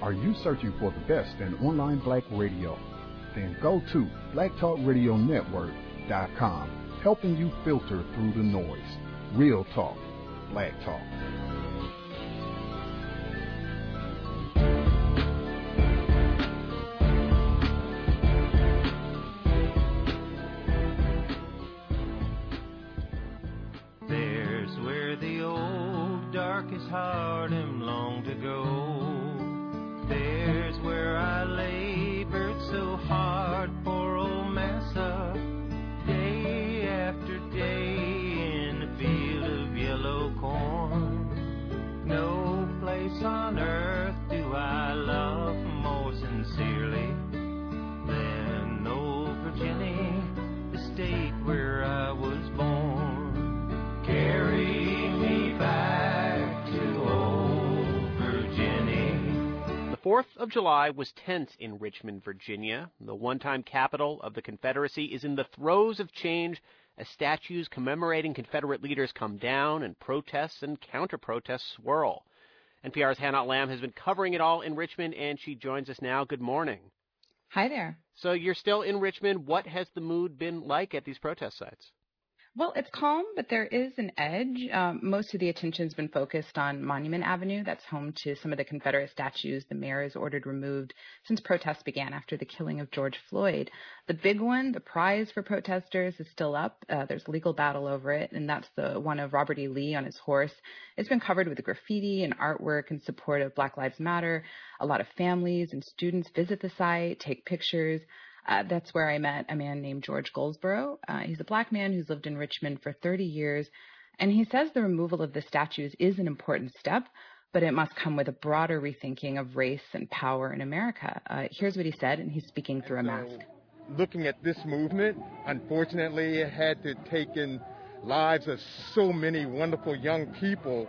Are you searching for the best in online black radio? Then go to blacktalkradionetwork.com, helping you filter through the noise. Real talk, black talk. There's where the old darkest Harlem longed to go. There's where I labored so hard for old Massa, day after day in a field of yellow corn. No place on earth do I love more sincerely than old Virginia, the state where I was born. Carry me back to old Virginia. The 4th of July was tense in Richmond, Virginia. The one-time capital of the Confederacy is in the throes of change as statues commemorating Confederate leaders come down and protests and counter-protests swirl. NPR's Hannah Lamb has been covering it all in Richmond, and she joins us now. Good morning. Hi there. So you're still in Richmond. What has the mood been like at these protest sites? Well, it's calm, but there is an edge. Most of the attention's been focused on Monument Avenue. That's home to some of the Confederate statues the mayor has ordered removed since protests began after the killing of George Floyd. The big one, the prize for protesters, is still up. There's legal battle over it, and that's the one of Robert E. Lee on his horse. It's been covered with graffiti and artwork in support of Black Lives Matter. A lot of families and students visit the site, take pictures. That's where I met a man named George Goldsboro. He's a black man who's lived in Richmond for 30 years, and he says the removal of the statues is an important step, but it must come with a broader rethinking of race and power in America. Here's what he said, and he's speaking through a mask. Looking at this movement, unfortunately, it had to take in lives of so many wonderful young people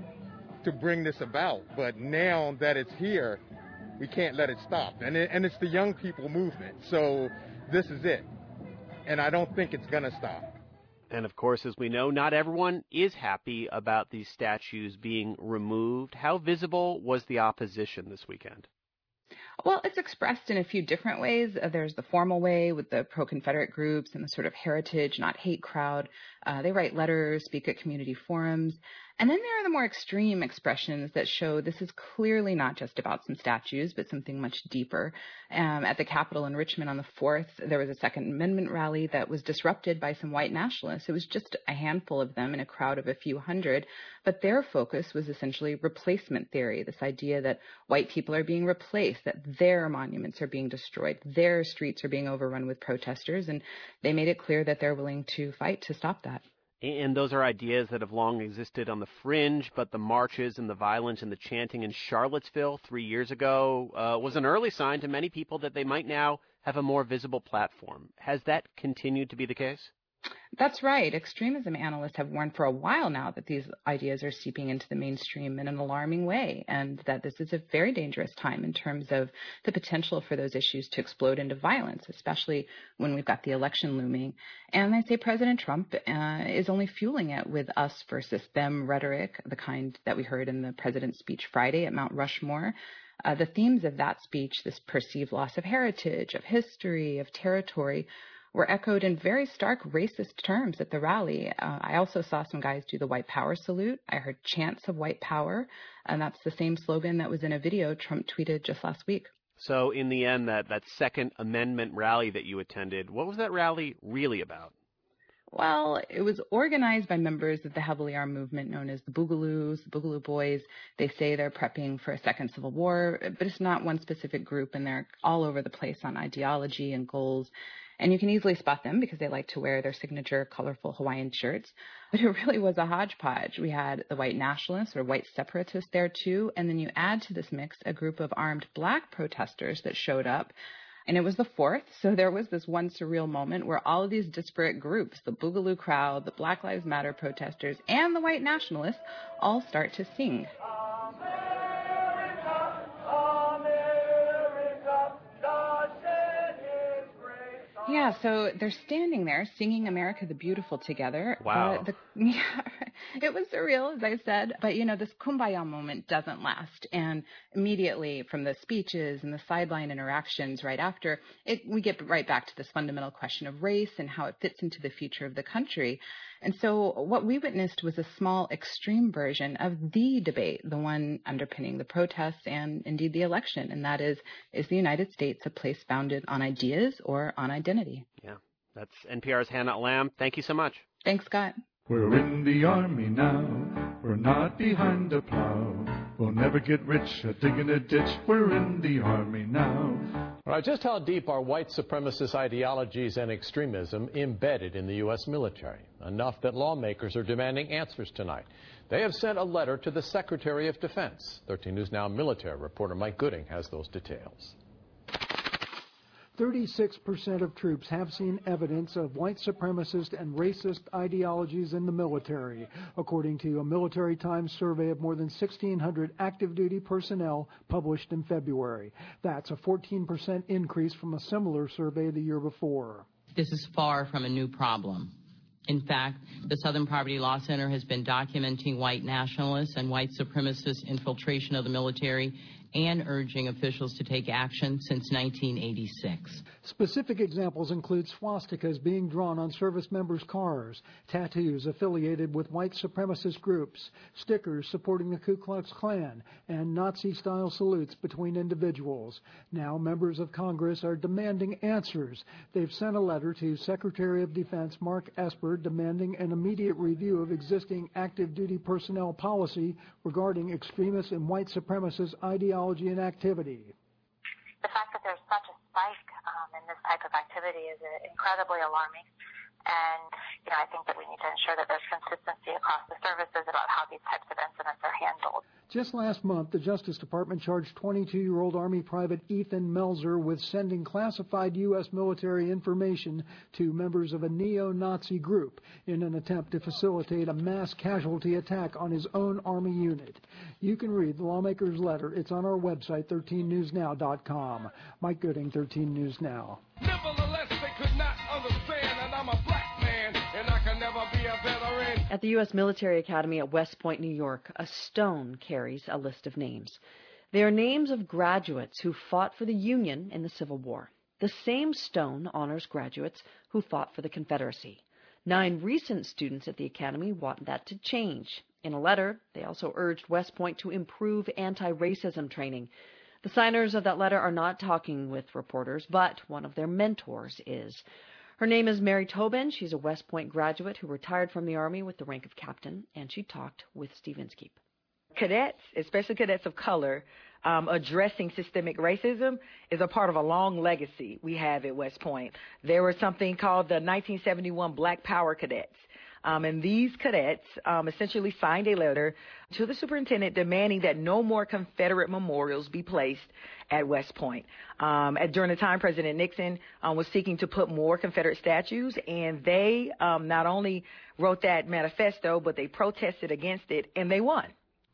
to bring this about. But now that it's here, we can't let it stop. And it's the young people movement. So this is it. And I don't think it's going to stop. And of course, as we know, not everyone is happy about these statues being removed. How visible was the opposition this weekend? Well, it's expressed in a few different ways. There's the formal way with the pro-Confederate groups and the sort of heritage, not hate crowd. They write letters, speak at community forums. And then there are the more extreme expressions that show this is clearly not just about some statues, but something much deeper. At the Capitol in Richmond on the 4th, there was a Second Amendment rally that was disrupted by some white nationalists. It was just a handful of them in a crowd of a few hundred, but their focus was essentially replacement theory, this idea that white people are being replaced, that their monuments are being destroyed, their streets are being overrun with protesters, and they made it clear that they're willing to fight to stop that. And those are ideas that have long existed on the fringe, but the marches and the violence and the chanting in Charlottesville 3 years ago was an early sign to many people that they might now have a more visible platform. Has that continued to be the case? That's right. Extremism analysts have warned for a while now that these ideas are seeping into the mainstream in an alarming way, and that this is a very dangerous time in terms of the potential for those issues to explode into violence, especially when we've got the election looming. And they say President Trump is only fueling it with us versus them rhetoric, the kind that we heard in the president's speech Friday at Mount Rushmore. The themes of that speech, this perceived loss of heritage, of history, of territory, were echoed in very stark racist terms at the rally. I also saw some guys do the white power salute. I heard chants of white power, and that's the same slogan that was in a video Trump tweeted just last week. So in the end, that Second Amendment rally that you attended, what was that rally really about? Well, it was organized by members of the heavily armed movement known as the Boogaloos, the Boogaloo Boys. They say they're prepping for a second civil war, but it's not one specific group, and they're all over the place on ideology and goals. And you can easily spot them because they like to wear their signature colorful Hawaiian shirts. But it really was a hodgepodge. We had the white nationalists or white separatists there too. And then you add to this mix a group of armed black protesters that showed up. And it was the 4th, so there was this one surreal moment where all of these disparate groups, the Boogaloo crowd, the Black Lives Matter protesters, and the white nationalists all start to sing. Yeah, so they're standing there singing America the Beautiful together. Wow. It was surreal, as I said, but this kumbaya moment doesn't last. And immediately from the speeches and the sideline interactions right after, we get right back to this fundamental question of race and how it fits into the future of the country. And so what we witnessed was a small extreme version of the debate, the one underpinning the protests and indeed the election. And that is the United States a place founded on ideas or on identity? Yeah, that's NPR's Hannah Lamb. Thank you so much. Thanks, Scott. We're in the Army now, we're not behind a plow. We'll never get rich at digging a ditch, we're in the Army now. All right, just how deep are white supremacist ideologies and extremism embedded in the U.S. military? Enough that lawmakers are demanding answers tonight. They have sent a letter to the Secretary of Defense. 13 News Now military reporter Mike Gooding has those details. 36% of troops have seen evidence of white supremacist and racist ideologies in the military, according to a Military Times survey of more than 1,600 active duty personnel published in February. That's a 14% increase from a similar survey the year before. This is far from a new problem. In fact, the Southern Poverty Law Center has been documenting white nationalists and white supremacist infiltration of the military and urging officials to take action since 1986. Specific examples include swastikas being drawn on service members' cars, tattoos affiliated with white supremacist groups, stickers supporting the Ku Klux Klan, and Nazi-style salutes between individuals. Now members of Congress are demanding answers. They've sent a letter to Secretary of Defense Mark Esper demanding an immediate review of existing active duty personnel policy regarding extremist and white supremacist ideology and activity. The fact that there's such a spike in this type of activity is incredibly alarming. And, I think that we need to ensure that there's consistency across the services about how these types of incidents are handled. Just last month, the Justice Department charged 22-year-old Army Private Ethan Melzer with sending classified U.S. military information to members of a neo-Nazi group in an attempt to facilitate a mass casualty attack on his own Army unit. You can read the lawmaker's letter. It's on our website, 13newsnow.com. Mike Gooding, 13 News Now. Nevertheless, they could not understand, and I'm a black man, and I can never be a veteran. At the U.S. Military Academy at West Point, New York, a stone carries a list of names. They are names of graduates who fought for the Union in the Civil War. The same stone honors graduates who fought for the Confederacy. 9 recent students at the Academy want that to change. In a letter, they also urged West Point to improve anti-racism training. The signers of that letter are not talking with reporters, but one of their mentors is. Her name is Mary Tobin. She's a West Point graduate who retired from the Army with the rank of captain, and she talked with Steve Inskeep. Cadets, especially cadets of color, addressing systemic racism is a part of a long legacy we have at West Point. There was something called the 1971 Black Power Cadets. And these cadets essentially signed a letter to the superintendent demanding that no more Confederate memorials be placed at West Point. During the time, President Nixon was seeking to put more Confederate statues, and they not only wrote that manifesto, but they protested against it, and they won.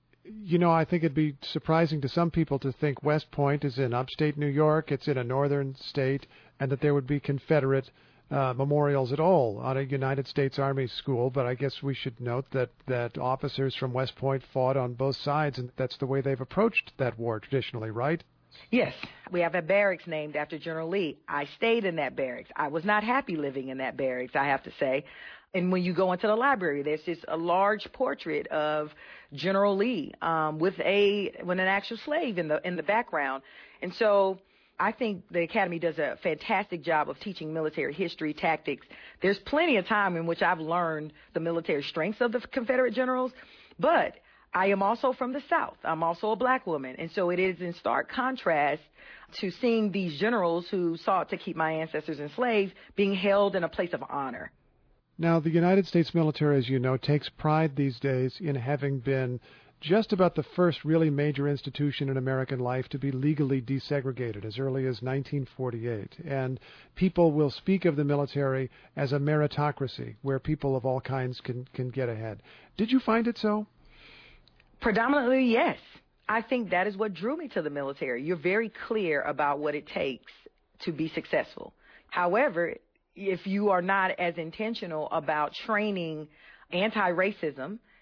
I think it'd be surprising to some people to think West Point is in upstate New York, it's in a northern state, and that there would be Confederate memorials at all on a United States Army school, but I guess we should note that officers from West Point fought on both sides, and that's the way they've approached that war traditionally, right? Yes, we have a barracks named after General Lee. I stayed in that barracks. I was not happy living in that barracks, I have to say. And when you go into the library, there's just a large portrait of General Lee with an actual slave in the background. And so I think the Academy does a fantastic job of teaching military history, tactics. There's plenty of time in which I've learned the military strengths of the Confederate generals, but I am also from the South. I'm also a black woman, and so it is in stark contrast to seeing these generals who sought to keep my ancestors enslaved being held in a place of honor. Now, the United States military, as you know, takes pride these days in having been just about the first really major institution in American life to be legally desegregated as early as 1948. And people will speak of the military as a meritocracy where people of all kinds can get ahead. Did you find it so? Predominantly, yes. I think that is what drew me to the military. You're very clear about what it takes to be successful. However, if you are not as intentional about training anti-racism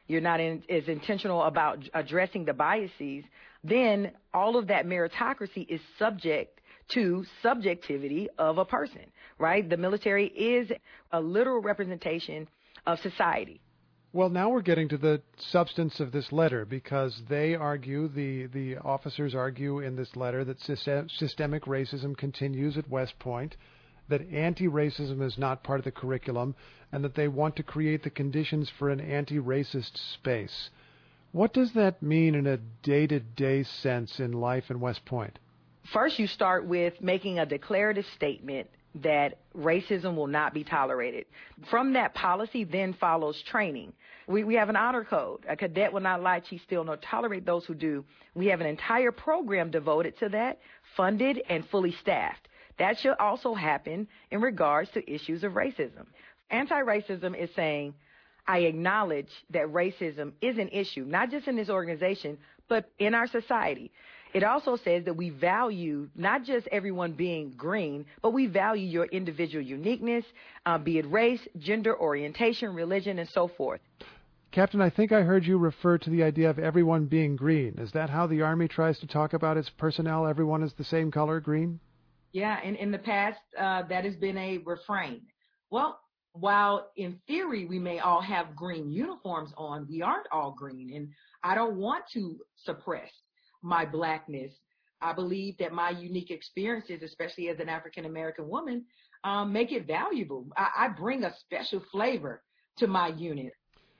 you're not as intentional about addressing the biases, then all of that meritocracy is subject to subjectivity of a person, right? The military is a literal representation of society. Well, now we're getting to the substance of this letter, because they argue, the officers argue in this letter, that systemic racism continues at West Point, that anti-racism is not part of the curriculum, and that they want to create the conditions for an anti-racist space. What does that mean in a day-to-day sense in life in West Point? First, you start with making a declarative statement that racism will not be tolerated. From that policy then follows training. We have an honor code. A cadet will not lie, cheat, steal, nor tolerate those who do. We have an entire program devoted to that, funded and fully staffed. That should also happen in regards to issues of racism. Anti-racism is saying, I acknowledge that racism is an issue, not just in this organization, but in our society. It also says that we value not just everyone being green, but we value your individual uniqueness, be it race, gender, orientation, religion, and so forth. Captain, I think I heard you refer to the idea of everyone being green. Is that how the Army tries to talk about its personnel? Everyone is the same color, green? Yeah, and in the past, that has been a refrain. Well, while in theory we may all have green uniforms on, we aren't all green. And I don't want to suppress my blackness. I believe that my unique experiences, especially as an African-American woman, make it valuable. I bring a special flavor to my unit.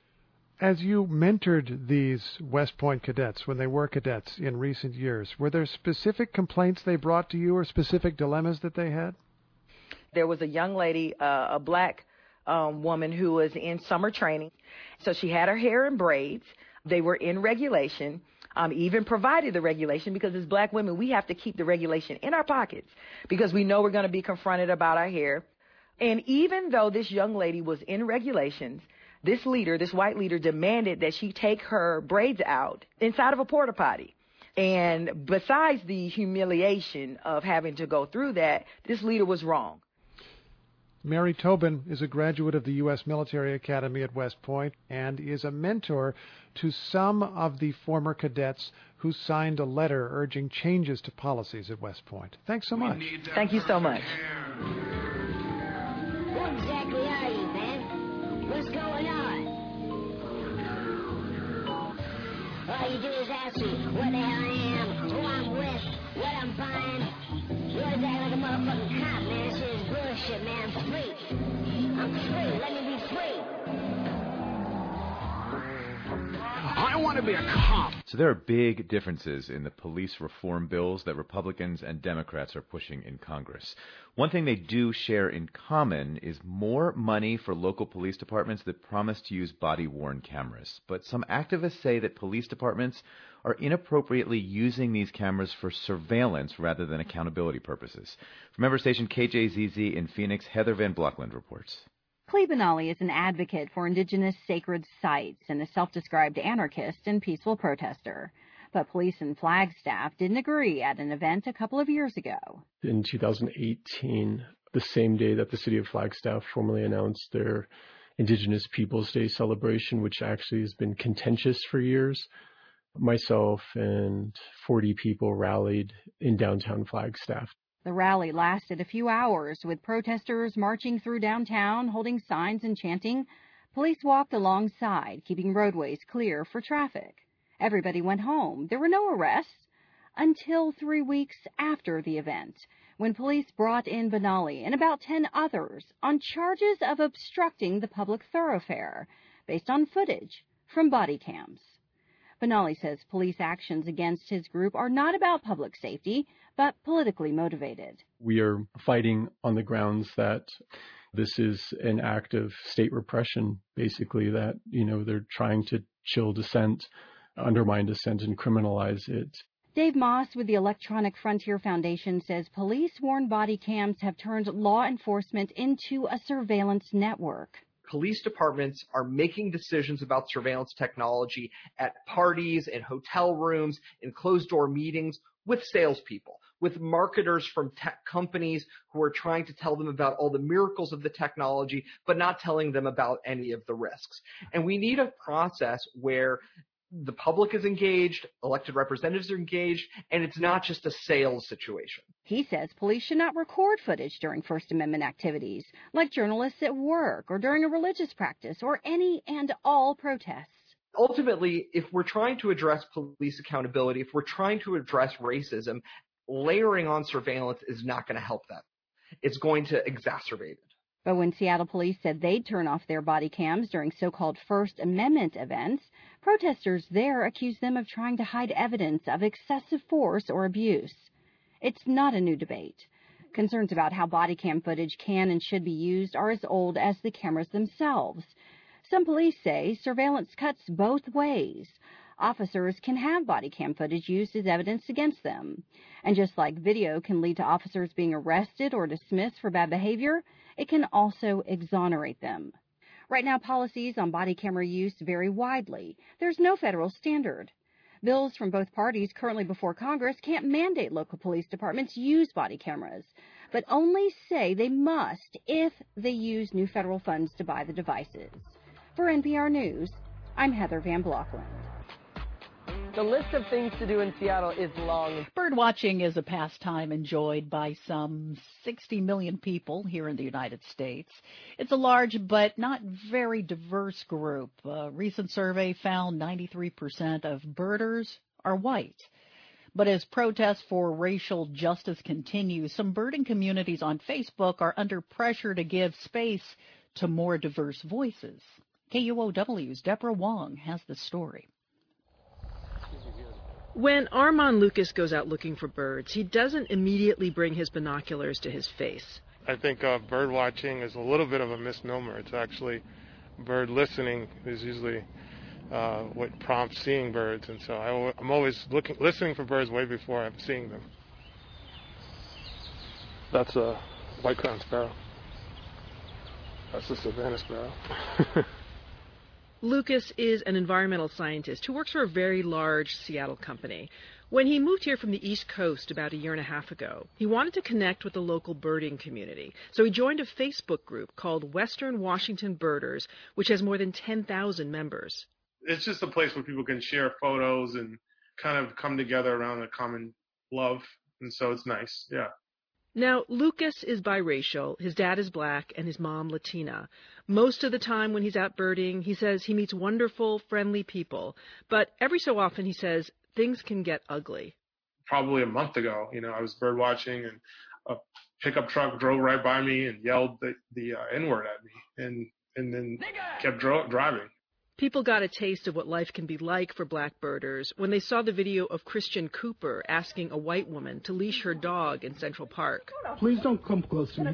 As you mentored these West Point cadets when they were cadets in recent years, were there specific complaints they brought to you or specific dilemmas that they had? There was a young lady, a black woman who was in summer training. So she had her hair in braids. They were in regulation, even provided the regulation, because as black women, we have to keep the regulation in our pockets because we know we're going to be confronted about our hair. And even though this young lady was in regulations, this leader, this white leader, demanded that she take her braids out inside of a porta potty. And besides the humiliation of having to go through that, this leader was wrong. Mary Tobin is a graduate of the U.S. Military Academy at West Point and is a mentor to some of the former cadets who signed a letter urging changes to policies at West Point. Thanks so much. Thank you so much. Who exactly are you, man? What's going on? All you do is ask me what the hell I am, who I'm with, what I'm buying. You always act like a motherfucking cop, man. This shit is bullshit, man. I'm free. I'm free. Let me be free. I want to be a cop. So there are big differences in the police reform bills that Republicans and Democrats are pushing in Congress. One thing they do share in common is more money for local police departments that promise to use body-worn cameras. But some activists say that police departments are inappropriately using these cameras for surveillance rather than accountability purposes. From member station KJZZ in Phoenix, Heather Van Blockland reports. Clay Benally is an advocate for indigenous sacred sites and a self-described anarchist and peaceful protester. But police and Flagstaff didn't agree at an event a couple of years ago. In 2018, the same day that the city of Flagstaff formally announced their Indigenous Peoples Day celebration, which actually has been contentious for years, myself and 40 people rallied in downtown Flagstaff. The rally lasted a few hours, with protesters marching through downtown, holding signs and chanting. Police walked alongside, keeping roadways clear for traffic. Everybody went home. There were no arrests until 3 weeks after the event, when police brought in Benally and about 10 others on charges of obstructing the public thoroughfare, based on footage from body cams. Benally says police actions against his group are not about public safety, but politically motivated. We are fighting on the grounds that this is an act of state repression, basically, that, they're trying to chill dissent, undermine dissent, and criminalize it. Dave Moss with the Electronic Frontier Foundation says police-worn body cams have turned law enforcement into a surveillance network. Police departments are making decisions about surveillance technology at parties, in hotel rooms, in closed-door meetings with salespeople. with marketers from tech companies who are trying to tell them about all the miracles of the technology, but not telling them about any of the risks. And we need a process where the public is engaged, elected representatives are engaged, and it's not just a sales situation. He says police should not record footage during First Amendment activities, like journalists at work or during a religious practice or any and all protests. Ultimately, if we're trying to address police accountability, if we're trying to address racism, layering on surveillance is not going to help that. It's going to exacerbate it. But when Seattle police said they'd turn off their body cams during so-called First Amendment events, protesters there accused them of trying to hide evidence of excessive force or abuse. It's not a new debate. Concerns about how body cam footage can and should be used are as old as the cameras themselves. Some police say surveillance cuts both ways. Officers can have body cam footage used as evidence against them. And just like video can lead to officers being arrested or dismissed for bad behavior, it can also exonerate them. Right now, policies on body camera use vary widely. There's no federal standard. Bills from both parties currently before Congress can't mandate local police departments use body cameras, but only say they must if they use new federal funds to buy the devices. For NPR News, I'm Heather Van Blockland. The list of things to do in Seattle is long. Bird watching is a pastime enjoyed by some 60 million people here in the United States. It's a large but not very diverse group. A recent survey found 93% of birders are white. But as protests for racial justice continue, some birding communities on Facebook are under pressure to give space to more diverse voices. KUOW's Deborah Wong has the story. When Armand Lucas goes out looking for birds, he doesn't immediately bring his binoculars to his face. I think bird watching is a little bit of a misnomer. It's actually bird listening is usually what prompts seeing birds, and so I'm always listening for birds way before I'm seeing them. That's a white-crowned sparrow. That's a Savannah sparrow. Lucas is an environmental scientist who works for a very large Seattle company. When he moved here from the East Coast about a year and a half ago, he wanted to connect with the local birding community. So he joined a Facebook group called Western Washington Birders, which has more than 10,000 members. It's just a place where people can share photos and kind of come together around a common love, and so it's nice, yeah. Now, Lucas is biracial. His dad is black and his mom Latina. Most of the time when he's out birding, he says he meets wonderful, friendly people. But every so often, he says, things can get ugly. Probably a month ago, I was bird watching and a pickup truck drove right by me and yelled the N-word at me and then kept driving. People got a taste of what life can be like for black birders when they saw the video of Christian Cooper asking a white woman to leash her dog in Central Park. Please don't come close to me.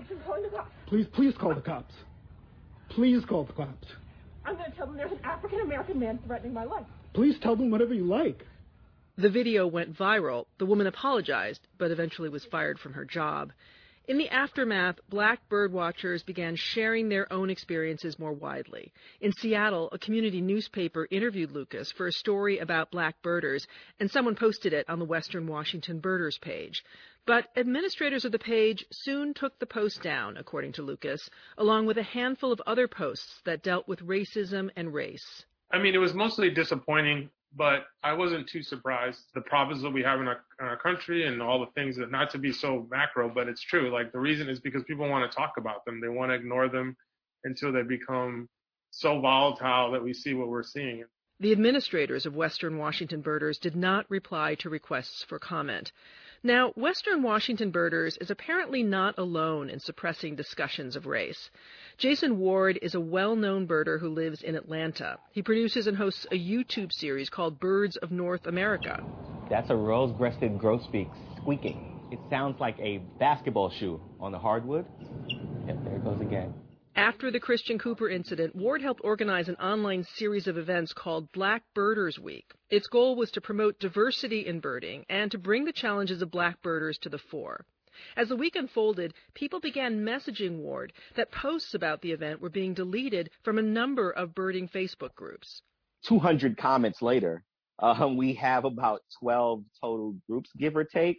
Please call the cops. Please call the cops. I'm going to tell them there's an African-American man threatening my life. Please tell them whatever you like. The video went viral. The woman apologized, but eventually was fired from her job. In the aftermath, black bird watchers began sharing their own experiences more widely. In Seattle, a community newspaper interviewed Lucas for a story about black birders, and someone posted it on the Western Washington Birders page. But administrators of the page soon took the post down, according to Lucas, along with a handful of other posts that dealt with racism and race. I mean, it was mostly disappointing, but I wasn't too surprised. The problems that we have in our country and all the things that, not to be so macro, but it's true. Like, the reason is because people want to talk about them. They want to ignore them until they become so volatile that we see what we're seeing. The administrators of Western Washington Birders did not reply to requests for comment. Now, Western Washington Birders is apparently not alone in suppressing discussions of race. Jason Ward is a well-known birder who lives in Atlanta. He produces and hosts a YouTube series called Birds of North America. That's a rose-breasted grosbeak squeaking. It sounds like a basketball shoe on the hardwood. Yep, there it goes again. After the Christian Cooper incident, Ward helped organize an online series of events called Black Birders Week. Its goal was to promote diversity in birding and to bring the challenges of black birders to the fore. As the week unfolded, people began messaging Ward that posts about the event were being deleted from a number of birding Facebook groups. 200 comments later, we have about 12 total groups, give or take.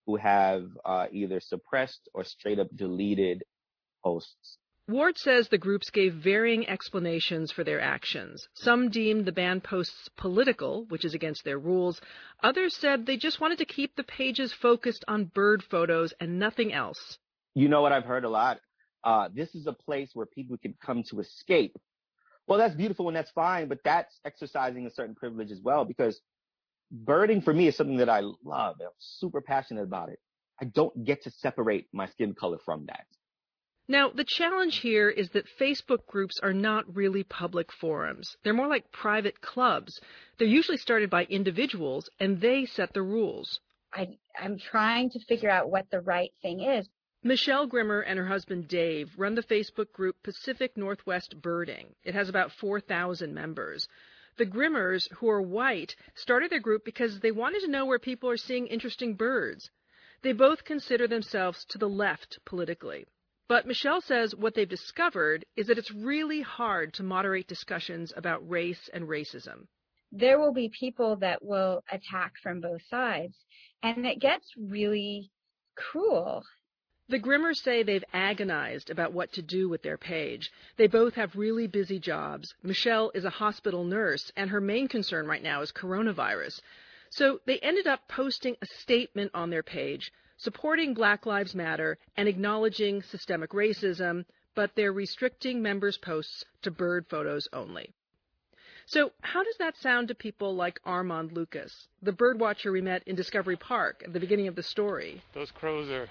who have either suppressed or straight up deleted posts. Ward says the groups gave varying explanations for their actions. Some deemed the banned posts political, which is against their rules. Others said they just wanted to keep the pages focused on bird photos and nothing else. You know what I've heard a lot? This is a place where people can come to escape. Well, that's beautiful and that's fine, but that's exercising a certain privilege as well, because birding for me is something that I love. I'm super passionate about it. I don't get to separate my skin color from that. Now, the challenge here is that Facebook groups are not really public forums. They're more like private clubs. They're usually started by individuals, and they set the rules. I'm trying to figure out what the right thing is. Michelle Grimmer and her husband Dave run the Facebook group Pacific Northwest Birding. It has about 4,000 members. The Grimmers, who are white, started their group because they wanted to know where people are seeing interesting birds. They both consider themselves to the left politically. But Michelle says what they've discovered is that it's really hard to moderate discussions about race and racism. There will be people that will attack from both sides, and it gets really cruel. The Grimmers say they've agonized about what to do with their page. They both have really busy jobs. Michelle is a hospital nurse, and her main concern right now is coronavirus. So they ended up posting a statement on their page supporting Black Lives Matter and acknowledging systemic racism, but they're restricting members' posts to bird photos only. So how does that sound to people like Armand Lucas, the birdwatcher we met in Discovery Park at the beginning of the story? Those crows are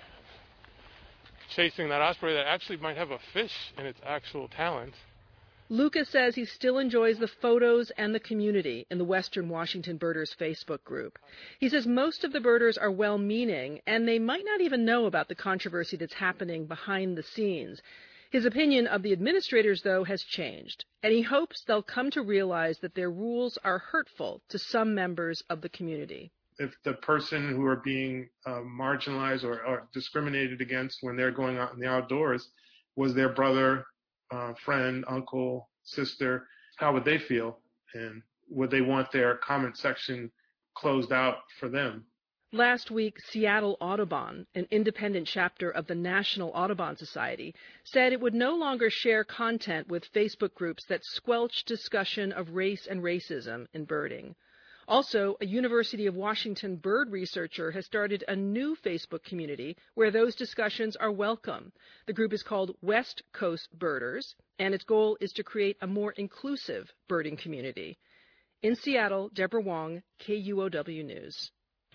chasing that osprey that actually might have a fish in its actual talons. Lucas says he still enjoys the photos and the community in the Western Washington Birders Facebook group. He says most of the birders are well-meaning, and they might not even know about the controversy that's happening behind the scenes. His opinion of the administrators, though, has changed, and he hopes they'll come to realize that their rules are hurtful to some members of the community. If the person who are being marginalized or discriminated against when they're going out in the outdoors was their brother, friend, uncle, sister, how would they feel? And would they want their comment section closed out for them? Last week, Seattle Audubon, an independent chapter of the National Audubon Society, said it would no longer share content with Facebook groups that squelch discussion of race and racism in birding. Also, a University of Washington bird researcher has started a new Facebook community where those discussions are welcome. The group is called West Coast Birders, and its goal is to create a more inclusive birding community. In Seattle, Deborah Wong, KUOW News.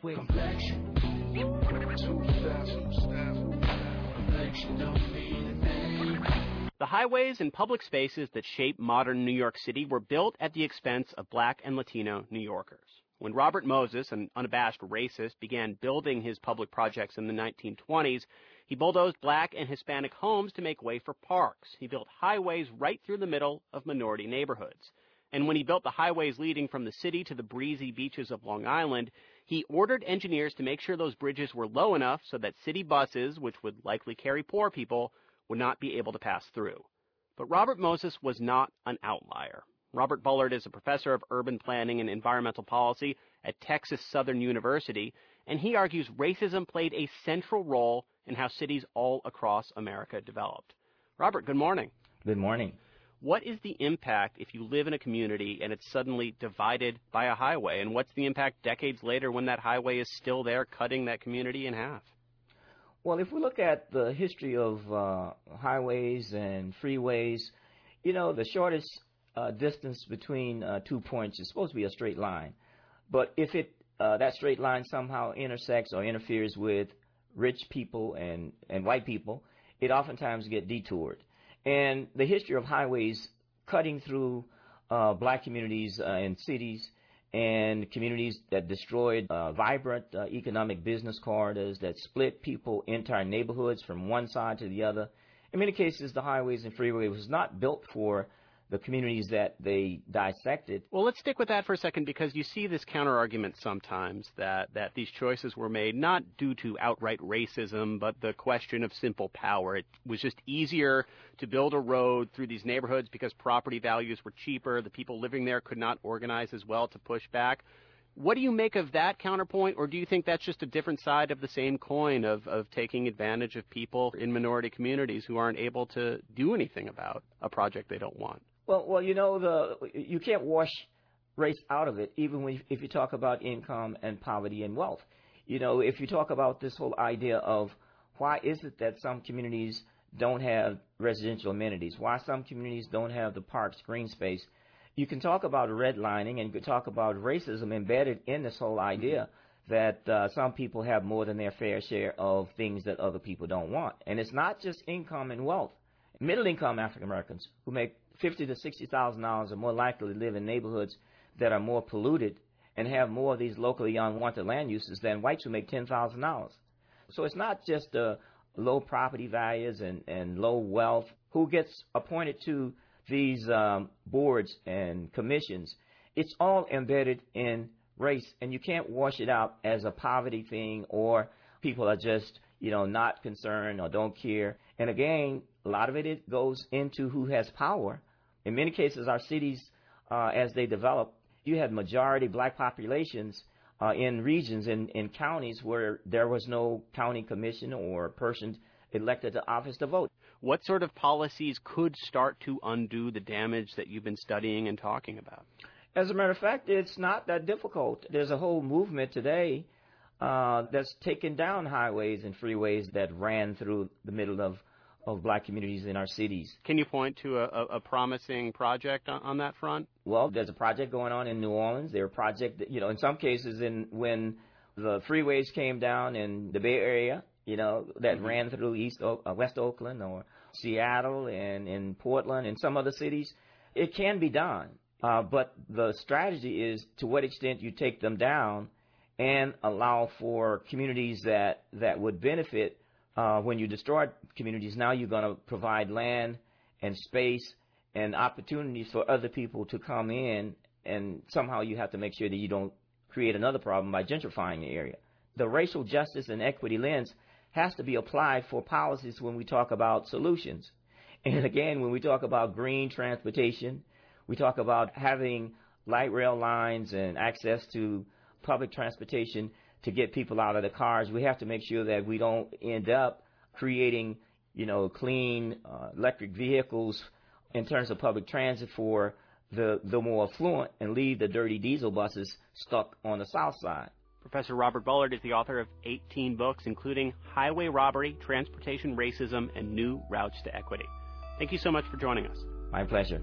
The highways and public spaces that shape modern New York City were built at the expense of Black and Latino New Yorkers. When Robert Moses, an unabashed racist, began building his public projects in the 1920s, he bulldozed Black and Hispanic homes to make way for parks. He built highways right through the middle of minority neighborhoods. And when he built the highways leading from the city to the breezy beaches of Long Island, he ordered engineers to make sure those bridges were low enough so that city buses, which would likely carry poor people, would not be able to pass through. But Robert Moses was not an outlier. Robert Bullard is a professor of urban planning and environmental policy at Texas Southern University, and he argues racism played a central role in how cities all across America developed. Robert, good morning. Good morning. What is the impact if you live in a community and it's suddenly divided by a highway? And what's the impact decades later when that highway is still there, cutting that community in half? Well, if we look at the history of highways and freeways, you know, the shortest distance between 2 points is supposed to be a straight line. But if that straight line somehow intersects or interferes with rich people and white people, it oftentimes gets detoured. And the history of highways cutting through black communities in cities and communities that destroyed vibrant economic business corridors that split people, entire neighborhoods from one side to the other. In many cases, the highways and freeways was not built for the communities that they dissected. Well, let's stick with that for a second, because you see this counter-argument sometimes that these choices were made not due to outright racism, but the question of simple power. It was just easier to build a road through these neighborhoods because property values were cheaper. The people living there could not organize as well to push back. What do you make of that counterpoint, or do you think that's just a different side of the same coin of taking advantage of people in minority communities who aren't able to do anything about a project they don't want? Well, you can't wash race out of it, even if you talk about income and poverty and wealth. If you talk about this whole idea of why is it that some communities don't have residential amenities, why some communities don't have the parks, green space, you can talk about redlining, and you can talk about racism embedded in this whole idea that some people have more than their fair share of things that other people don't want. And it's not just income and wealth. Middle-income African Americans who make $50,000 to $60,000 are more likely to live in neighborhoods that are more polluted and have more of these locally unwanted land uses than whites who make $10,000. So it's not just low property values and low wealth. Who gets appointed to these boards and commissions? It's all embedded in race, and you can't wash it out as a poverty thing or people are just, not concerned or don't care. And again, a lot of it goes into who has power. In many cases, our cities, as they develop, you had majority black populations in regions, in counties where there was no county commission or person elected to office to vote. What sort of policies could start to undo the damage that you've been studying and talking about? As a matter of fact, it's not that difficult. There's a whole movement today that's taken down highways and freeways that ran through the middle of black communities in our cities. Can you point to a promising project on that front? Well, there's a project going on in New Orleans. There are projects that, in some cases when the freeways came down in the Bay Area, that ran through West Oakland or Seattle and in Portland and some other cities, it can be done. But the strategy is to what extent you take them down and allow for communities that would benefit. When you destroy communities, now you're going to provide land and space and opportunities for other people to come in, and somehow you have to make sure that you don't create another problem by gentrifying the area. The racial justice and equity lens has to be applied for policies when we talk about solutions. And again, when we talk about green transportation, we talk about having light rail lines and access to public transportation to get people out of the cars. We have to make sure that we don't end up creating, clean electric vehicles in terms of public transit for the more affluent and leave the dirty diesel buses stuck on the south side. Professor Robert Bullard is the author of 18 books, including Highway Robbery, Transportation Racism, and New Routes to Equity. Thank you so much for joining us. My pleasure.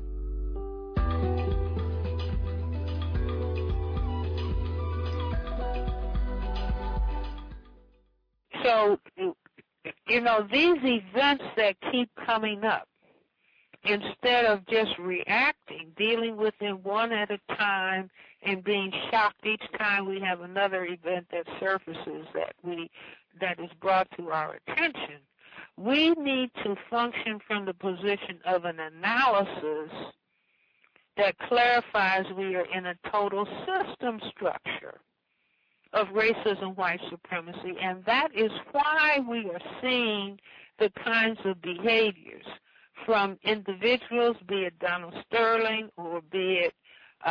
So, these events that keep coming up, instead of just reacting, dealing with them one at a time and being shocked each time we have another event that surfaces that is brought to our attention, we need to function from the position of an analysis that clarifies we are in a total system structure of racism, white supremacy, and that is why we are seeing the kinds of behaviors from individuals, be it Donald Sterling or be it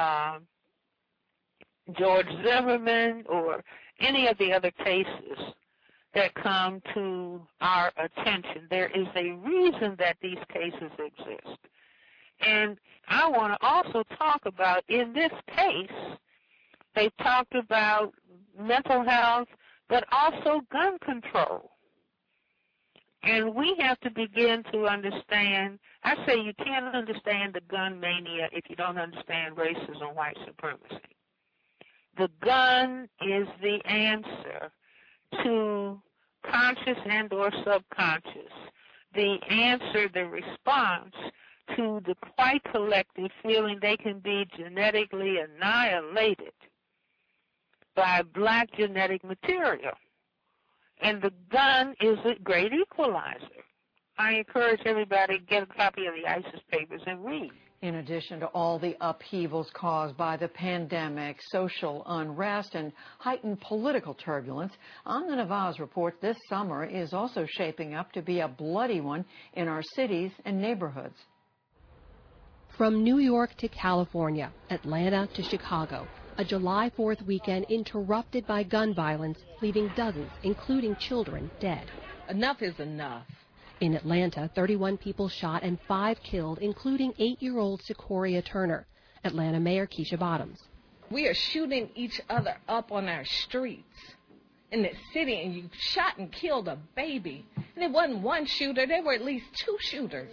George Zimmerman or any of the other cases that come to our attention. There is a reason that these cases exist. And I want to also talk about, in this case, they talked about mental health, but also gun control. And we have to begin to understand, I say you can't understand the gun mania if you don't understand racism and white supremacy. The gun is the answer to conscious and or subconscious, the answer, the response to the white collective feeling they can be genetically annihilated by black genetic material. And the gun is a great equalizer. I encourage everybody to get a copy of the ISIS papers and read. In addition to all the upheavals caused by the pandemic, social unrest, and heightened political turbulence, Amna Nawaz reports this summer is also shaping up to be a bloody one in our cities and neighborhoods. From New York to California, Atlanta to Chicago, A July 4th weekend interrupted by gun violence, leaving dozens, including children, dead. Enough is enough. In Atlanta, 31 people shot and 5 killed, including 8-year-old Sequoia Turner. Atlanta Mayor Keisha Bottoms. We are shooting each other up on our streets in the city, and you shot and killed a baby. And it wasn't one shooter, there were at least 2 shooters.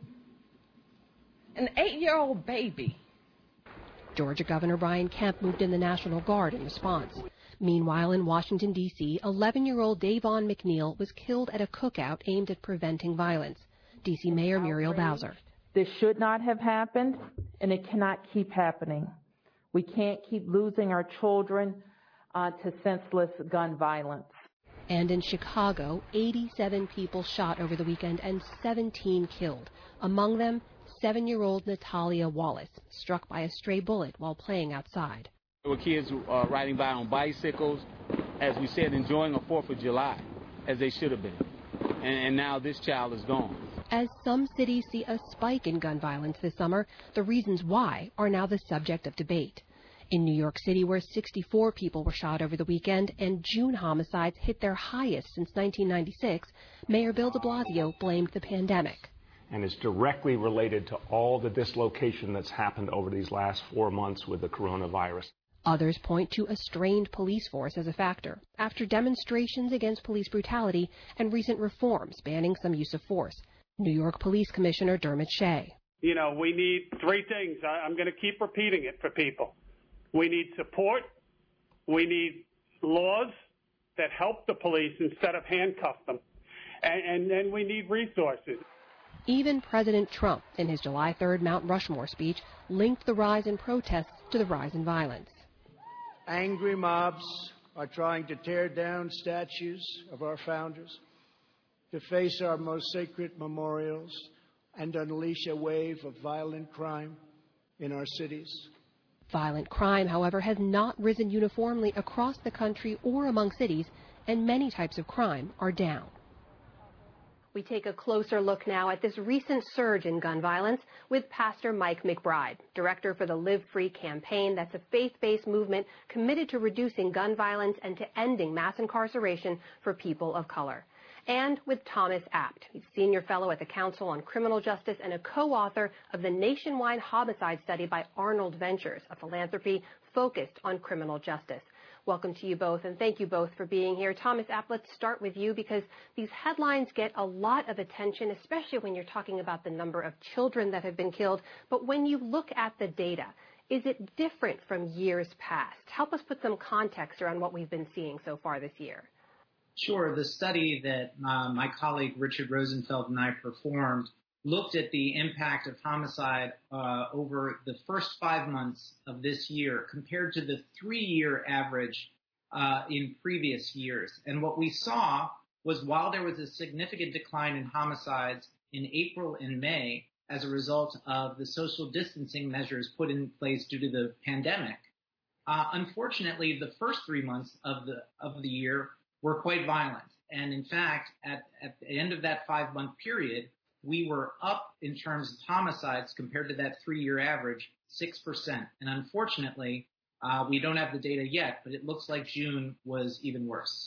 An 8-year-old baby. Georgia Governor Brian Kemp moved in the National Guard in response. Meanwhile, in Washington, D.C., 11-year-old Davon McNeil was killed at a cookout aimed at preventing violence. D.C. Mayor Muriel Bowser. This should not have happened, and it cannot keep happening. We can't keep losing our children to senseless gun violence. And in Chicago, 87 people shot over the weekend and 17 killed. Among them, 7-year-old Natalia Wallace, struck by a stray bullet while playing outside. There were kids riding by on bicycles, as we said, enjoying a 4th of July, as they should have been. And now this child is gone. As some cities see a spike in gun violence this summer, the reasons why are now the subject of debate. In New York City, where 64 people were shot over the weekend and June homicides hit their highest since 1996, Mayor Bill de Blasio blamed the pandemic. And is directly related to all the dislocation that's happened over these last 4 months with the coronavirus. Others point to a strained police force as a factor, after demonstrations against police brutality and recent reforms banning some use of force. New York Police Commissioner Dermot Shea. You know, we need 3 things. I'm going to keep repeating it for people. We need support. We need laws that help the police instead of handcuff them. And then we need resources. Even President Trump, in his July 3rd Mount Rushmore speech, linked the rise in protests to the rise in violence. Angry mobs are trying to tear down statues of our founders, deface our most sacred memorials, and unleash a wave of violent crime in our cities. Violent crime, however, has not risen uniformly across the country or among cities, and many types of crime are down. We take a closer look now at this recent surge in gun violence with Pastor Mike McBride, director for the Live Free campaign. That's a faith-based movement committed to reducing gun violence and to ending mass incarceration for people of color. And with Thomas Apt. He's senior fellow at the Council on Criminal Justice and a co-author of the nationwide homicide study by Arnold Ventures, a philanthropy focused on criminal justice. Welcome to you both, and thank you both for being here. Thomas Apt, let's start with you because these headlines get a lot of attention, especially when you're talking about the number of children that have been killed. But when you look at the data, is it different from years past? Help us put some context around what we've been seeing so far this year. Sure. The study that my colleague Richard Rosenfeld and I performed looked at the impact of homicide over the first 5 months of this year compared to the 3-year average in previous years. And what we saw was while there was a significant decline in homicides in April and May as a result of the social distancing measures put in place due to the pandemic, unfortunately, the first 3 months of the year were quite violent. And in fact, at the end of that 5-month period, we were up in terms of homicides compared to that 3-year average, 6%. And unfortunately, we don't have the data yet, but it looks like June was even worse.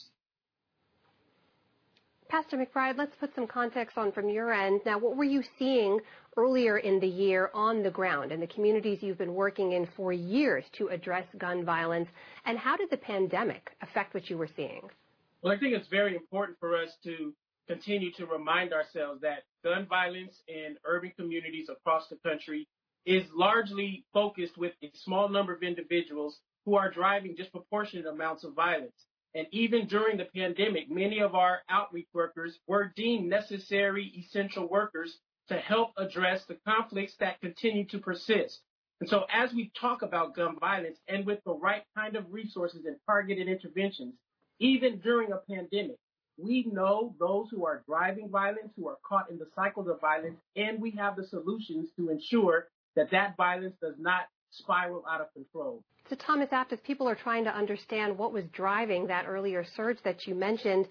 Pastor McBride, let's put some context on from your end. Now, what were you seeing earlier in the year on the ground in the communities you've been working in for years to address gun violence? And how did the pandemic affect what you were seeing? Well, I think it's very important for us to continue to remind ourselves that gun violence in urban communities across the country is largely focused with a small number of individuals who are driving disproportionate amounts of violence. And even during the pandemic, many of our outreach workers were deemed necessary, essential workers to help address the conflicts that continue to persist. And so as we talk about gun violence and with the right kind of resources and targeted interventions, even during a pandemic, we know those who are driving violence, who are caught in the cycles of violence, and we have the solutions to ensure that that violence does not spiral out of control. So, Thomas Apt, as people are trying to understand what was driving that earlier surge that you mentioned,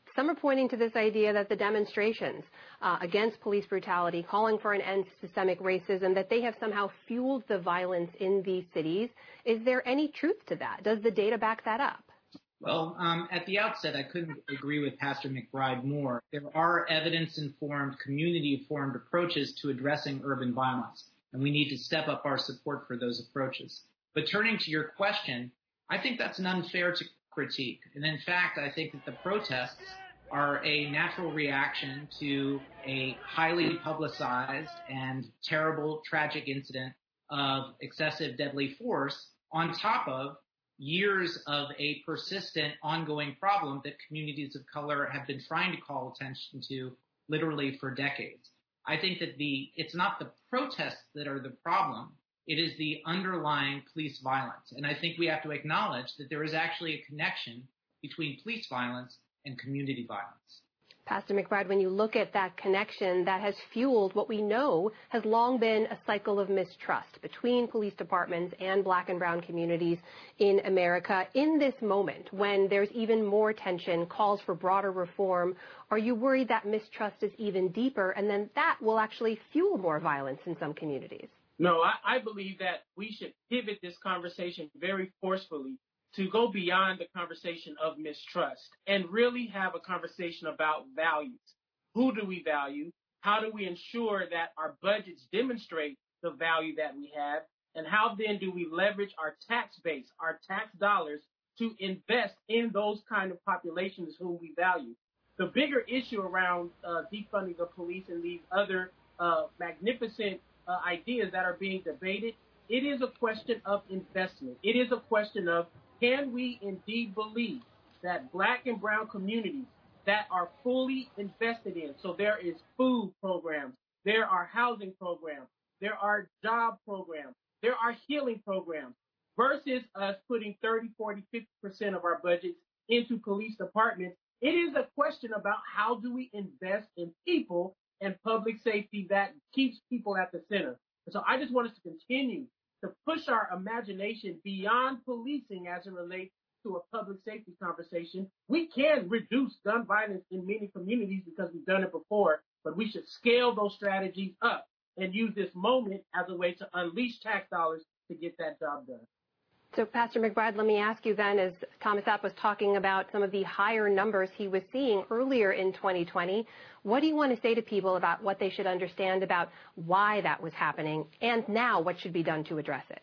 Some are pointing to this idea that the demonstrations against police brutality, calling for an end to systemic racism, that they have somehow fueled the violence in these cities. Is there any truth to that? Does the data back that up? Well, at the outset, I couldn't agree with Pastor McBride more. There are evidence-informed, community-informed approaches to addressing urban violence, and we need to step up our support for those approaches. But turning to your question, I think that's an unfair critique. And in fact, I think that the protests are a natural reaction to a highly publicized and terrible, tragic incident of excessive deadly force on top of years of a persistent, ongoing problem that communities of color have been trying to call attention to literally for decades. I think that it's not the protests that are the problem. It is the underlying police violence. And I think we have to acknowledge that there is actually a connection between police violence and community violence. Pastor McBride, when you look at that connection, that has fueled what we know has long been a cycle of mistrust between police departments and black and brown communities in America. In this moment, when there's even more tension, calls for broader reform, are you worried that mistrust is even deeper and then that will actually fuel more violence in some communities? No, I believe that we should pivot this conversation very forcefully to go beyond the conversation of mistrust and really have a conversation about values. Who do we value? How do we ensure that our budgets demonstrate the value that we have? And how then do we leverage our tax base, our tax dollars, to invest in those kind of populations whom we value? The bigger issue around defunding the police and these other magnificent ideas that are being debated, it is a question of investment. It is a question of, can we indeed believe that black and brown communities that are fully invested in, so there is food programs, there are housing programs, there are job programs, there are healing programs, versus us putting 30, 40, 50% of our budgets into police departments, it is a question about how do we invest in people and public safety that keeps people at the center. And so I just want us to continue to push our imagination beyond policing as it relates to a public safety conversation. We can reduce gun violence in many communities because we've done it before, but we should scale those strategies up and use this moment as a way to unleash tax dollars to get that job done. So, Pastor McBride, let me ask you then, as Thomas App was talking about some of the higher numbers he was seeing earlier in 2020, what do you want to say to people about what they should understand about why that was happening and now what should be done to address it?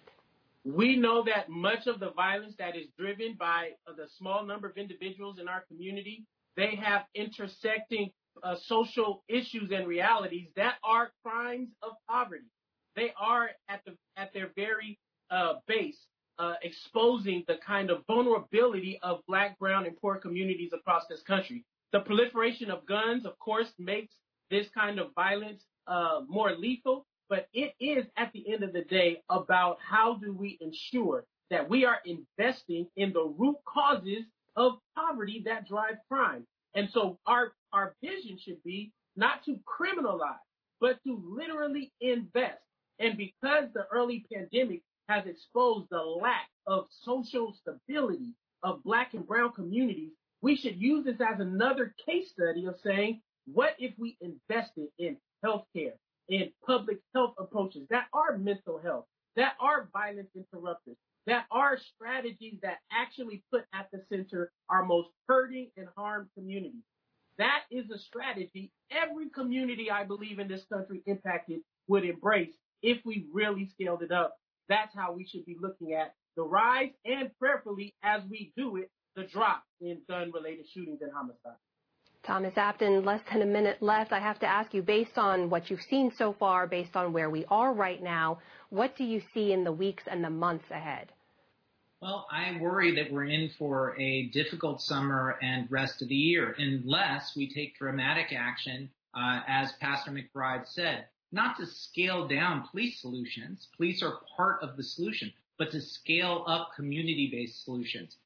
We know that much of the violence that is driven by the small number of individuals in our community, they have intersecting social issues and realities that are crimes of poverty. They are at their very base exposing the kind of vulnerability of black, brown, and poor communities across this country. The proliferation of guns, of course, makes this kind of violence more lethal, but it is, at the end of the day, about how do we ensure that we are investing in the root causes of poverty that drive crime. And so our vision should be not to criminalize, but to literally invest. And because the early pandemic has exposed the lack of social stability of black and brown communities, we should use this as another case study of saying, what if we invested in healthcare, in public health approaches that are mental health, that are violence interrupters, that are strategies that actually put at the center our most hurting and harmed communities? That is a strategy every community, I believe, in this country impacted would embrace if we really scaled it up. That's how we should be looking at the rise and prayerfully, as we do it, the drop in gun-related shootings and homicides. Thomas Apton, less than a minute left. I have to ask you, based on what you've seen so far, based on where we are right now, what do you see in the weeks and the months ahead? Well, I worry that we're in for a difficult summer and rest of the year unless we take dramatic action, as Pastor McBride said, not to scale down police solutions. Police are part of the solution, but to scale up community-based solutions.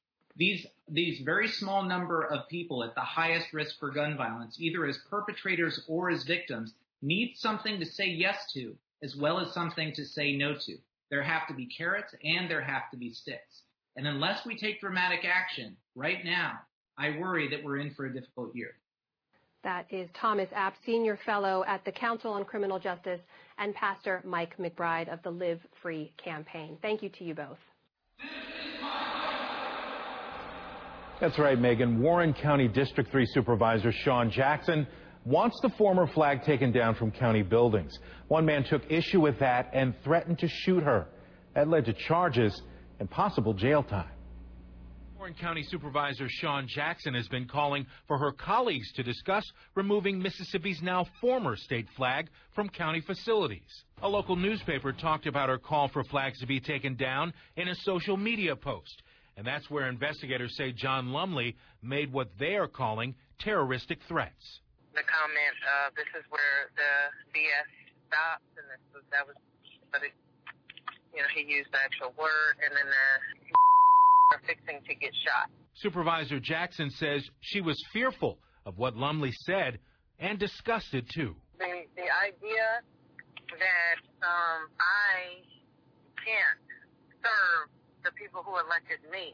These very small number of people at the highest risk for gun violence, either as perpetrators or as victims, need something to say yes to, as well as something to say no to. There have to be carrots and there have to be sticks. And unless we take dramatic action right now, I worry that we're in for a difficult year. That is Thomas Abt, Senior Fellow at the Council on Criminal Justice, and Pastor Mike McBride of the Live Free campaign. Thank you to you both. That's right, Megan. Warren County District 3 Supervisor Sean Jackson wants the former flag taken down from county buildings. One man took issue with that and threatened to shoot her. That led to charges and possible jail time. Warren County Supervisor Sean Jackson has been calling for her colleagues to discuss removing Mississippi's now former state flag from county facilities. A local newspaper talked about her call for flags to be taken down in a social media post. And that's where investigators say John Lumley made what they are calling terroristic threats. The comment, this is where the BS stops, and that was, but it, he used the actual word, and then are fixing to get shot. Supervisor Jackson says she was fearful of what Lumley said and disgusted too. The idea that I can't serve the people who elected me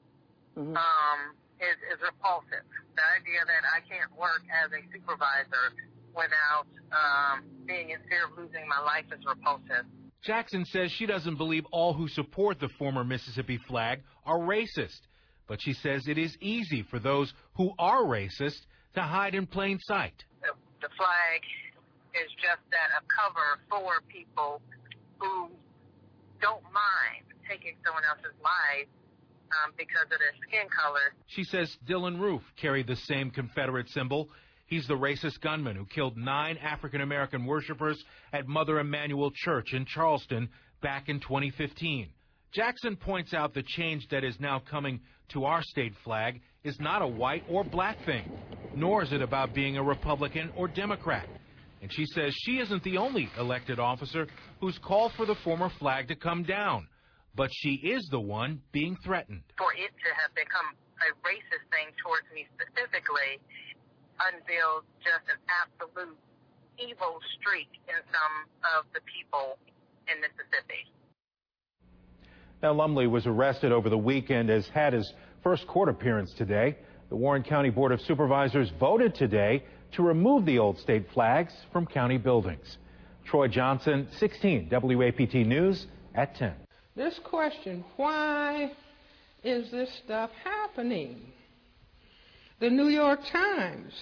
is repulsive. The idea that I can't work as a supervisor without being in fear of losing my life is repulsive. Jackson says she doesn't believe all who support the former Mississippi flag are racist, but she says it is easy for those who are racist to hide in plain sight. The flag is just that, a cover for people who don't mind taking someone else's life because of their skin color. She says Dylan Roof carried the same Confederate symbol. He's the racist gunman who killed 9 African-American worshipers at Mother Emanuel Church in Charleston back in 2015. Jackson points out the change that is now coming to our state flag is not a white or black thing, nor is it about being a Republican or Democrat. And she says she isn't the only elected officer who's called for the former flag to come down, but she is the one being threatened. For it to have become a racist thing towards me specifically unveils just an absolute evil streak in some of the people in Mississippi. Now, Lumley was arrested over the weekend, has had his first court appearance today. The Warren County Board of Supervisors voted today to remove the old state flags from county buildings. Troy Johnson, 16 WAPT News at 10. This question, why is this stuff happening? The New York Times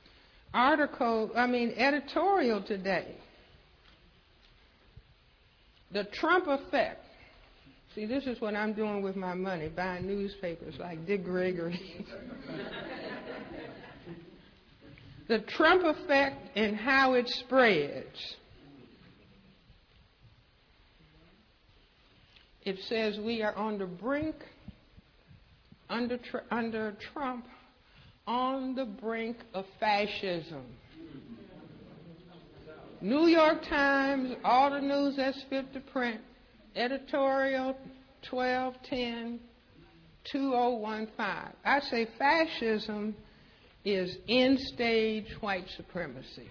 editorial today. The Trump effect. See, this is what I'm doing with my money, buying newspapers like Dick Gregory. The Trump effect and how it spreads. It says we are on the brink, under Trump, on the brink of fascism. New York Times, all the news that's fit to print, editorial 12/10/2015. I say fascism is end-stage white supremacy.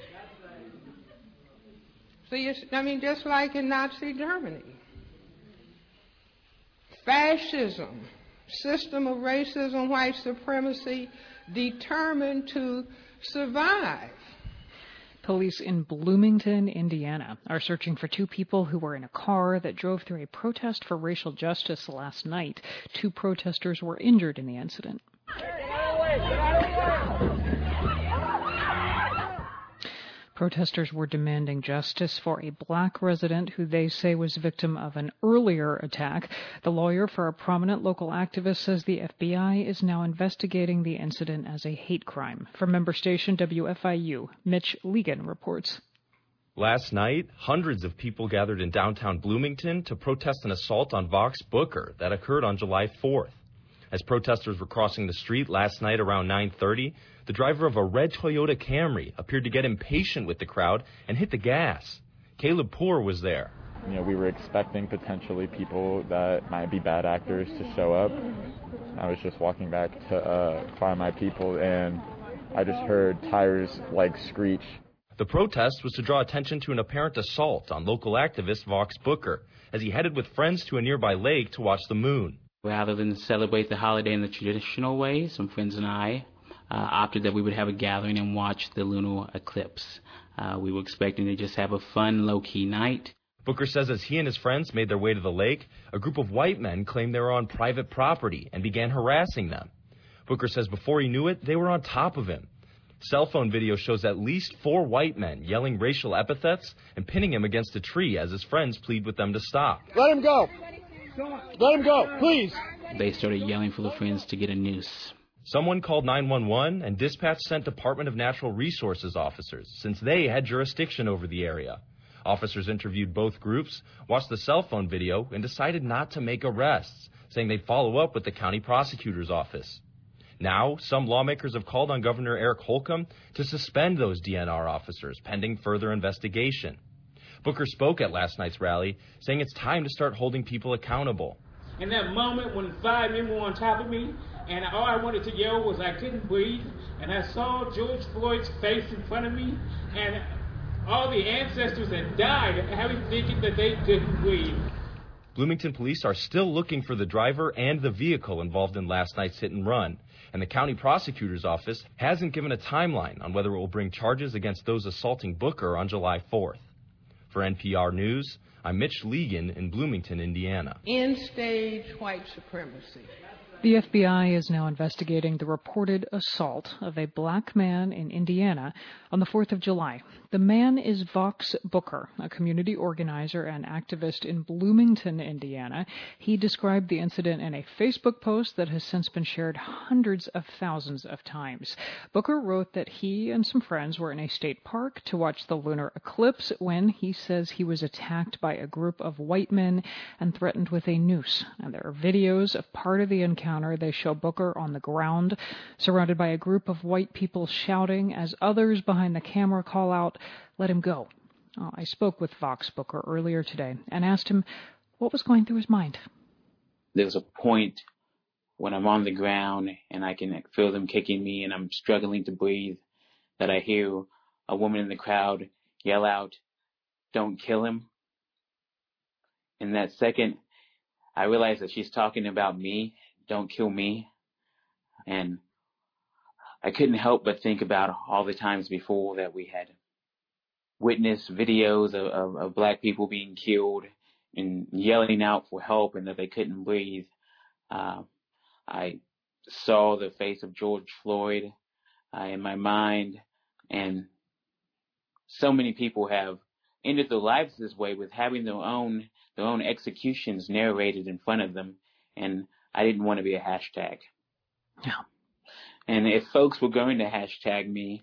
See, just like in Nazi Germany. Fascism, system of racism, white supremacy, determined to survive. Police in Bloomington, Indiana, are searching for 2 people who were in a car that drove through a protest for racial justice last night. 2 protesters were injured in the incident. Protesters were demanding justice for a black resident who they say was victim of an earlier attack. The lawyer for a prominent local activist says the FBI is now investigating the incident as a hate crime. From member station WFIU, Mitch Legan reports. Last night, hundreds of people gathered in downtown Bloomington to protest an assault on Vox Booker that occurred on July 4th. As protesters were crossing the street last night around 9:30, the driver of a red Toyota Camry appeared to get impatient with the crowd and hit the gas. Caleb Poor was there. We were expecting potentially people that might be bad actors to show up. I was just walking back to find my people, and I just heard tires screech. The protest was to draw attention to an apparent assault on local activist Vox Booker as he headed with friends to a nearby lake to watch the moon. Rather than celebrate the holiday in the traditional way, some friends and I opted that we would have a gathering and watch the lunar eclipse. We were expecting to just have a fun, low-key night. Booker says as he and his friends made their way to the lake, a group of white men claimed they were on private property and began harassing them. Booker says before he knew it, they were on top of him. Cell phone video shows at least 4 white men yelling racial epithets and pinning him against a tree as his friends plead with them to stop. Let him go. Let him go, please. They started yelling for the friends to get a noose. Someone called 911 and dispatch sent Department of Natural Resources officers since they had jurisdiction over the area. Officers interviewed both groups, watched the cell phone video, and decided not to make arrests, saying they'd follow up with the county prosecutor's office. Now, some lawmakers have called on Governor Eric Holcomb to suspend those DNR officers pending further investigation. Booker spoke at last night's rally, saying it's time to start holding people accountable. In that moment when 5 men were on top of me, and all I wanted to yell was I couldn't breathe, and I saw George Floyd's face in front of me, and all the ancestors that died having thinking that they couldn't breathe. Bloomington police are still looking for the driver and the vehicle involved in last night's hit and run, and the county prosecutor's office hasn't given a timeline on whether it will bring charges against those assaulting Booker on July 4th. For NPR News, I'm Mitch Legan in Bloomington, Indiana. End-stage white supremacy. The FBI is now investigating the reported assault of a black man in Indiana on the 4th of July. The man is Vox Booker, a community organizer and activist in Bloomington, Indiana. He described the incident in a Facebook post that has since been shared hundreds of thousands of times. Booker wrote that he and some friends were in a state park to watch the lunar eclipse when he says he was attacked by a group of white men and threatened with a noose. And there are videos of part of the encounter. They show Booker on the ground, surrounded by a group of white people shouting as others behind the camera call out, "Let him go." I spoke with Vox Booker earlier today and asked him what was going through his mind. There's a point when I'm on the ground and I can feel them kicking me and I'm struggling to breathe that I hear a woman in the crowd yell out, "Don't kill him." In that second, I realize that she's talking about me. Don't kill me. And I couldn't help but think about all the times before that we had witnessed videos of black people being killed and yelling out for help and that they couldn't breathe. I saw the face of George Floyd in my mind, and so many people have ended their lives this way with having their own executions narrated in front of them, and I didn't want to be a hashtag. Yeah. And if folks were going to hashtag me,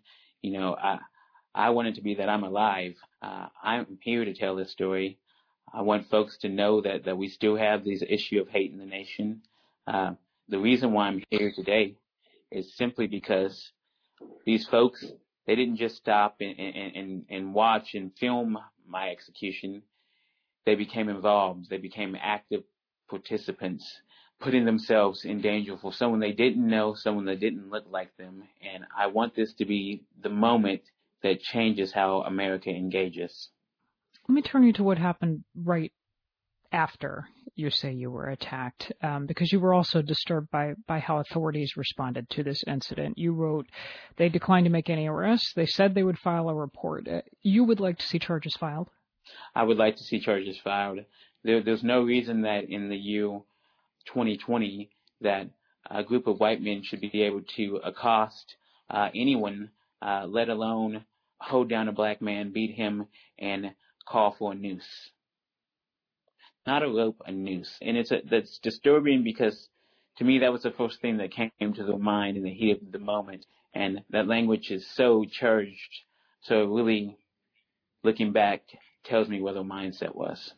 I wanted to be that I'm alive. I'm here to tell this story. I want folks to know that we still have this issue of hate in the nation. The reason why I'm here today is simply because these folks, they didn't just stop and watch and film my execution. They became involved. They became active participants, putting themselves in danger for someone they didn't know, someone that didn't look like them. And I want this to be the moment that changes how America engages. Let me turn you to what happened right after you say you were attacked, because you were also disturbed by how authorities responded to this incident. You wrote they declined to make any arrests. They said they would file a report. You would like to see charges filed? I would like to see charges filed. There's no reason that in the year 2020 that a group of white men should be able to accost anyone, let alone hold down a black man, beat him, and call for a noose. Not a rope, a noose. And that's disturbing because to me that was the first thing that came to the mind in the heat of the moment. And that language is so charged. So really, looking back, tells me where the mindset was.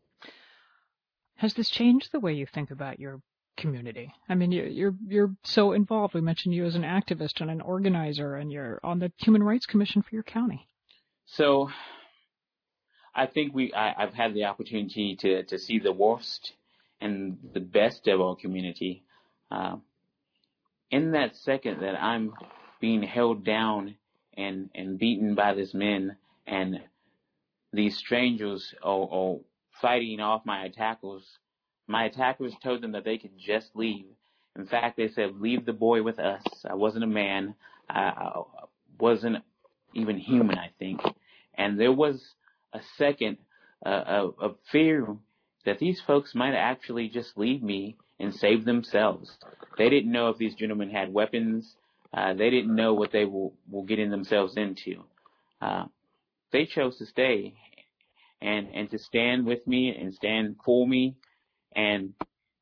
Has this changed the way you think about your community? I mean, you're so involved. We mentioned you as an activist and an organizer, and you're on the Human Rights Commission for your county. So I think I've had the opportunity to see the worst and the best of our community. In that second that I'm being held down and beaten by these men, and these strangers are fighting off my attackers, My attackers told them that they could just leave. In fact, they said, leave the boy with us. I wasn't a man. I wasn't even human, I think. And there was a second of fear that these folks might actually just leave me and save themselves. They didn't know if these gentlemen had weapons. They didn't know what they were getting themselves into. They chose to stay and to stand with me and stand for me. And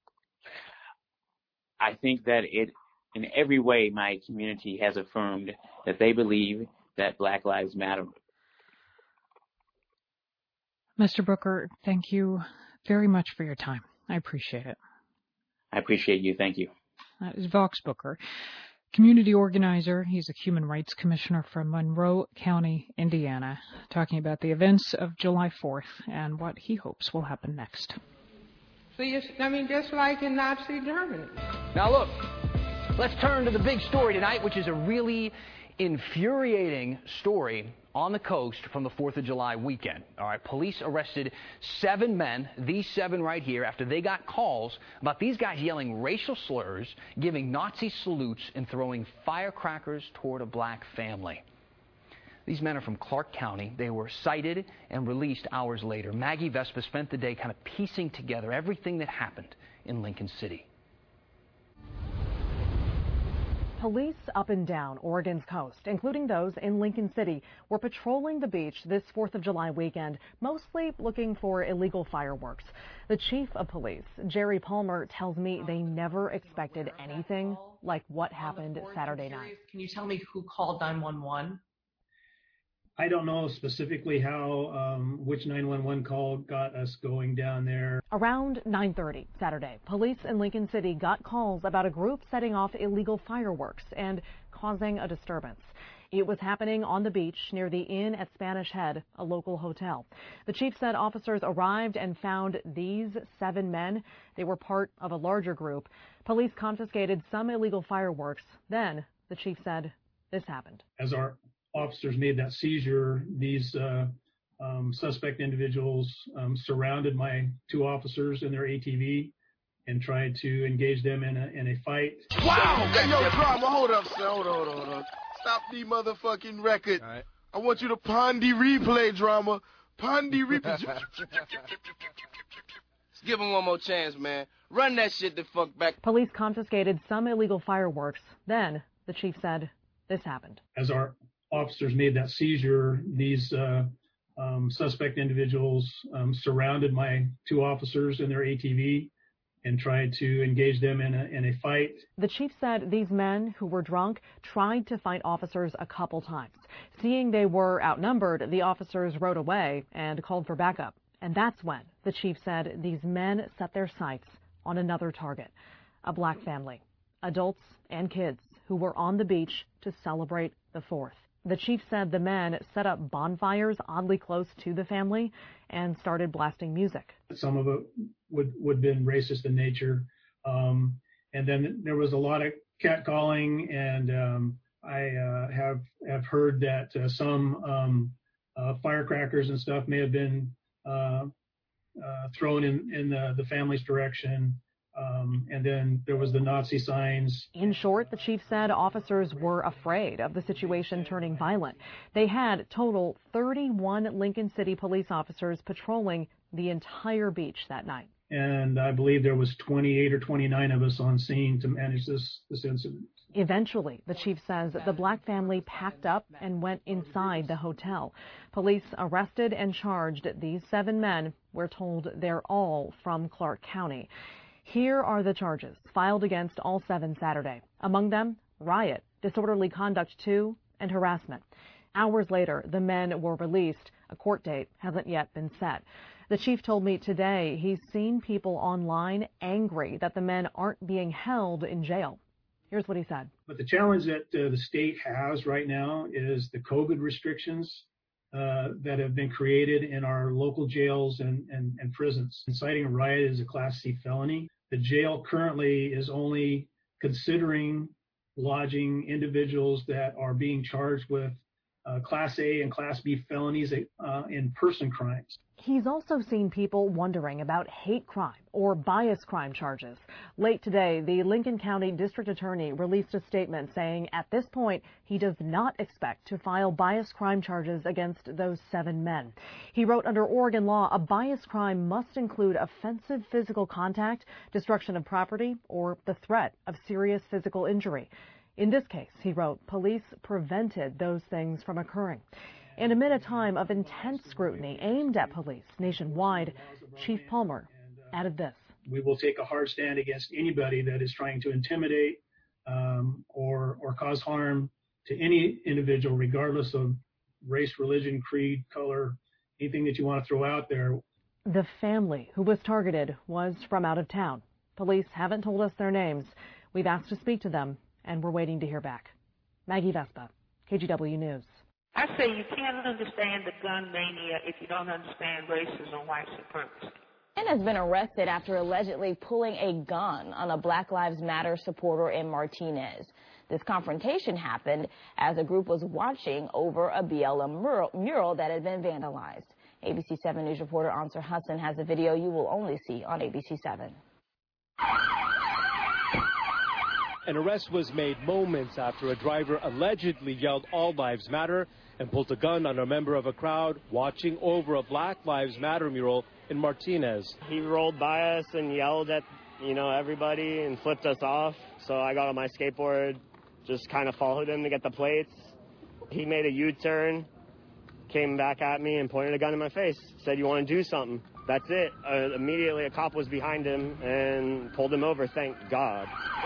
I think that in every way, my community has affirmed that they believe that Black Lives Matter. Mr. Booker, thank you very much for your time. I appreciate it. I appreciate you. Thank you. That is Vox Booker, community organizer. He's a human rights commissioner from Monroe County, Indiana, talking about the events of July 4th and what he hopes will happen next. See, just like in Nazi Germany. Now look, let's turn to the big story tonight, which is a really infuriating story on the coast from the 4th of July weekend. All right, police arrested 7 men, these 7 right here, after they got calls about these guys yelling racial slurs, giving Nazi salutes, and throwing firecrackers toward a black family. These men are from Clark County. They were cited and released hours later. Maggie Vespa spent the day kind of piecing together everything that happened in Lincoln City. Police up and down Oregon's coast, including those in Lincoln City, were patrolling the beach this 4th of July weekend, mostly looking for illegal fireworks. The chief of police, Jerry Palmer, tells me they never expected anything like what happened Saturday night. Can you tell me who called 911? I don't know specifically how which 911 call got us going down there. Around 9:30 Saturday, police in Lincoln City got calls about a group setting off illegal fireworks and causing a disturbance. It was happening on the beach near the Inn at Spanish Head, a local hotel. The chief said officers arrived and found these 7 men. They were part of a larger group. Police confiscated some illegal fireworks. Then the chief said this happened. As our officers made that seizure, these suspect individuals surrounded my 2 officers in their ATV and tried to engage them in a fight. Wow! Hey, yo, drama, hold up, son. Hold on. Stop the motherfucking record. Right. I want you to Pondy replay, drama. Pondy replay. Let's give him one more chance, man. Run that shit the fuck back. Police confiscated some illegal fireworks. Then the chief said this happened. As our officers made that seizure, these suspect individuals surrounded my 2 officers in their ATV and tried to engage them in a fight. The chief said these men who were drunk tried to fight officers a couple times. Seeing they were outnumbered, the officers rode away and called for backup. And that's when the chief said these men set their sights on another target, a black family, adults and kids who were on the beach to celebrate the 4th. The chief said the men set up bonfires oddly close to the family and started blasting music. Some of it would have been racist in nature. And then there was a lot of catcalling, and I have heard that some firecrackers and stuff may have been thrown in the family's direction. And then there was the Nazi signs. In short, the chief said officers were afraid of the situation turning violent. They had total 31 Lincoln City police officers patrolling the entire beach that night. And I believe there was 28 or 29 of us on scene to manage this incident. Eventually, the chief says the black family packed up and went inside the hotel. Police arrested and charged these 7 men. We're told they're all from Clark County. Here are the charges filed against all 7 Saturday. Among them, riot, disorderly conduct 2, and harassment. Hours later, the men were released. A court date hasn't yet been set. The chief told me today he's seen people online angry that the men aren't being held in jail. Here's what he said. But the challenge that the state has right now is the COVID restrictions that have been created in our local jails and prisons. Inciting a riot is a Class C felony. The jail currently is only considering lodging individuals that are being charged with Class A and Class B felonies in person crimes. He's also seen people wondering about hate crime or bias crime charges. Late today, the Lincoln County District Attorney released a statement saying at this point he does not expect to file bias crime charges against those 7 men. He wrote, under Oregon law, a bias crime must include offensive physical contact, destruction of property, or the threat of serious physical injury. In this case, he wrote, police prevented those things from occurring. And amid a time of intense scrutiny aimed at police nationwide, Chief Palmer added this. We will take a hard stand against anybody that is trying to intimidate or cause harm to any individual, regardless of race, religion, creed, color, anything that you want to throw out there. The family who was targeted was from out of town. Police haven't told us their names. We've asked to speak to them, and we're waiting to hear back. Maggie Vespa, KGW News. I say you can't understand the gun mania if you don't understand racism and white supremacy. Man has been arrested after allegedly pulling a gun on a Black Lives Matter supporter in Martinez. This confrontation happened as a group was watching over a BLM mural that had been vandalized. ABC 7 News reporter Ansar Hassan has a video you will only see on ABC 7. An arrest was made moments after a driver allegedly yelled "All Lives Matter" and pulled a gun on a member of a crowd watching over a Black Lives Matter mural in Martinez. He rolled by us and yelled at, everybody and flipped us off. So I got on my skateboard, just kind of followed him to get the plates. He made a U-turn, came back at me and pointed a gun in my face, said, "You want to do something?" That's it. Immediately a cop was behind him and pulled him over, thank God.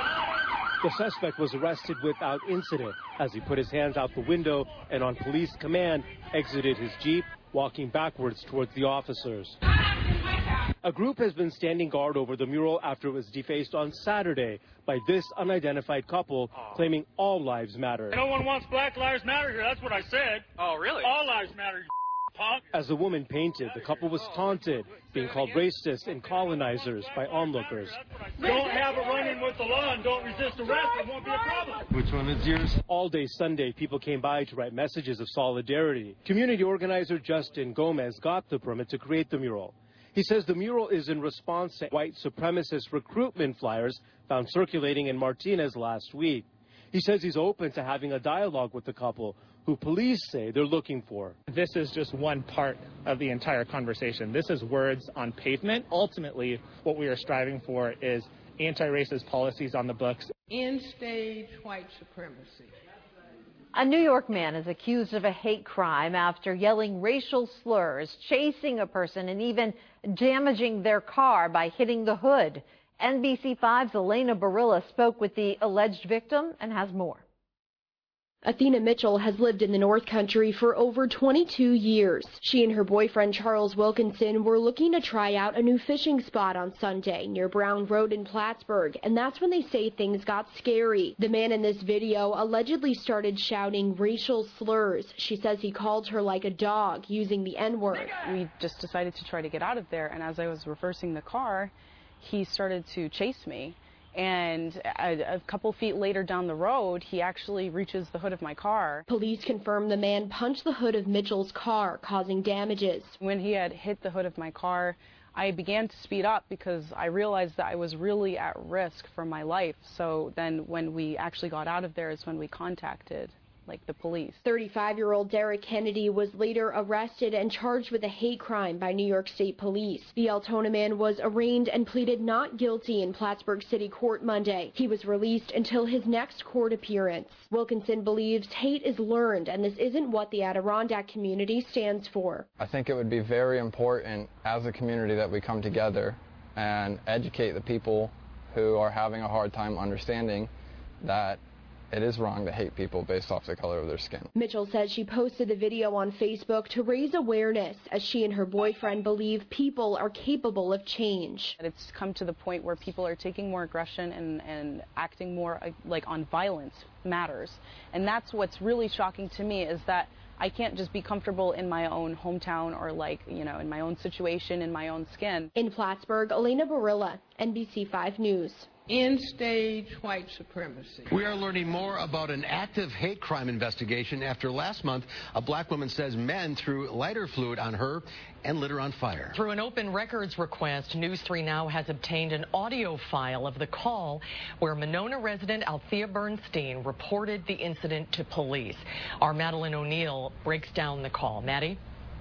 The suspect was arrested without incident as he put his hands out the window and on police command exited his Jeep, walking backwards towards the officers. A group has been standing guard over the mural after it was defaced on Saturday by this unidentified couple claiming all lives matter. No one wants Black Lives Matter here. That's what I said. Oh, really? All lives matter, you punk. As the woman painted, the couple was taunted, being called racist and colonizers by onlookers. Don't have a run-in with the law and don't resist arrest. It won't be a problem. Which one is yours? All day Sunday, people came by to write messages of solidarity. Community organizer Justin Gomez got the permit to create the mural. He says the mural is in response to white supremacist recruitment flyers found circulating in Martinez last week. He says he's open to having a dialogue with the couple, who police say they're looking for. This is just one part of the entire conversation. This is words on pavement. Ultimately, what we are striving for is anti-racist policies on the books. End-stage white supremacy. A New York man is accused of a hate crime after yelling racial slurs, chasing a person, and even damaging their car by hitting the hood. NBC5's Elena Barilla spoke with the alleged victim and has more. Athena Mitchell has lived in the North Country for over 22 years. She and her boyfriend Charles Wilkinson were looking to try out a new fishing spot on Sunday near Brown Road in Plattsburgh, and that's when they say things got scary. The man in this video allegedly started shouting racial slurs. She says he called her like a dog, using the N-word. We just decided to try to get out of there, and as I was reversing the car, he started to chase me. And a couple feet later down the road, he actually reaches the hood of my car. Police confirm the man punched the hood of Mitchell's car, causing damages. When he had hit the hood of my car, I began to speed up because I realized that I was really at risk for my life. So then when we actually got out of there is when we contacted the police. 35-year-old Derek Kennedy was later arrested and charged with a hate crime by New York State Police. The Altona man was arraigned and pleaded not guilty in Plattsburgh City Court Monday. He was released until his next court appearance. Wilkinson believes hate is learned, and this isn't what the Adirondack community stands for. I think it would be very important as a community that we come together and educate the people who are having a hard time understanding that it is wrong to hate people based off the color of their skin. Mitchell says she posted the video on Facebook to raise awareness as she and her boyfriend believe people are capable of change. It's come to the point where people are taking more aggression and acting more on violence matters. And that's what's really shocking to me is that I can't just be comfortable in my own hometown or in my own situation, in my own skin. In Plattsburgh, Elena Barilla, NBC5 News. end-stage white supremacy. We are learning more about an active hate crime investigation after last month a black woman says men threw lighter fluid on her and lit her on fire. Through an open records request, News 3 Now has obtained an audio file of the call where Monona resident Althea Bernstein reported the incident to police. Our Madeline O'Neill breaks down the call. Maddie?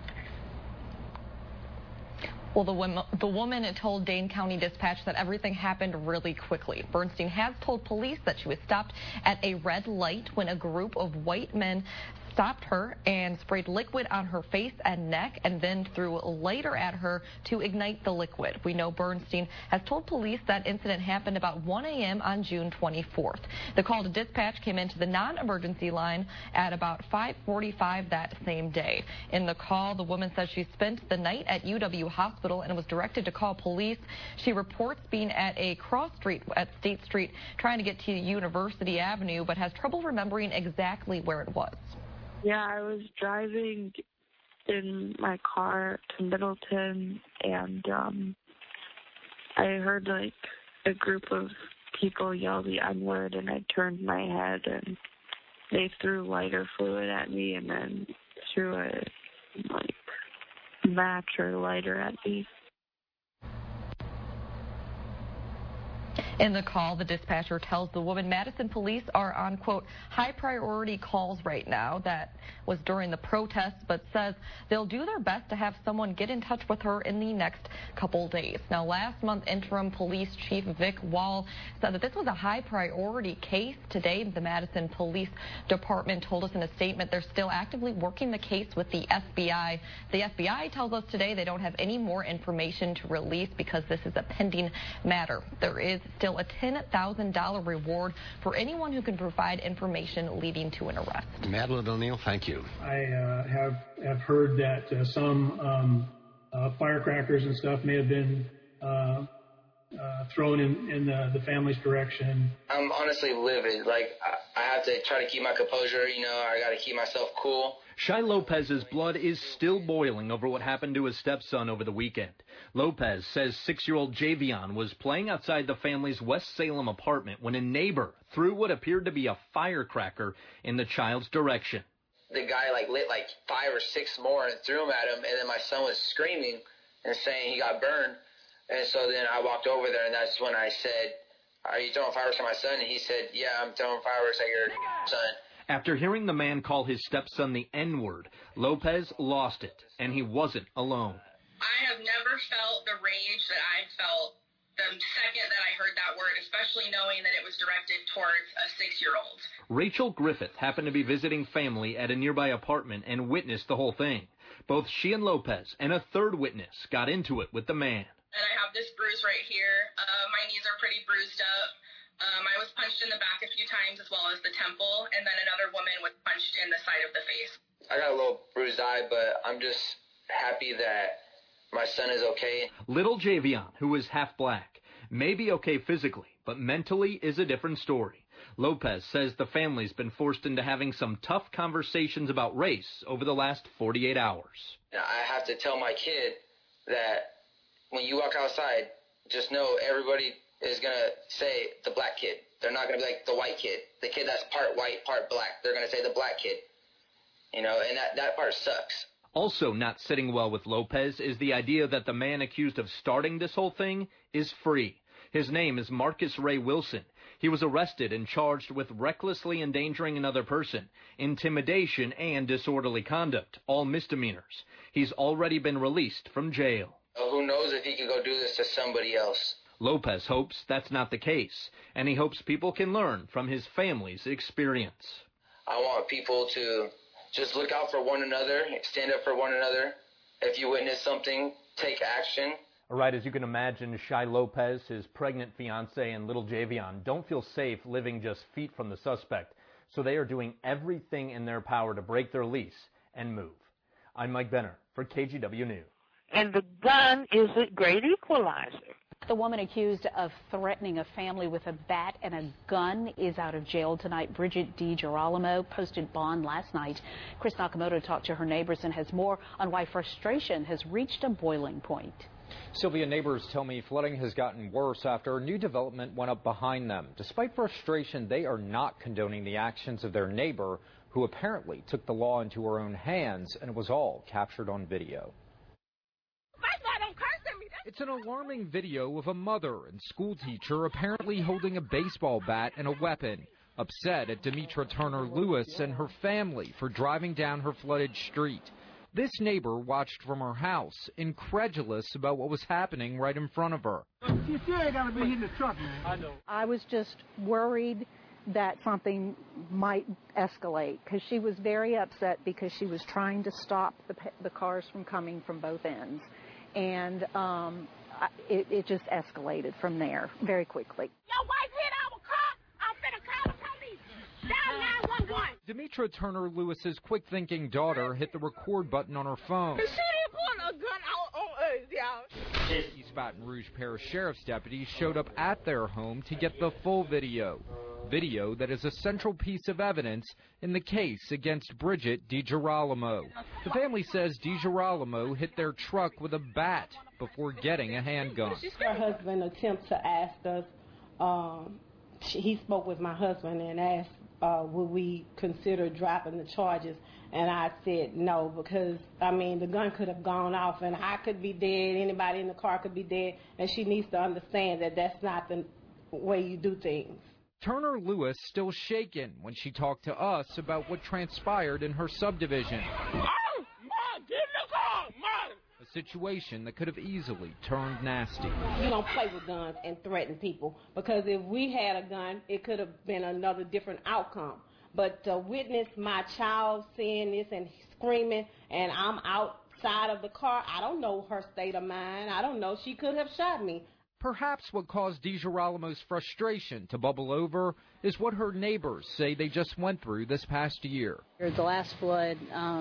Well, the woman told Dane County Dispatch that everything happened really quickly. Bernstein has told police that she was stopped at a red light when a group of white men stopped her and sprayed liquid on her face and neck and then threw a lighter at her to ignite the liquid. We know Bernstein has told police that incident happened about 1 a.m. on June 24th. The call to dispatch came into the non-emergency line at about 5:45 that same day. In the call, the woman says she spent the night at UW Hospital and was directed to call police. She reports being at a cross street at State Street trying to get to University Avenue, but has trouble remembering exactly where it was. Yeah, I was driving in my car to Middleton, and I heard like a group of people yell the N-word, and I turned my head, and they threw lighter fluid at me, and then threw a match or lighter at me. In the call, the dispatcher tells the woman Madison police are on, quote, high priority calls right now. That was during the protests, but says they'll do their best to have someone get in touch with her in the next couple days. Now, last month, interim police chief Vic Wall said that this was a high priority case. Today, the Madison Police Department told us in a statement they're still actively working the case with the FBI. The FBI tells us today they don't have any more information to release because this is a pending matter. There is still a $10,000 reward for anyone who can provide information leading to an arrest. Madeline O'Neill, thank you. I have heard that some firecrackers and stuff may have been thrown in the family's direction. I'm honestly livid. Like, I have to try to keep my composure. You know, I got to keep myself cool. Shai Lopez's blood is still boiling over what happened to his stepson over the weekend. Lopez says 6-year-old Javion was playing outside the family's West Salem apartment when a neighbor threw what appeared to be a firecracker in the child's direction. The guy lit 5 or 6 more and threw them at him, and then my son was screaming and saying he got burned. And so then I walked over there, and that's when I said, "Are you throwing fireworks at my son?" And he said, "Yeah, I'm throwing fireworks at your son." After hearing the man call his stepson the N-word, Lopez lost it, and he wasn't alone. I have never felt the rage that I felt the second that I heard that word, especially knowing that it was directed towards a 6-year-old. Rachel Griffith happened to be visiting family at a nearby apartment and witnessed the whole thing. Both she and Lopez and a third witness got into it with the man. And I have this bruise right here. My knees are pretty bruised up. I was punched in the back a few times as well as the temple, and then another woman was punched in the side of the face. I got a little bruised eye, but I'm just happy that my son is okay. Little Javion, who is half black, may be okay physically, but mentally is a different story. Lopez says the family's been forced into having some tough conversations about race over the last 48 hours. I have to tell my kid that when you walk outside, just know everybody is going to say the black kid. They're not going to be like the white kid. The kid that's part white, part black. They're going to say the black kid. You know, and that part sucks. Also not sitting well with Lopez is the idea that the man accused of starting this whole thing is free. His name is Marcus Ray Wilson. He was arrested and charged with recklessly endangering another person, intimidation, and disorderly conduct, all misdemeanors. He's already been released from jail. Who knows if he could go do this to somebody else. Lopez hopes that's not the case, and he hopes people can learn from his family's experience. I want people to just look out for one another, stand up for one another. If you witness something, take action. All right, as you can imagine, Shai Lopez, his pregnant fiance, and little Javion don't feel safe living just feet from the suspect, so they are doing everything in their power to break their lease and move. I'm Mike Benner for KGW News. And the gun is a great equalizer. The woman accused of threatening a family with a bat and a gun is out of jail tonight. Bridget DiGirolamo posted bond last night. Chris Nakamoto talked to her neighbors and has more on why frustration has reached a boiling point. Sylvia, neighbors tell me flooding has gotten worse after a new development went up behind them. Despite frustration, they are not condoning the actions of their neighbor, who apparently took the law into her own hands, and it was all captured on video. It's an alarming video of a mother and school teacher apparently holding a baseball bat and a weapon, upset at Demetra Turner Lewis and her family for driving down her flooded street. This neighbor watched from her house, incredulous about what was happening right in front of her. She still ain't got to be hitting the truck, man. I know. I was just worried that something might escalate, because she was very upset because she was trying to stop the cars from coming from both ends. And it just escalated from there very quickly. Your wife hit our car. I'm finna call the police. Dial 911. Demetra Turner Lewis's quick-thinking daughter hit the record button on her phone. She didn't pull a gun out on us, y'all. East Baton Rouge Parish Sheriff's deputies showed up at their home to get the full video. Video that is a central piece of evidence in the case against Bridget DiGirolamo. The family says DiGirolamo hit their truck with a bat before getting a handgun. Her husband attempted to ask us, he spoke with my husband and asked, would we consider dropping the charges? And I said no, because, I mean, the gun could have gone off and I could be dead, anybody in the car could be dead, and she needs to understand that that's not the way you do things. Turner Lewis still shaken when she talked to us about what transpired in her subdivision. Mom, get in the car, Mom! A situation that could have easily turned nasty. You don't play with guns and threaten people, because if we had a gun, it could have been another different outcome. But to witness my child seeing this and screaming, and I'm outside of the car, I don't know her state of mind. I don't know. She could have shot me. Perhaps what caused DiGirolamo's frustration to bubble over is what her neighbors say they just went through this past year. The last flood,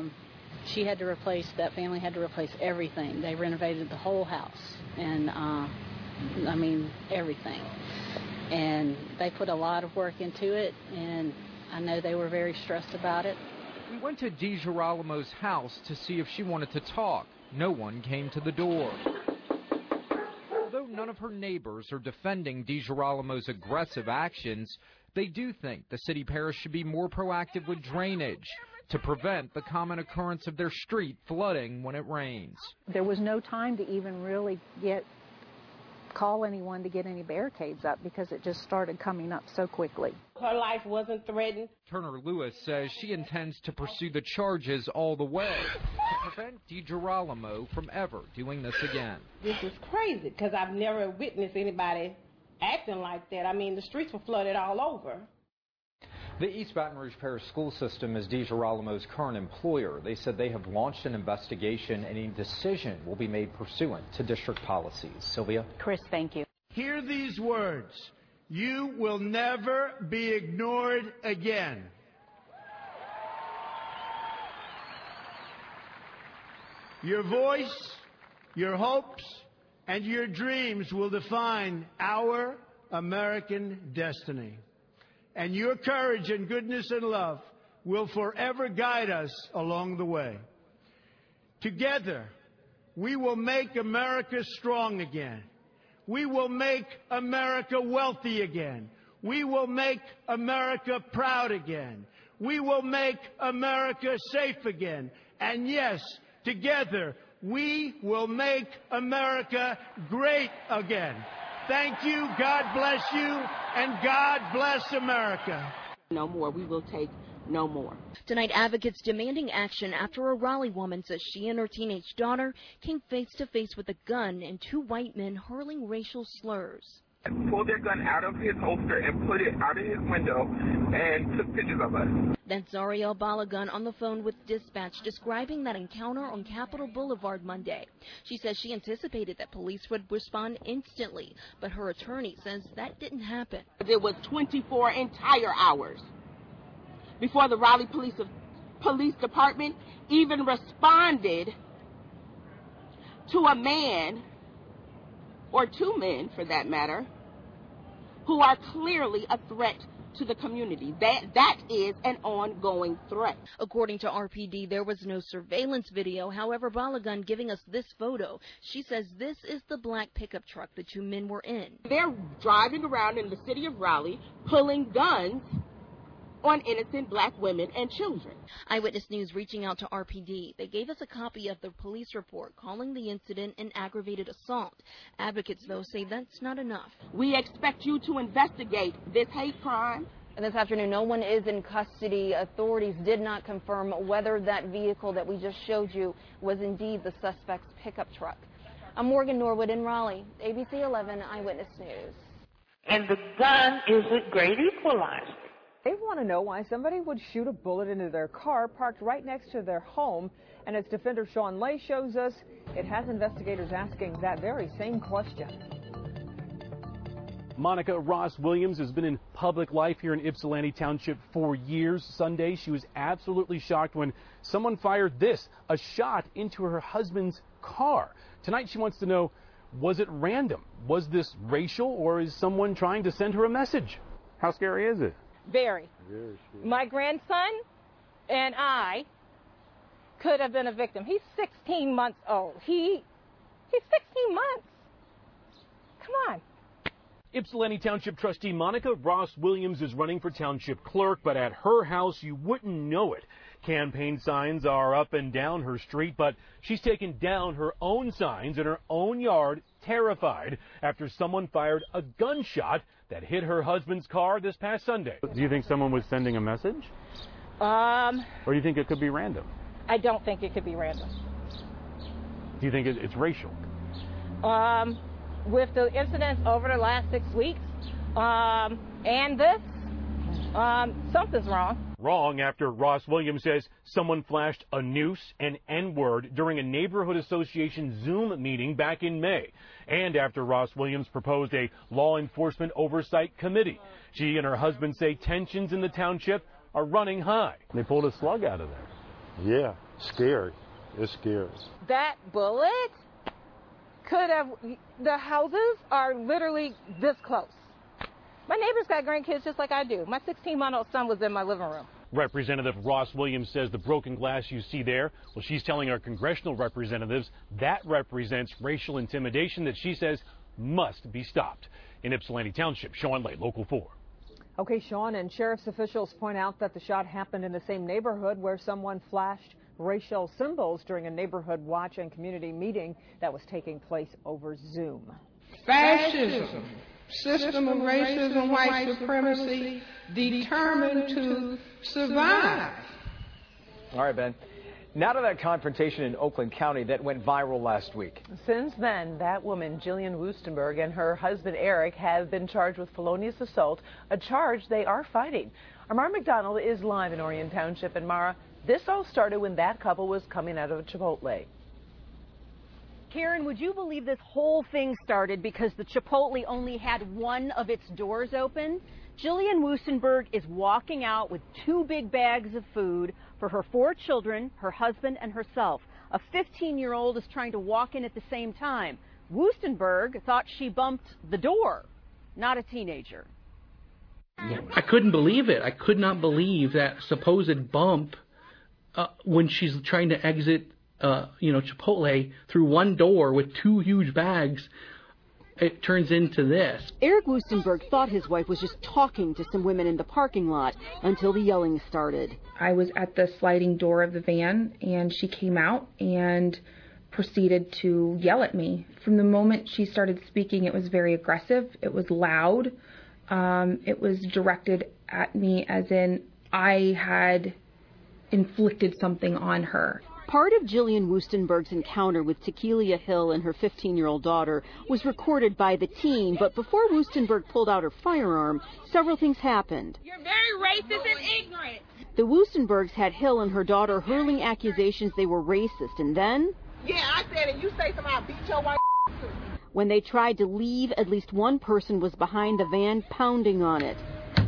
that family had to replace everything. They renovated the whole house, and I mean, everything. And they put a lot of work into it, and I know they were very stressed about it. We went to DiGirolamo's house to see if she wanted to talk. No one came to the door. Although none of her neighbors are defending DiGirolamo's aggressive actions, they do think the city parish should be more proactive with drainage to prevent the common occurrence of their street flooding when it rains. There was no time to even really call anyone to get any barricades up, because it just started coming up so quickly. Her life wasn't threatened. Turner Lewis says she intends to pursue the charges all the way to prevent DiGirolamo from ever doing this again. This is crazy, because I've never witnessed anybody acting like that. I mean, the streets were flooded all over. The East Baton Rouge Parish School System is DiGirolamo's current employer. They said they have launched an investigation, and a decision will be made pursuant to district policies. Sylvia? Chris, thank you. Hear these words. You will never be ignored again. Your voice, your hopes, and your dreams will define our American destiny. And your courage and goodness and love will forever guide us along the way. Together, we will make America strong again. We will make America wealthy again. We will make America proud again. We will make America safe again. And yes, together, we will make America great again. Thank you, God bless you, and God bless America. No more. We will take no more. Tonight, advocates demanding action after a Raleigh woman says she and her teenage daughter came face to face with a gun and two white men hurling racial slurs. Pulled their gun out of his holster and put it out of his window and took pictures of us. That's Zariel Balagun on the phone with dispatch describing that encounter on Capitol Boulevard Monday. She says she anticipated that police would respond instantly, but her attorney says that didn't happen. It was 24 entire hours before the Raleigh Police Department even responded to a man, or two men for that matter, who are clearly a threat to the community. That is an ongoing threat. According to RPD, there was no surveillance video. However, Balogun giving us this photo. She says this is the black pickup truck the two men were in. They're driving around in the city of Raleigh, pulling guns on innocent black women and children. Eyewitness News reaching out to RPD. They gave us a copy of the police report calling the incident an aggravated assault. Advocates, though, say that's not enough. We expect you to investigate this hate crime. And this afternoon, no one is in custody. Authorities did not confirm whether that vehicle that we just showed you was indeed the suspect's pickup truck. I'm Morgan Norwood in Raleigh, ABC 11 Eyewitness News. And the gun is a great equalizer. They want to know why somebody would shoot a bullet into their car parked right next to their home. And as Defender Sean Lay shows us, it has investigators asking that very same question. Monica Ross Williams has been in public life here in Ypsilanti Township for years. Sunday, she was absolutely shocked when someone fired a shot into her husband's car. Tonight, she wants to know, was it random? Was this racial, or is someone trying to send her a message? How scary is it? Very. My grandson and I could have been a victim. He's 16 months old. He's 16 months. Come on. Ypsilanti Township trustee Monica Ross Williams is running for township clerk, but at her house, you wouldn't know it. Campaign signs are up and down her street, but she's taken down her own signs in her own yard, terrified after someone fired a gunshot that hit her husband's car this past Sunday. Do you think someone was sending a message? Or do you think it could be random? I don't think it could be random. Do you think it's racial? With the incidents over the last 6 weeks and this, something's wrong. Wrong after Ross Williams says someone flashed a noose and N-word during a neighborhood association Zoom meeting back in May. And after Ross Williams proposed a law enforcement oversight committee. She and her husband say tensions in the township are running high. They pulled a slug out of there. Yeah, scary. It's scary. That bullet could have, the houses are literally this close. My neighbor's got grandkids just like I do. My 16-month-old son was in my living room. Representative Ross Williams says the broken glass you see there, well, she's telling our congressional representatives that represents racial intimidation that she says must be stopped. In Ypsilanti Township, Sean Lay, Local 4. Okay, Sean, and sheriff's officials point out that the shot happened in the same neighborhood where someone flashed racial symbols during a neighborhood watch and community meeting that was taking place over Zoom. Fascism, system of racism, white supremacy, determined to survive. All right, Ben. Now to that confrontation in Oakland County that went viral last week. Since then, that woman, Jillian Woostenberg, and her husband, Eric, have been charged with felonious assault, a charge they are fighting. Our Mara McDonald is live in Orion Township. And Mara, this all started when that couple was coming out of a Chipotle. Karen, would you believe this whole thing started because the Chipotle only had one of its doors open? Jillian Woostenberg is walking out with 2 big bags of food for her 4 children, her husband, and herself. A 15-year-old is trying to walk in at the same time. Woostenberg thought she bumped the door, not a teenager. I couldn't believe it. I could not believe that supposed bump when she's trying to exit Chipotle through one door with 2 huge bags. It turns into this. Eric Woostenberg thought his wife was just talking to some women in the parking lot until the yelling started. I was at the sliding door of the van, and she came out and proceeded to yell at me. From the moment she started speaking, it was very aggressive. It was loud. It was directed at me as in I had inflicted something on her. Part of Jillian Woostenberg's encounter with Tequila Hill and her 15-year-old daughter was recorded by the teen, but before Woostenberg pulled out her firearm, several things happened. You're very racist and ignorant. The Woostenbergs had Hill and her daughter hurling accusations they were racist, and then... Yeah, I said it. You say something, I'll beat your white too. When they tried to leave, at least one person was behind the van pounding on it.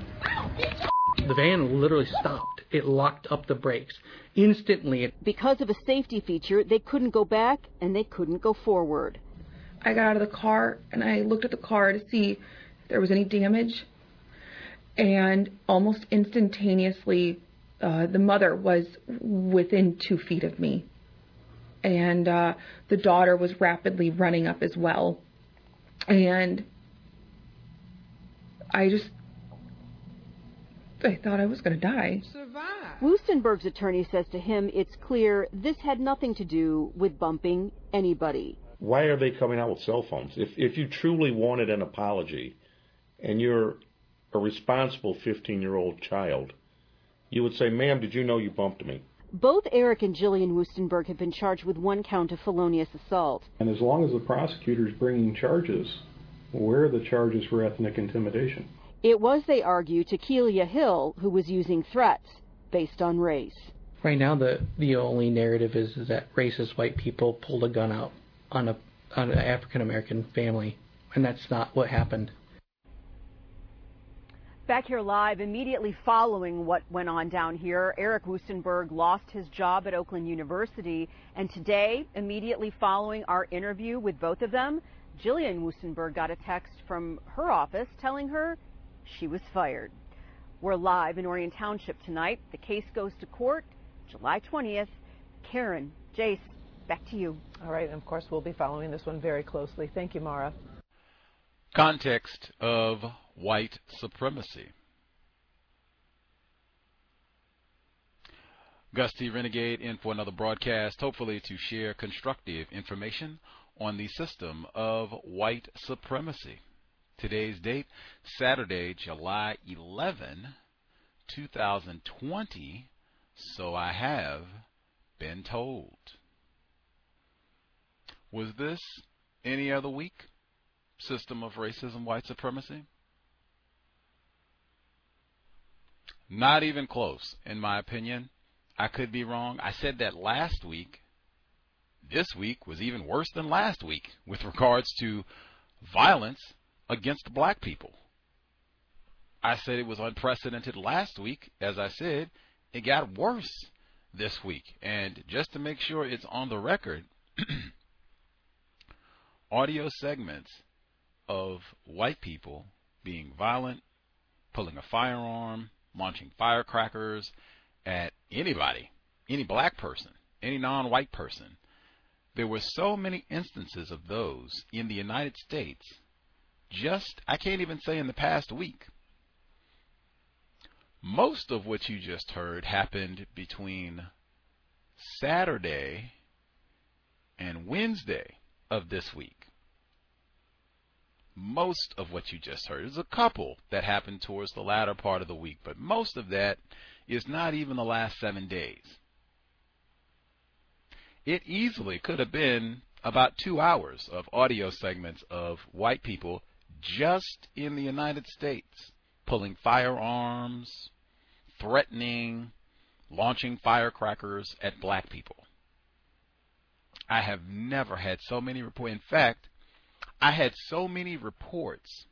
The van literally stopped. It locked up the brakes instantly. Because of a safety feature, they couldn't go back and they couldn't go forward. I got out of the car and I looked at the car to see if there was any damage. And almost instantaneously, the mother was within 2 feet of me. And the daughter was rapidly running up as well. And I thought I was going to die. Woostenberg's attorney says to him it's clear this had nothing to do with bumping anybody. Why are they coming out with cell phones? If you truly wanted an apology and you're a responsible 15-year-old child, you would say, ma'am, did you know you bumped me? Both Eric and Jillian Woostenberg have been charged with 1 count of felonious assault. And as long as the prosecutor's bringing charges, where are the charges for ethnic intimidation? It was, they argue, Tequila Hill who was using threats based on race. Right now, the only narrative is that racist white people pulled a gun out on an African-American family, and that's not what happened. Back here live, immediately following what went on down here, Eric Woostenberg lost his job at Oakland University. And today, immediately following our interview with both of them, Jillian Woostenberg got a text from her office telling her she was fired. We're live in Orion Township tonight. The case goes to court July 20th. Karen, Jace, back to you. All right, and of course, we'll be following this one very closely. Thank you, Mara. Context of white supremacy. Gus T. Renegade in for another broadcast, hopefully to share constructive information on the system of white supremacy. Today's date, Saturday, July 11, 2020, so I have been told. Was this any other week? System of racism, white supremacy? Not even close, in my opinion. I could be wrong. I said that last week. This week was even worse than last week with regards to violence against black people. I said it was unprecedented last week. As I said, it got worse this week. And just to make sure it's on the record, audio segments of white people being violent, pulling a firearm, launching firecrackers at anybody, any black person, any non-white person. There were so many instances of those in the United States, I can't even say in the past week. Most of what you just heard happened between Saturday and Wednesday of this week. Most of what you just heard. There's a couple that happened towards the latter part of the week, but most of that is not even the last 7 days. It easily could have been about 2 hours of audio segments of white people just in the United States, pulling firearms, threatening, launching firecrackers at black people. I have never had so many reports. In fact, I had so many reports,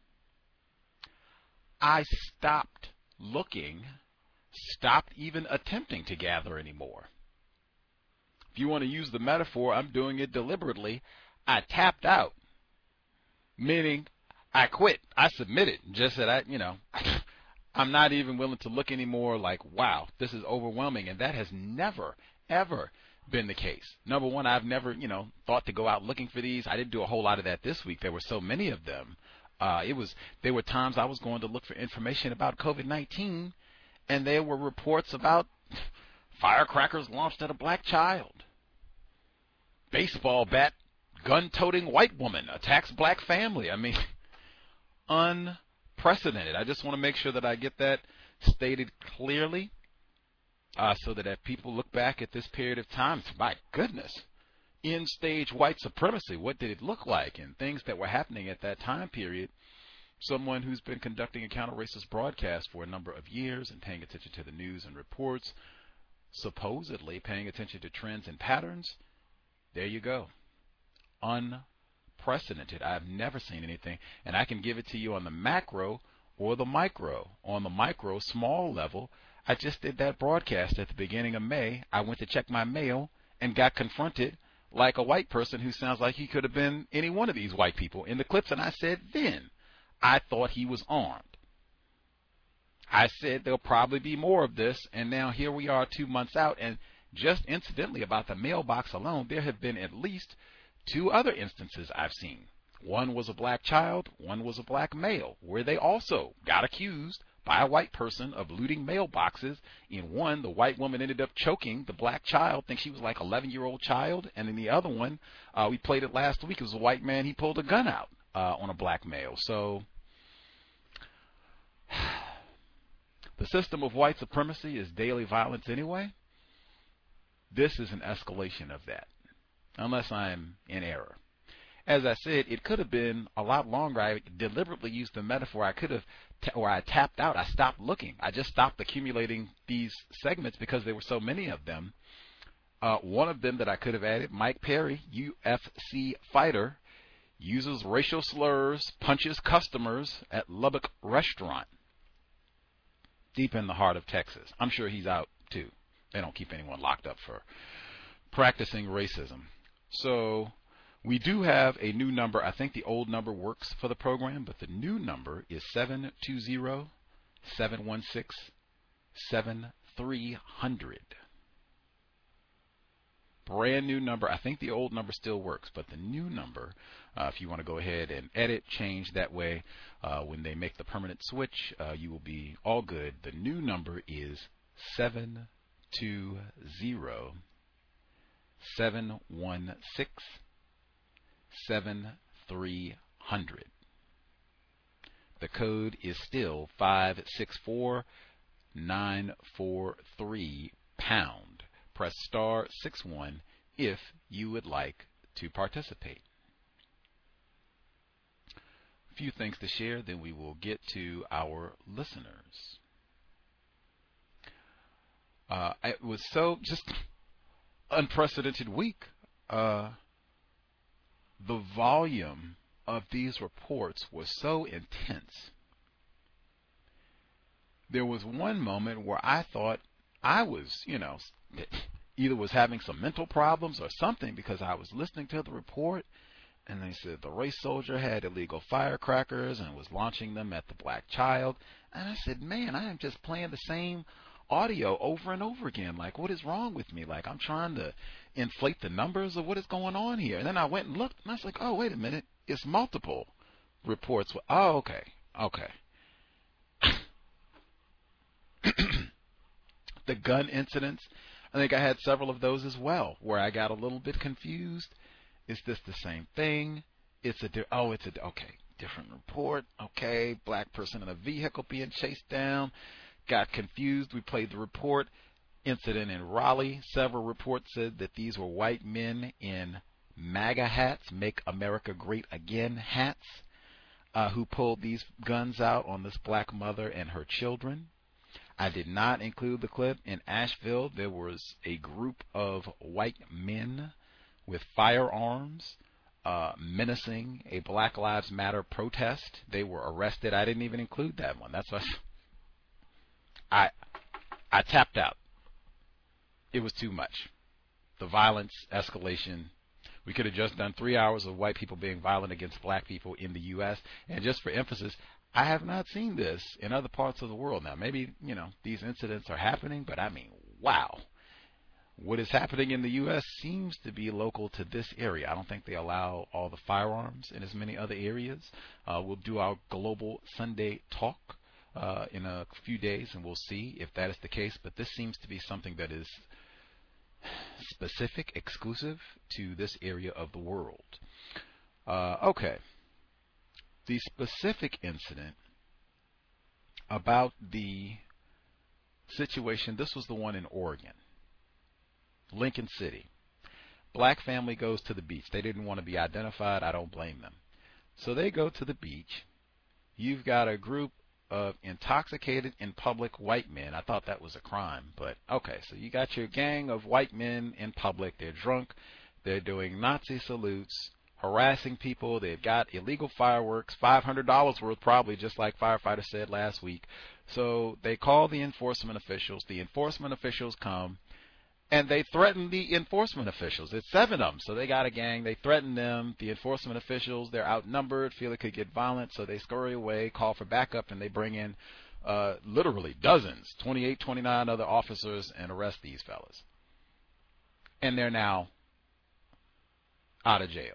I stopped looking, stopped even attempting to gather anymore. If you want to use the metaphor, I'm doing it deliberately. I tapped out, meaning I quit. I submitted. Just that I'm not even willing to look anymore like, wow, this is overwhelming. And that has never, ever been the case. Number one, I've never, thought to go out looking for these. I didn't do a whole lot of that this week. There were so many of them. There were times I was going to look for information about COVID-19, and there were reports about firecrackers launched at a black child. Baseball bat, gun-toting white woman attacks black family. I mean, unprecedented. I just want to make sure that I get that stated clearly. So that if people look back at this period of time, my goodness, in-stage white supremacy, what did it look like? And things that were happening at that time period. Someone who's been conducting a counter-racist broadcast for a number of years and paying attention to the news and reports, supposedly paying attention to trends and patterns, there you go. Unprecedented. I've never seen anything. And I can give it to you on the macro or the micro. On the micro, small level, I just did that broadcast at the beginning of May. I went to check my mail and got confronted like a white person who sounds like he could have been any one of these white people in the clips. And I said then, I thought he was armed. I said there'll probably be more of this, and now here we are 2 months out, and just incidentally about the mailbox alone, there have been at least 2 other instances I've seen. One was a black child, one was a black male, where they also got accused by a white person of looting mailboxes. In one, the white woman ended up choking the black child, I think she was like 11-year-old child, and in the other one, we played it last week, it was a white man, he pulled a gun out on a black male. So the system of white supremacy is daily violence anyway. This is an escalation of that, unless I'm in error. As I said, it could have been a lot longer. I deliberately used the metaphor. I could have, or I tapped out. I stopped looking. I just stopped accumulating these segments because there were so many of them. One of them that I could have added, Mike Perry, UFC fighter, uses racial slurs, punches customers at Lubbock restaurant, deep in the heart of Texas. I'm sure he's out too. They don't keep anyone locked up for practicing racism. So we do have a new number. I think the old number works for the program, but the new number is 720-716-7300. Brand new number. I think the old number still works, but the new number, if you want to go ahead and edit, change that way, when they make the permanent switch, you will be all good. The new number is 720-716-7300. The code is still 564943 pound. Press star 61 if you would like to participate. A few things to share, then we will get to our listeners. It was so just unprecedented week. The volume of these reports was so intense. There was one moment where I thought I was, either was having some mental problems or something, because I was listening to the report and they said the race soldier had illegal firecrackers and was launching them at the black child. And I said, man, I am just playing the same audio over and over again. Like, what is wrong with me? Like, I'm trying to inflate the numbers of what is going on here. And then I went and looked and I was like, oh, wait a minute. It's multiple reports. Oh, okay. The gun incidents, I think I had several of those as well, where I got a little bit confused. Is this the same thing? Different report. Okay, black person in a vehicle being chased down. Got confused. We played the report. Incident in Raleigh. Several reports said that these were white men in MAGA hats, Make America Great Again hats, who pulled these guns out on this black mother and her children. I did not include the clip. In Asheville, there was a group of white men with firearms menacing a Black Lives Matter protest. They were arrested. I didn't even include that one. That's why I tapped out. It was too much. The violence escalation. We could have just done 3 hours of white people being violent against black people in the U.S. And just for emphasis, I have not seen this in other parts of the world. Now, maybe, these incidents are happening, but I mean, wow. What is happening in the U.S. seems to be local to this area. I don't think they allow all the firearms in as many other areas. We'll do our global Sunday talk in a few days, and we'll see if that is the case. But this seems to be something that is specific, exclusive to this area of the world. Okay. The specific incident about the situation, this was the one in Oregon, Lincoln City. Black family goes to the beach. They didn't want to be identified. I don't blame them. So they go to the beach. You've got a group of intoxicated in public white men. I thought that was a crime, but okay. So you got your gang of white men in public. They're drunk. They're doing Nazi salutes, harassing people. They've got illegal fireworks, $500 worth probably, just like firefighters said last week. So they call the enforcement officials. The enforcement officials come, and they threaten the enforcement officials. It's 7 of them, so they got a gang. They threaten them. The enforcement officials, they're outnumbered, feel it could get violent, so they scurry away, call for backup, and they bring in literally dozens, 28, 29 other officers, and arrest these fellas. And they're now out of jail.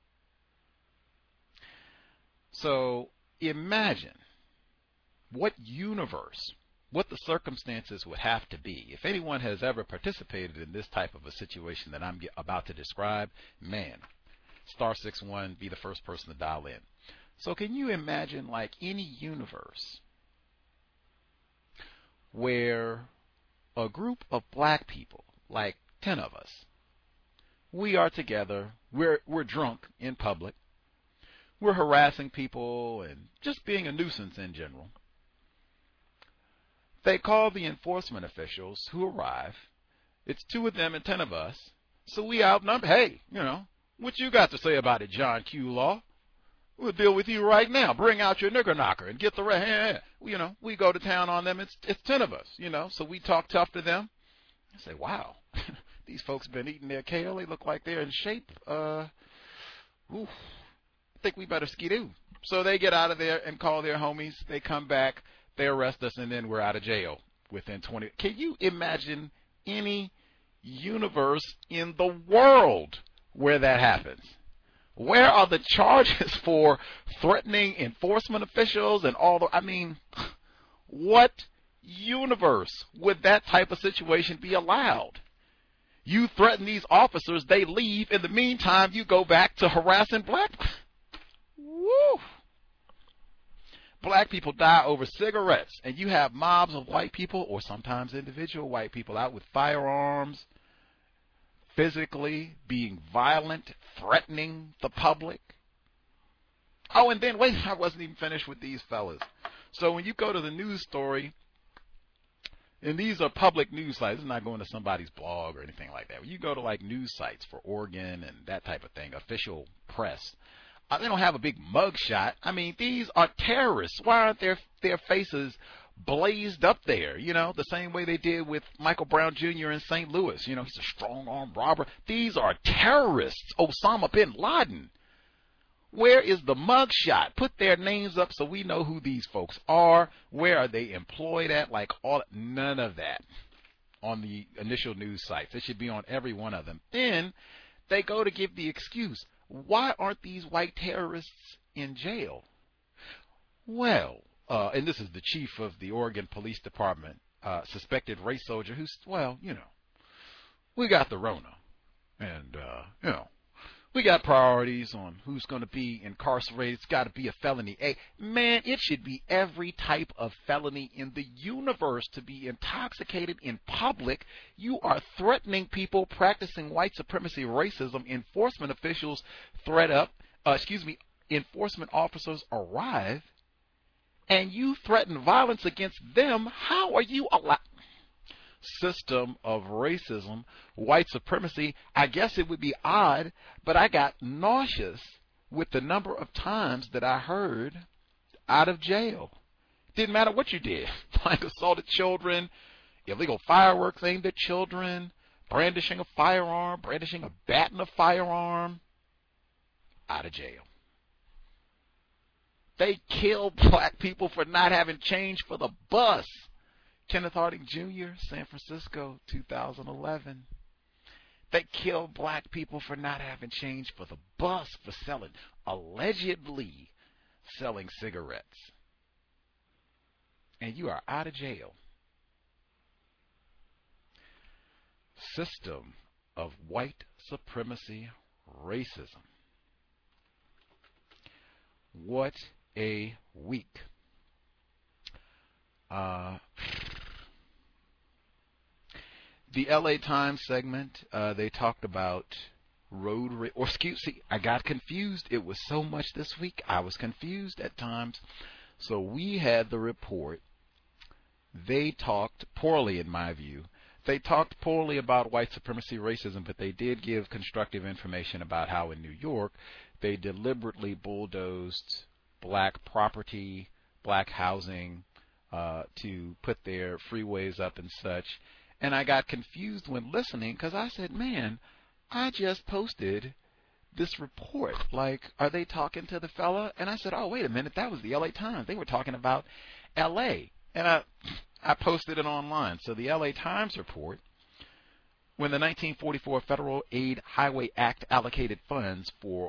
So imagine what universe, what the circumstances would have to be. If anyone has ever participated in this type of a situation that I'm about to describe, man, *61, be the first person to dial in. So can you imagine like any universe where a group of black people, like 10 of us, we are together, we're drunk in public, we're harassing people and just being a nuisance in general. They call the enforcement officials who arrive. It's 2 of them and 10 of us. So we outnumber. Hey, what you got to say about it, John Q. Law? We'll deal with you right now. Bring out your nigger knocker and get the rest. We go to town on them. It's 10 of us, So we talk tough to them. I say, wow, these folks been eating their kale. They look like they're in shape. I think we better skidoo. So they get out of there and call their homies. They come back. They arrest us, and then we're out of jail within 20. Can you imagine any universe in the world where that happens? Where are the charges for threatening enforcement officials and all the, what universe would that type of situation be allowed? You threaten these officers, they leave. In the meantime, you go back to harassing black. Woo! Black people die over cigarettes, and you have mobs of white people, or sometimes individual white people, out with firearms, physically being violent, threatening the public. Oh, and then, wait, I wasn't even finished with these fellas. So when you go to the news story, and these are public news sites, it's not going to somebody's blog or anything like that. When you go to like news sites for Oregon and that type of thing, official press, they don't have a big mug shot. These are terrorists. Why aren't their faces blazed up there? The same way they did with Michael Brown Jr. in St. Louis. He's a strong-armed robber. These are terrorists. Osama bin Laden. Where is the mug shot? Put their names up so we know who these folks are. Where are they employed at? None of that on the initial news sites. It should be on every one of them. Then they go to give the excuse. Why aren't these white terrorists in jail? Well, and this is the chief of the Oregon Police Department, suspected race soldier who's, we got the Rona. And, we got priorities on who's going to be incarcerated. It's got to be a felony. Man, it should be every type of felony in the universe to be intoxicated in public. You are threatening people practicing white supremacy racism. Enforcement officials enforcement officers arrive, and you threaten violence against them. How are you allowed? System of racism, white supremacy. I guess it would be odd, but I got nauseous with the number of times that I heard out of jail. Didn't matter what you did. Like assaulted children, illegal fireworks aimed at children, brandishing a firearm, brandishing a bat and a firearm, out of jail. They killed black people for not having change for the bus. Kenneth Harding Jr., San Francisco, 2011. They killed black people for not having change for the bus, for allegedly selling cigarettes. And you are out of jail. System of white supremacy racism. What a week. The LA Times segment, they talked about I got confused. It was so much this week. I was confused at times. So we had the report. They talked poorly, in my view. They talked poorly about white supremacy racism, but they did give constructive information about how in New York they deliberately bulldozed black property, black housing, to put their freeways up and such. And I got confused when listening because I said, man, I just posted this report. Are they talking to the fella? And I said, oh, wait a minute, that was the LA Times. They were talking about LA. And I posted it online. So the LA Times report, when the 1944 Federal Aid Highway Act allocated funds for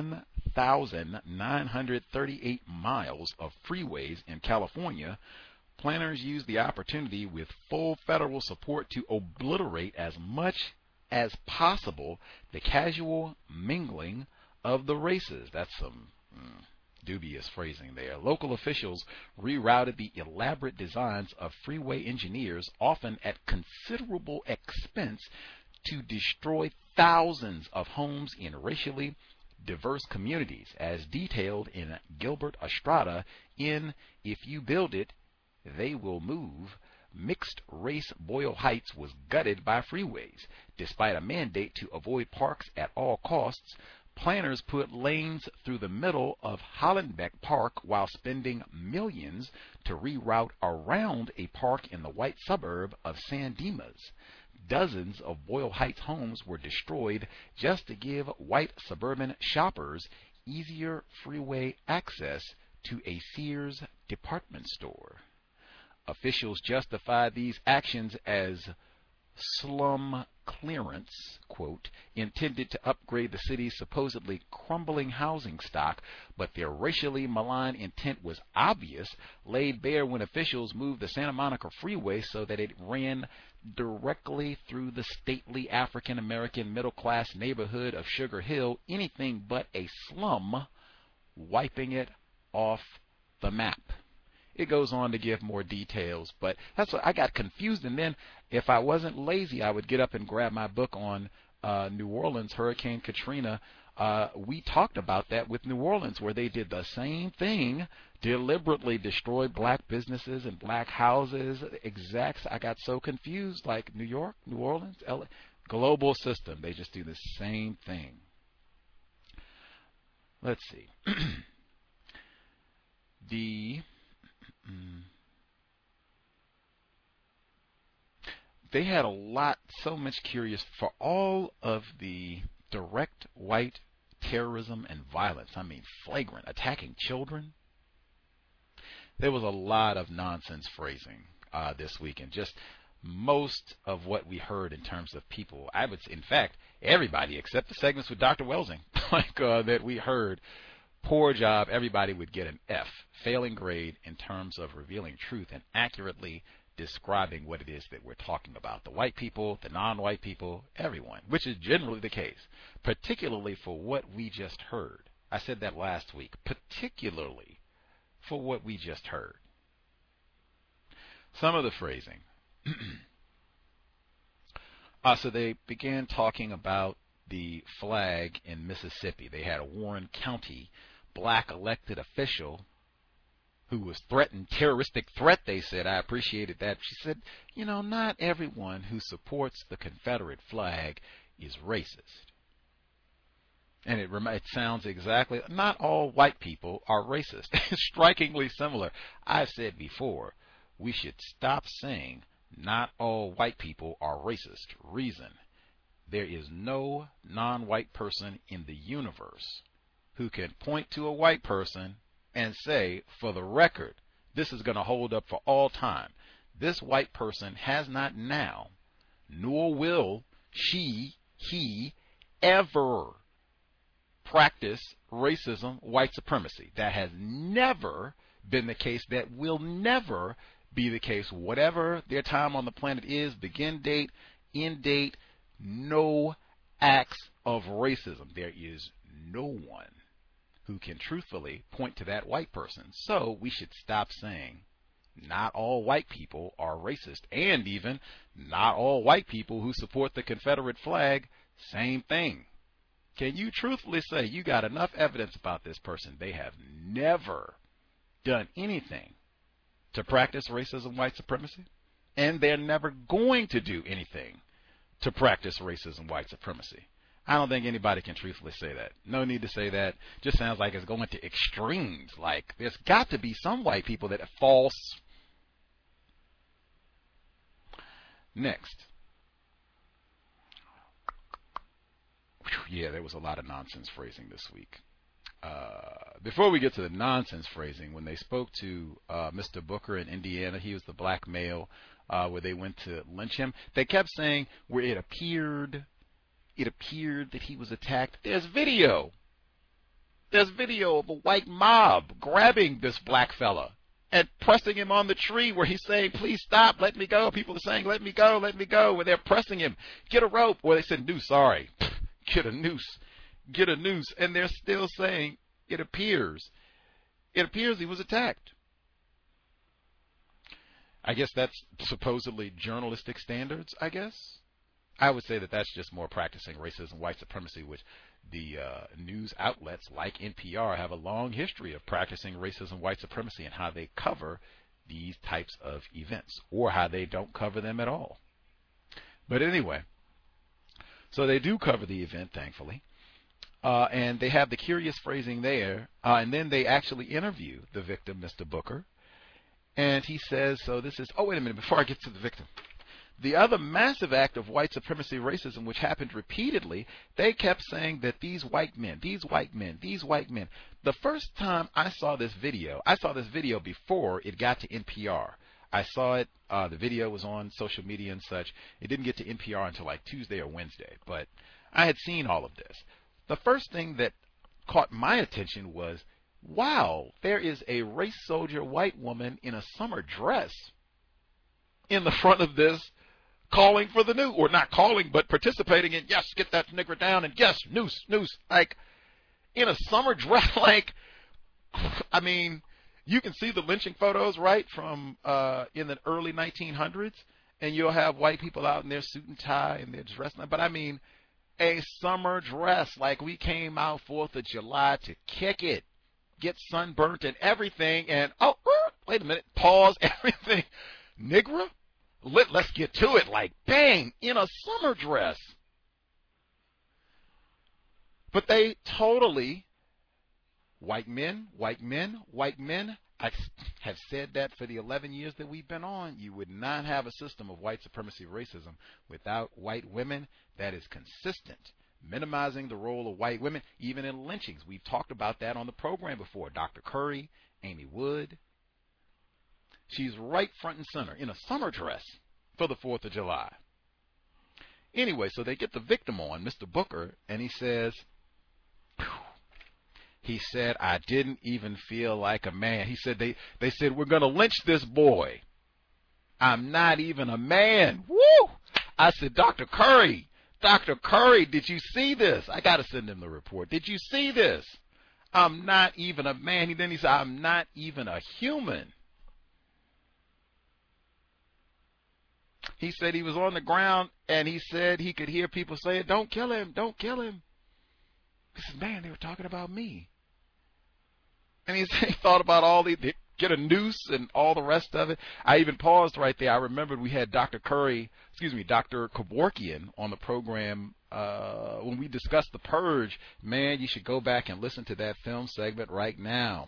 1,938 miles of freeways in California, planners used the opportunity with full federal support to obliterate as much as possible the casual mingling of the races. That's some dubious phrasing there. Local officials rerouted the elaborate designs of freeway engineers, often at considerable expense, to destroy thousands of homes in racially diverse communities, as detailed in Gilbert Estrada in If You Build It, They Will Move. Mixed-race Boyle Heights was gutted by freeways. Despite a mandate to avoid parks at all costs, planners put lanes through the middle of Hollenbeck Park while spending millions to reroute around a park in the white suburb of San Dimas. Dozens of Boyle Heights homes were destroyed just to give white suburban shoppers easier freeway access to a Sears department store. Officials justified these actions as slum clearance, quote, intended to upgrade the city's supposedly crumbling housing stock, but their racially malign intent was obvious, laid bare when officials moved the Santa Monica Freeway so that it ran directly through the stately African-American middle-class neighborhood of Sugar Hill, anything but a slum, wiping it off the map. It goes on to give more details, but that's what I got confused. And then if I wasn't lazy, I would get up and grab my book on New Orleans, Hurricane Katrina. We talked about that with New Orleans, where they did the same thing, deliberately destroyed black businesses and black houses. Exacts. I got so confused, like New York, New Orleans, LA. Global system. They just do the same thing. Let's see. They had a lot, so much curious for all of the direct white terrorism and violence. I mean, flagrant, attacking children. There was a lot of nonsense phrasing this weekend. Just most of what we heard in terms of people, I would say, in fact, everybody except the segments with Dr. Welsing, that we heard. Poor job, everybody would get an F, failing grade in terms of revealing truth and accurately describing what it is that we're talking about. The white people, the non-white people, everyone, which is generally the case, particularly for what we just heard. I said that last week, particularly for what we just heard. Some of the phrasing. So they began talking about the flag in Mississippi. They had a Warren County black elected official who was threatened, terroristic threat, they said. I appreciated that. She said, you know, not everyone who supports the Confederate flag is racist. And it sounds exactly, not all white people are racist. Strikingly similar. I've said before, we should stop saying not all white people are racist. Reason: there is no non-white person in the universe who can point to a white person and say, for the record, this is going to hold up for all time. This white person has not now, nor will he ever practice racism, white supremacy. That has never been the case. That will never be the case. Whatever their time on the planet is, begin date, end date, no acts of racism. There is no one who can truthfully point to that white person. So we should stop saying not all white people are racist, and even not all white people who support the Confederate flag, same thing. Can you truthfully say you got enough evidence about this person? They have never done anything to practice racism, white supremacy, and they're never going to do anything to practice racism, white supremacy. I don't think anybody can truthfully say that. No need to say that. Just sounds like it's going to extremes. Like, there's got to be some white people that are false. Next. Yeah, there was a lot of nonsense phrasing this week. before we get to the nonsense phrasing, when they spoke to Mr. Booker in Indiana, he was the black male where they went to lynch him. They kept saying where it appeared that he was attacked. There's video. There's video of a white mob grabbing this black fella and pressing him on the tree where he's saying, please stop, let me go. People are saying, let me go, let me go. Where they're pressing him, get a rope. Or they said, noose, sorry, get a noose. Get a noose. And they're still saying, it appears he was attacked. I guess that's supposedly journalistic standards, I guess. I would say that that's just more practicing racism, white supremacy, which the news outlets like NPR have a long history of practicing racism, white supremacy, and how they cover these types of events, or how they don't cover them at all. But anyway, so they do cover the event, thankfully. And they have the curious phrasing there, and then they actually interview the victim, Mr. Booker, and he says, so this is, oh, wait a minute, before I get to the victim. The other massive act of white supremacy racism, which happened repeatedly, they kept saying that these white men. The first time I saw this video before it got to NPR. I saw it, the video was on social media and such. It didn't get to NPR until like Tuesday or Wednesday, but I had seen all of this. The first thing that caught my attention was, wow, there is a race soldier white woman in a summer dress in the front of this, calling for the noose, or not calling, but participating in, yes, get that nigger down, and yes, noose, like, in a summer dress, like, I mean, you can see the lynching photos, right, from in the early 1900s, and you'll have white people out in their suit and tie, and they're dressed, but I mean, a summer dress, like we came out 4th of July to kick it, get sunburnt and everything, and, oh, wait a minute, pause, everything, nigger? Let's get to it, like, bang, in a summer dress. But they totally, white men, I have said that for the 11 years that we've been on, you would not have a system of white supremacy racism without white women that is consistent, minimizing the role of white women, even in lynchings. We've talked about that on the program before. Dr. Curry, Amy Wood. She's right front and center in a summer dress for the 4th of July. Anyway, so they get the victim on, Mr. Booker, and he says, I didn't even feel like a man. He said, they said, we're going to lynch this boy. I'm not even a man. Woo! I said, Dr. Curry, did you see this? I got to send him the report. Did you see this? I'm not even a man. Then he said, I'm not even a human. He said he was on the ground, and he said he could hear people saying, don't kill him, don't kill him. He said, man, they were talking about me. And he said he thought about all the, get a noose and all the rest of it. I even paused right there. I remembered we had Dr. Kevorkian on the program when we discussed The Purge. Man, you should go back and listen to that film segment right now.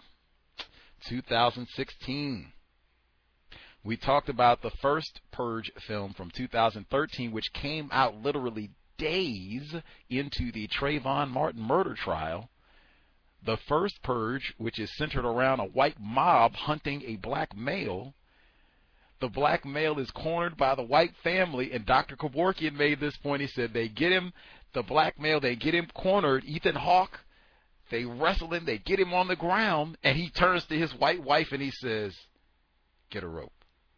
2016. We talked about the first Purge film from 2013, which came out literally days into the Trayvon Martin murder trial. The first Purge, which is centered around a white mob hunting a black male. The black male is cornered by the white family, and Dr. Kevorkian made this point. He said they get him, the black male, they get him cornered, Ethan Hawke. They wrestle him, they get him on the ground, and he turns to his white wife and he says, get a rope.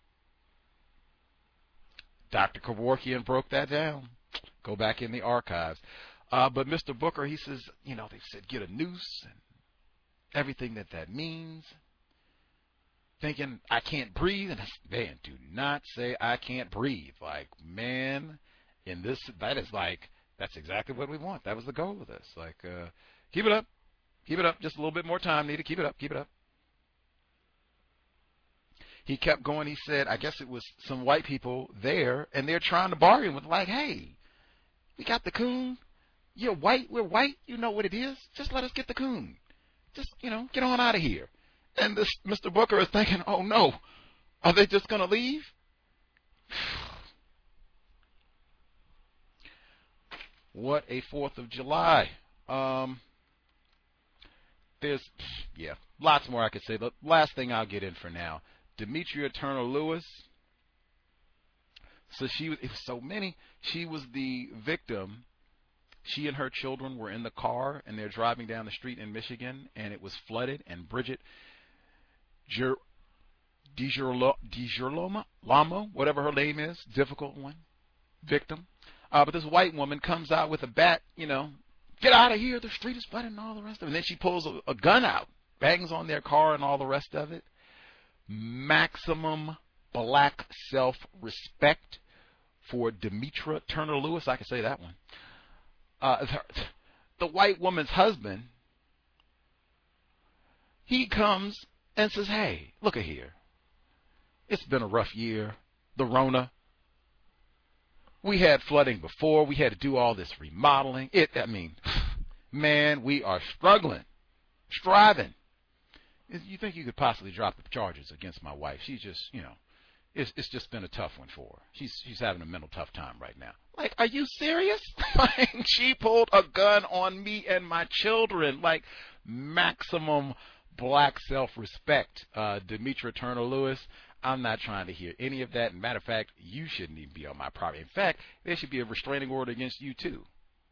Dr. Kevorkian broke that down. Go back in the archives. But Mr. Booker, he says, they said get a noose and everything that means. Thinking, I can't breathe. And I said, man, do not say I can't breathe. Like, man, that's exactly what we want. That was the goal of this. Like, keep it up. Keep it up. Just a little bit more time needed. Keep it up. Keep it up. He kept going. He said, I guess it was some white people there, and they're trying to bargain with, like, hey, we got the coon. You're white. We're white. You know what it is. Just let us get the coon. Just, get on out of here. And this Mr. Booker is thinking, oh, no. Are they just going to leave? What a 4th of July. there's, lots more I could say. The last thing I'll get in for now, Demetria Turner-Lewis. So it was so many. She was the victim. She and her children were in the car, and they're driving down the street in Michigan, and it was flooded, and Bridget DiGirolamo, whatever her name is, difficult one, victim. But this white woman comes out with a bat, get out of here, the street is flooded and all the rest of it. And then she pulls a gun out, bangs on their car and all the rest of it. Maximum black self-respect for Demetria Turner-Lewis. I can say that one. The white woman's husband, he comes and says, hey, look at here. It's been a rough year. The Rona. We had flooding before. We had to do all this remodeling. Man, we are striving. You think you could possibly drop the charges against my wife? She's just, it's just been a tough one for her. She's having a mental tough time right now. Like, are you serious? Like, she pulled a gun on me and my children. Like, maximum black self-respect. Demetria Turner-Lewis, I'm not trying to hear any of that. Matter of fact, you shouldn't even be on my property. In fact, there should be a restraining order against you, too.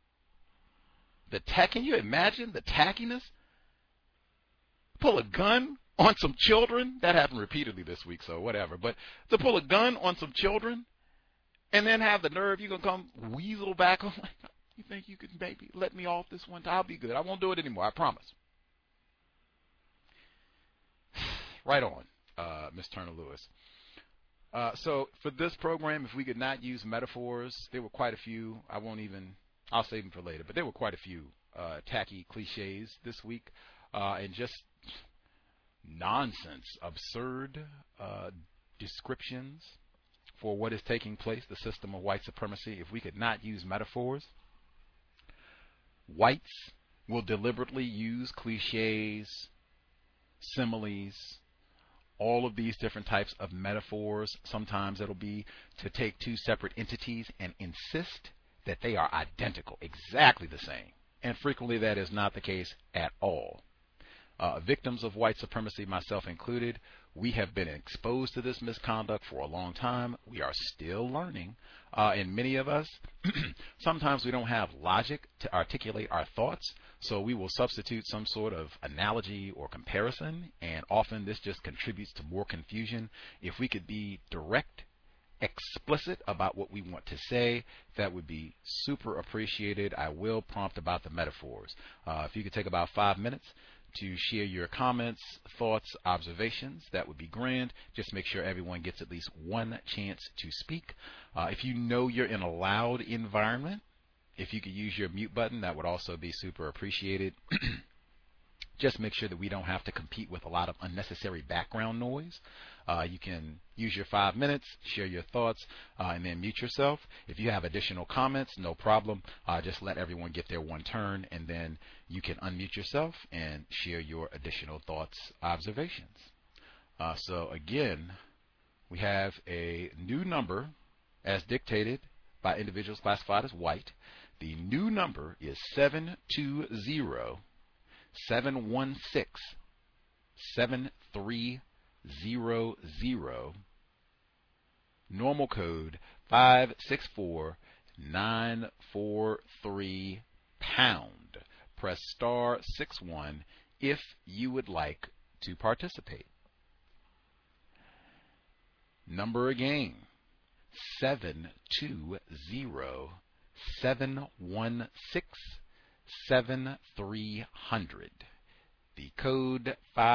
Can you imagine the tackiness? Pull a gun on some children. That happened repeatedly this week, so whatever. But to pull a gun on some children and then have the nerve, you're going to come weasel back on, like, you think you could maybe let me off this one time? I'll be good. I won't do it anymore. I promise. Right on, Ms. Turner-Lewis. So for this program, if we could not use metaphors, there were quite a few. I'll save them for later, but there were quite a few tacky cliches this week, and just nonsense, absurd descriptions for what is taking place, the system of white supremacy. If we could not use metaphors, whites will deliberately use cliches, similes, all of these different types of metaphors. Sometimes it'll be to take two separate entities and insist that they are identical, exactly the same. And frequently that is not the case at all. Victims of white supremacy, myself included, we have been exposed to this misconduct for a long time. We are still learning. And many of us, sometimes we don't have logic to articulate our thoughts, so we will substitute some sort of analogy or comparison, and often this just contributes to more confusion. If we could be direct, explicit about what we want to say, that would be super appreciated. I will prompt about the metaphors. If you could take about 5 minutes to share your comments, thoughts, observations, that would be grand. Just make sure everyone gets at least one chance to speak. If you know you're in a loud environment, if you could use your mute button, that would also be super appreciated. Just make sure that we don't have to compete with a lot of unnecessary background noise. You can use your 5 minutes, share your thoughts, and then mute yourself. If you have additional comments, no problem. Just let everyone get their one turn, and then you can unmute yourself and share your additional thoughts, observations. So again, we have a new number as dictated by individuals classified as white. The new number is 720-716-7300. Normal code 564943 pound. Press star 61 if you would like to participate. Number again, 720-716-7300. The code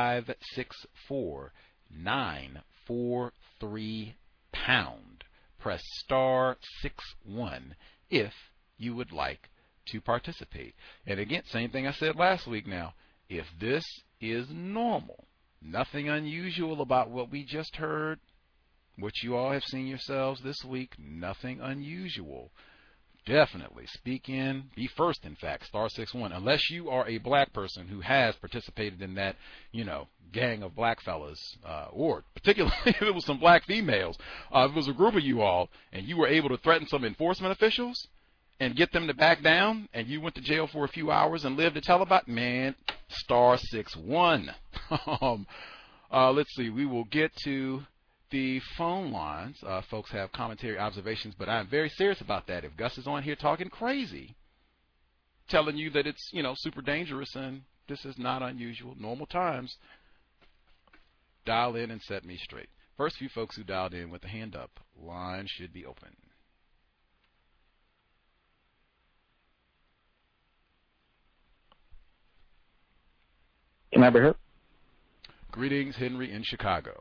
564943 pound. Press star 61 if you would like to participate. And again, same thing I said last week now. If this is normal, nothing unusual about what we just heard, what you all have seen yourselves this week, nothing unusual. Definitely speak in, be first, in fact, star 61, unless you are a black person who has participated in that, gang of black fellas, or particularly if it was some black females. If it was a group of you all and you were able to threaten some enforcement officials and get them to back down, and you went to jail for a few hours and lived to tell about, man, *61. Let's see. We will get to the phone lines. Folks have commentary, observations, but I'm very serious about that. If Gus is on here talking crazy, telling you that it's, super dangerous and this is not unusual, normal times, dial in and set me straight. First few folks who dialed in with a hand up, line should be open. Can I be heard? Greetings, Henry in Chicago.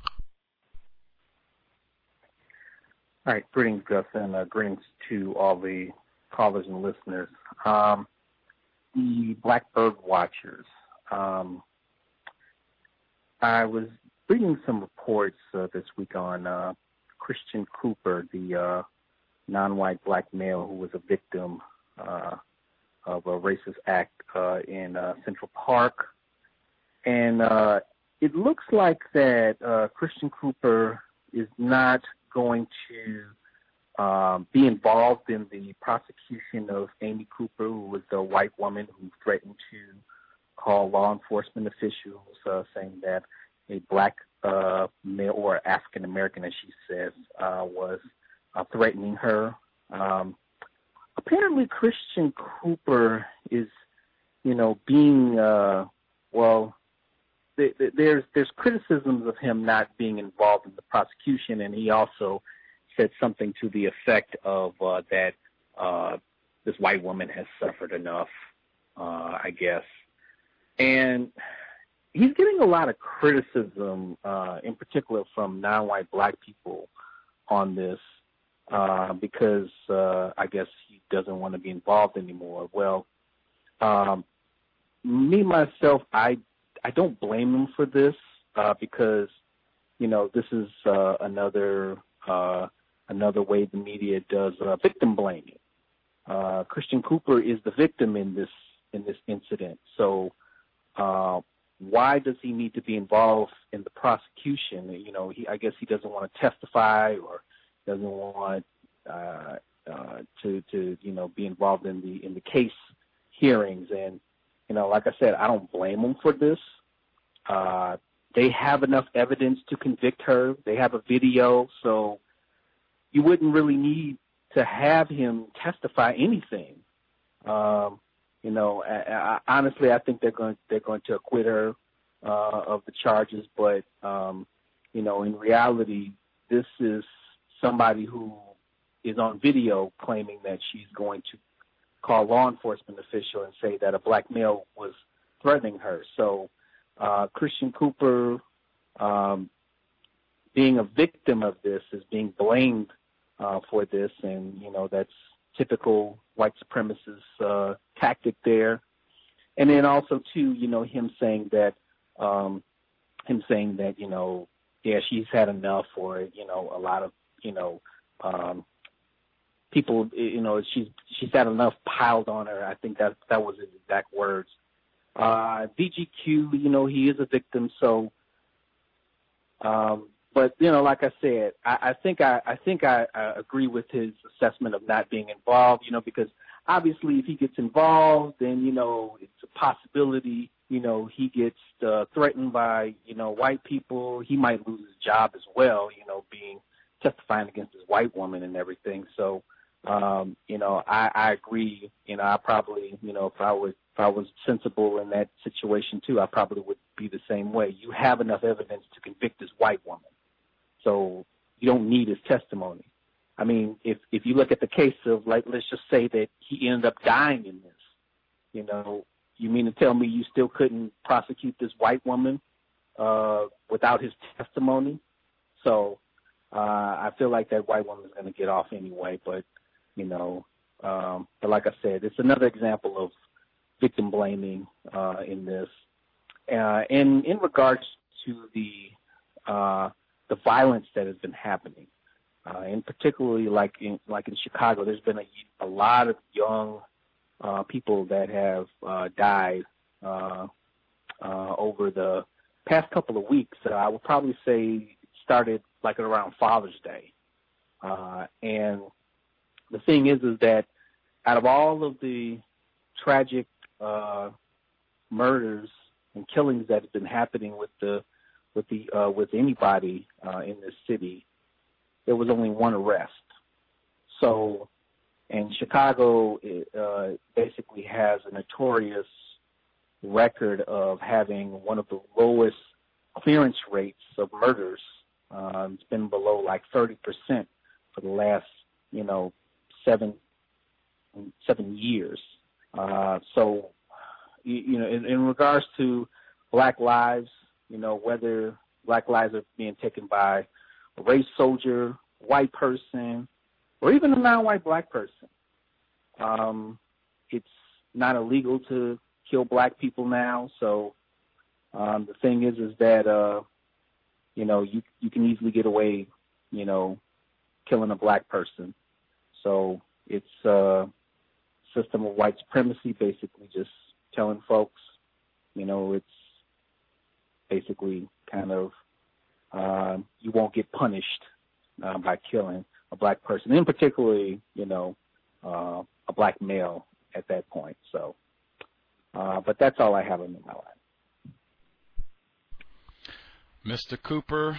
All right, greetings, Gus, and greetings to all the callers and listeners. The Black Bird Watchers. I was reading some reports this week on Christian Cooper, the non-white black male who was a victim of a racist act in Central Park. And it looks like that Christian Cooper is not going to be involved in the prosecution of Amy Cooper, who was the white woman who threatened to call law enforcement officials, saying that a black male, or African American, as she says, was threatening her. Apparently, Christian Cooper is, being there's criticisms of him not being involved in the prosecution, and he also said something to the effect of that this white woman has suffered enough, I guess. And he's getting a lot of criticism, in particular from non-white black people on this, because I guess he doesn't want to be involved anymore. Well, me, myself, I don't blame him for this, because, this is another way the media does victim blaming. Christian Cooper is the victim in this incident. So why does he need to be involved in the prosecution? I guess he doesn't want to testify, or doesn't want to be involved in the case hearings. And like I said, I don't blame him for this. They have enough evidence to convict her. They have a video, so you wouldn't really need to have him testify anything. Honestly, I think they're going to acquit her of the charges, but in reality, this is somebody who is on video claiming that she's going to call law enforcement official and say that a black male was threatening her. So Christian Cooper, being a victim of this, is being blamed for this, and that's typical white supremacist tactic there. And then also too, him saying that yeah, she's had enough, or a lot of people, she's had enough piled on her. I think that was his exact words. DGQ, he is a victim, so but like I said, I think I agree with his assessment of not being involved, because obviously if he gets involved, then it's a possibility he gets threatened by white people. He might lose his job as well, being testifying against this white woman and everything. So I agree. I probably, if I was sensible in that situation too, I probably would be the same way. You have enough evidence to convict this white woman, so you don't need his testimony. I mean, if you look at the case of, like, let's just say that he ended up dying in this, you mean to tell me you still couldn't prosecute this white woman without his testimony? So I feel like that white woman is going to get off anyway, but like I said, it's another example of victim blaming in this. And in regards to the violence that has been happening, and particularly like in Chicago, there's been a lot of young people that have died over the past couple of weeks. I would probably say it started around Father's Day. And the thing is that out of all of the tragic murders and killings that have been happening with anybody in this city, there was only one arrest. So, and Chicago basically has a notorious record of having one of the lowest clearance rates of murders. It's been below like 30% for the last, 7 years. So, in regards to Black lives, whether Black lives are being taken by a race soldier, white person, or even a non-white Black person, it's not illegal to kill Black people now. So the thing is that you can easily get away, killing a Black person. So it's a system of white supremacy, basically just telling folks, it's basically kind of you won't get punished by killing a Black person, and particularly, a Black male at that point. So, but that's all I have in my life. Mr. Cooper,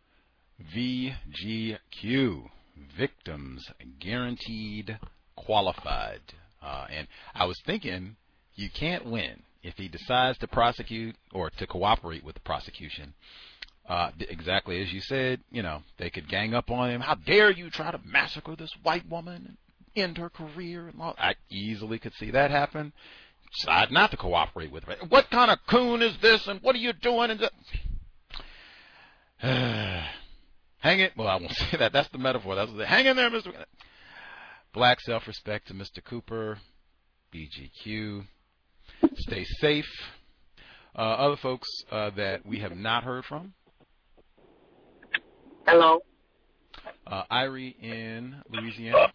VGQ, Victims Guaranteed Qualified. And I was thinking you can't win if he decides to prosecute or to cooperate with the prosecution. Exactly as you said, they could gang up on him. How dare you try to massacre this white woman and end her career? And all. I easily could see that happen. Decide not to cooperate with her. What kind of coon is this, and what are you doing? Hang it. Well, I won't say that. That's the metaphor. That's the, hang in there, Mr. Black self-respect to Mr. Cooper, BGQ. Stay safe. Other folks that we have not heard from. Hello. Irie in Louisiana.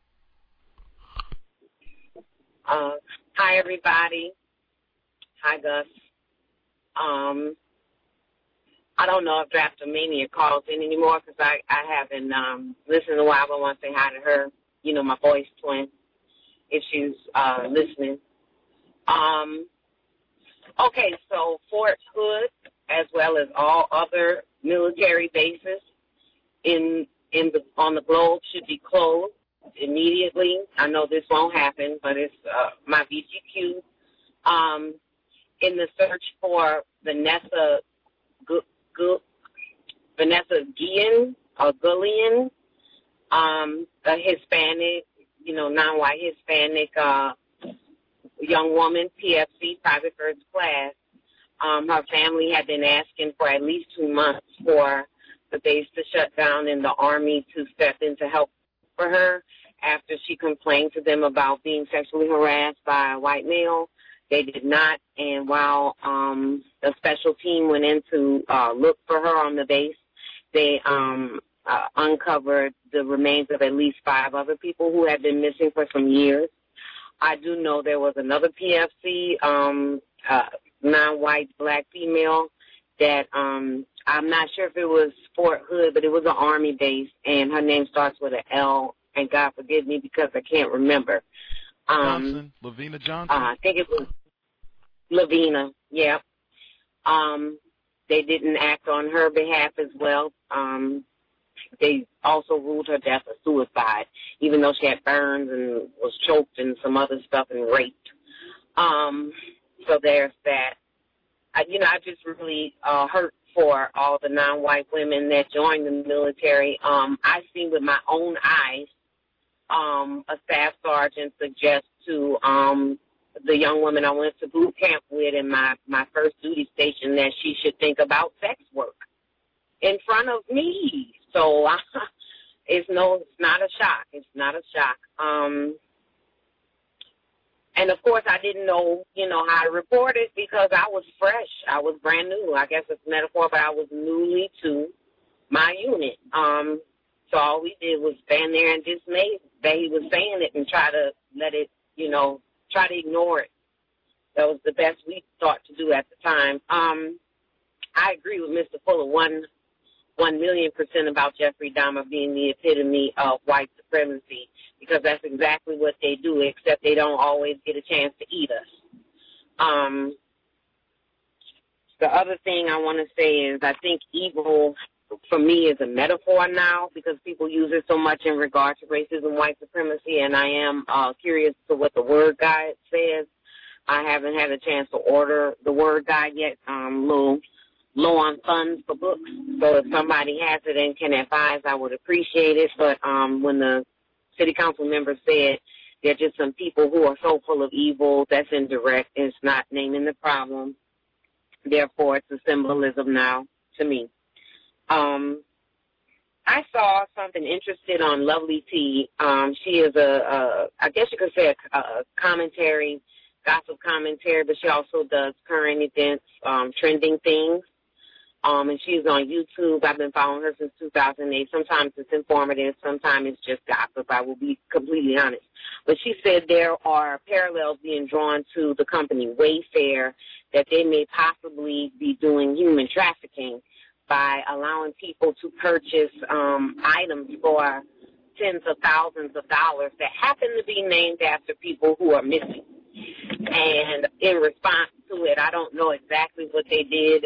Hi, everybody. Hi, Gus. I don't know if Draftomania calls in anymore because I haven't listened in a while, but I want to say hi to her, my voice twin, if she's listening. Okay, so Fort Hood, as well as all other military bases on the globe, should be closed immediately. I know this won't happen, but it's my VGQ. In the search for Vanessa Guillen, a Hispanic, non-white Hispanic young woman, PFC, private first class. Her family had been asking for at least 2 months for the base to shut down and the Army to step in to help for her after she complained to them about being sexually harassed by a white male. They did not, and while a special team went in to look for her on the base, they uncovered the remains of at least 5 other people who had been missing for some years. I do know there was another PFC, non-white Black female that I'm not sure if it was Fort Hood, but it was an Army base, and her name starts with an L, and God forgive me because I can't remember. Johnson, Lavina Johnson? I think it was Lavina, yeah. They didn't act on her behalf as well. They also ruled her death a suicide, even though she had burns and was choked and some other stuff and raped. So there's that. I just really hurt for all the non-white women that joined the military. I seen with my own eyes a staff sergeant suggest to the young woman I went to boot camp with in my first duty station that she should think about sex work in front of me. So it's not a shock. It's not a shock. And of course I didn't know, how to report it because I was fresh. I was brand new. I guess it's a metaphor, but I was newly to my unit. So all we did was stand there and dismay that he was saying it and try to let it, try to ignore it. That was the best we thought to do at the time. I agree with Mr. Fuller 1,000,000% about Jeffrey Dahmer being the epitome of white supremacy because that's exactly what they do, except they don't always get a chance to eat us. The other thing I want to say is I think evil, for me, is a metaphor now because people use it so much in regard to racism, white supremacy, and I am curious to what the Word Guide says. I haven't had a chance to order the Word Guide yet. Little low on funds for books, so if somebody has it and can advise, I would appreciate it. But when the city council member said they're just some people who are so full of evil, that's indirect. It's not naming the problem. Therefore, it's a symbolism now to me. I saw something interesting on Lovely T. She is I guess you could say a commentary, gossip commentary, but she also does current events, trending things. And she's on YouTube. I've been following her since 2008. Sometimes it's informative. Sometimes it's just gossip. I will be completely honest. But she said there are parallels being drawn to the company Wayfair, that they may possibly be doing human trafficking by allowing people to purchase items for tens of thousands of dollars that happen to be named after people who are missing. And in response to it, I don't know exactly what they did.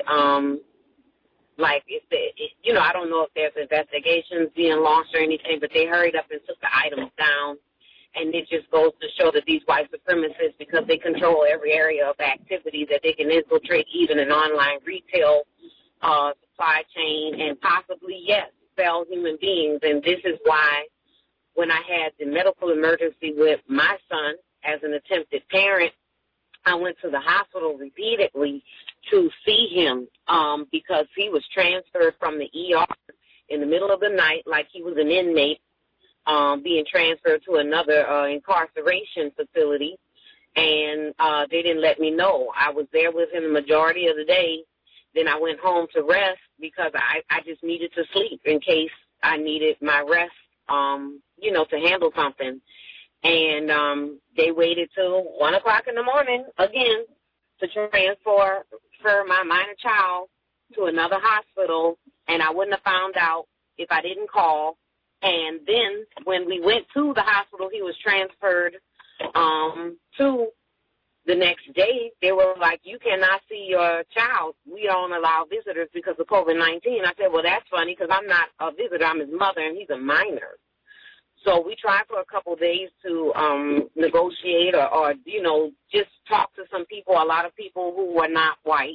I don't know if there's investigations being launched or anything, but they hurried up and took the items down. And it just goes to show that these white supremacists, because they control every area of activity, that they can infiltrate even an online retail supply chain and possibly, yes, sell human beings. And this is why when I had the medical emergency with my son as an attempted parent, I went to the hospital repeatedly to see him because he was transferred from the ER in the middle of the night like he was an inmate, being transferred to another incarceration facility, and they didn't let me know. I was there with him the majority of the day. Then I went home to rest because I just needed to sleep in case I needed my rest, to handle something. And they waited till 1 o'clock in the morning, again, to transfer my minor child to another hospital, and I wouldn't have found out if I didn't call. And then when we went to the hospital he was transferred to the next day, they were like, you cannot see your child. We don't allow visitors because of COVID-19. I said, well, that's funny because I'm not a visitor. I'm his mother, and he's a minor. So we tried for a couple of days to negotiate or just talk to some people, a lot of people who were not white,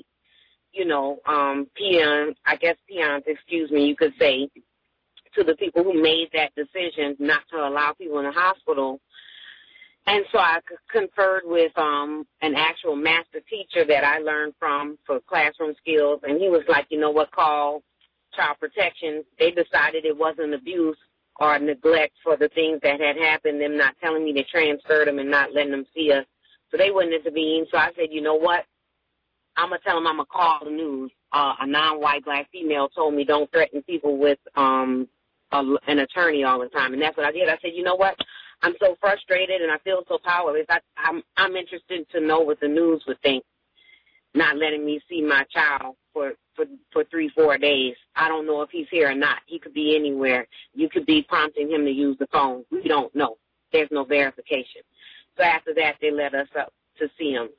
peons, you could say, to the people who made that decision not to allow people in the hospital. And so I conferred with an actual master teacher that I learned from for classroom skills, and he was like, you know what, call Child Protection. They decided it wasn't abuse or neglect for the things that had happened, them not telling me they transferred them and not letting them see us. So they wouldn't intervene. So I said, you know what, I'm going to tell them I'm going to call the news. A non-white black female told me don't threaten people with an attorney all the time. And that's what I did. I said, you know what, I'm so frustrated and I feel so powerless. I'm interested to know what the news would think, not letting me see my child for 3-4 days. I don't know if he's here or not. He could be anywhere. You could be prompting him to use the phone. We don't know. There's no verification. So after that, they let us up to see him.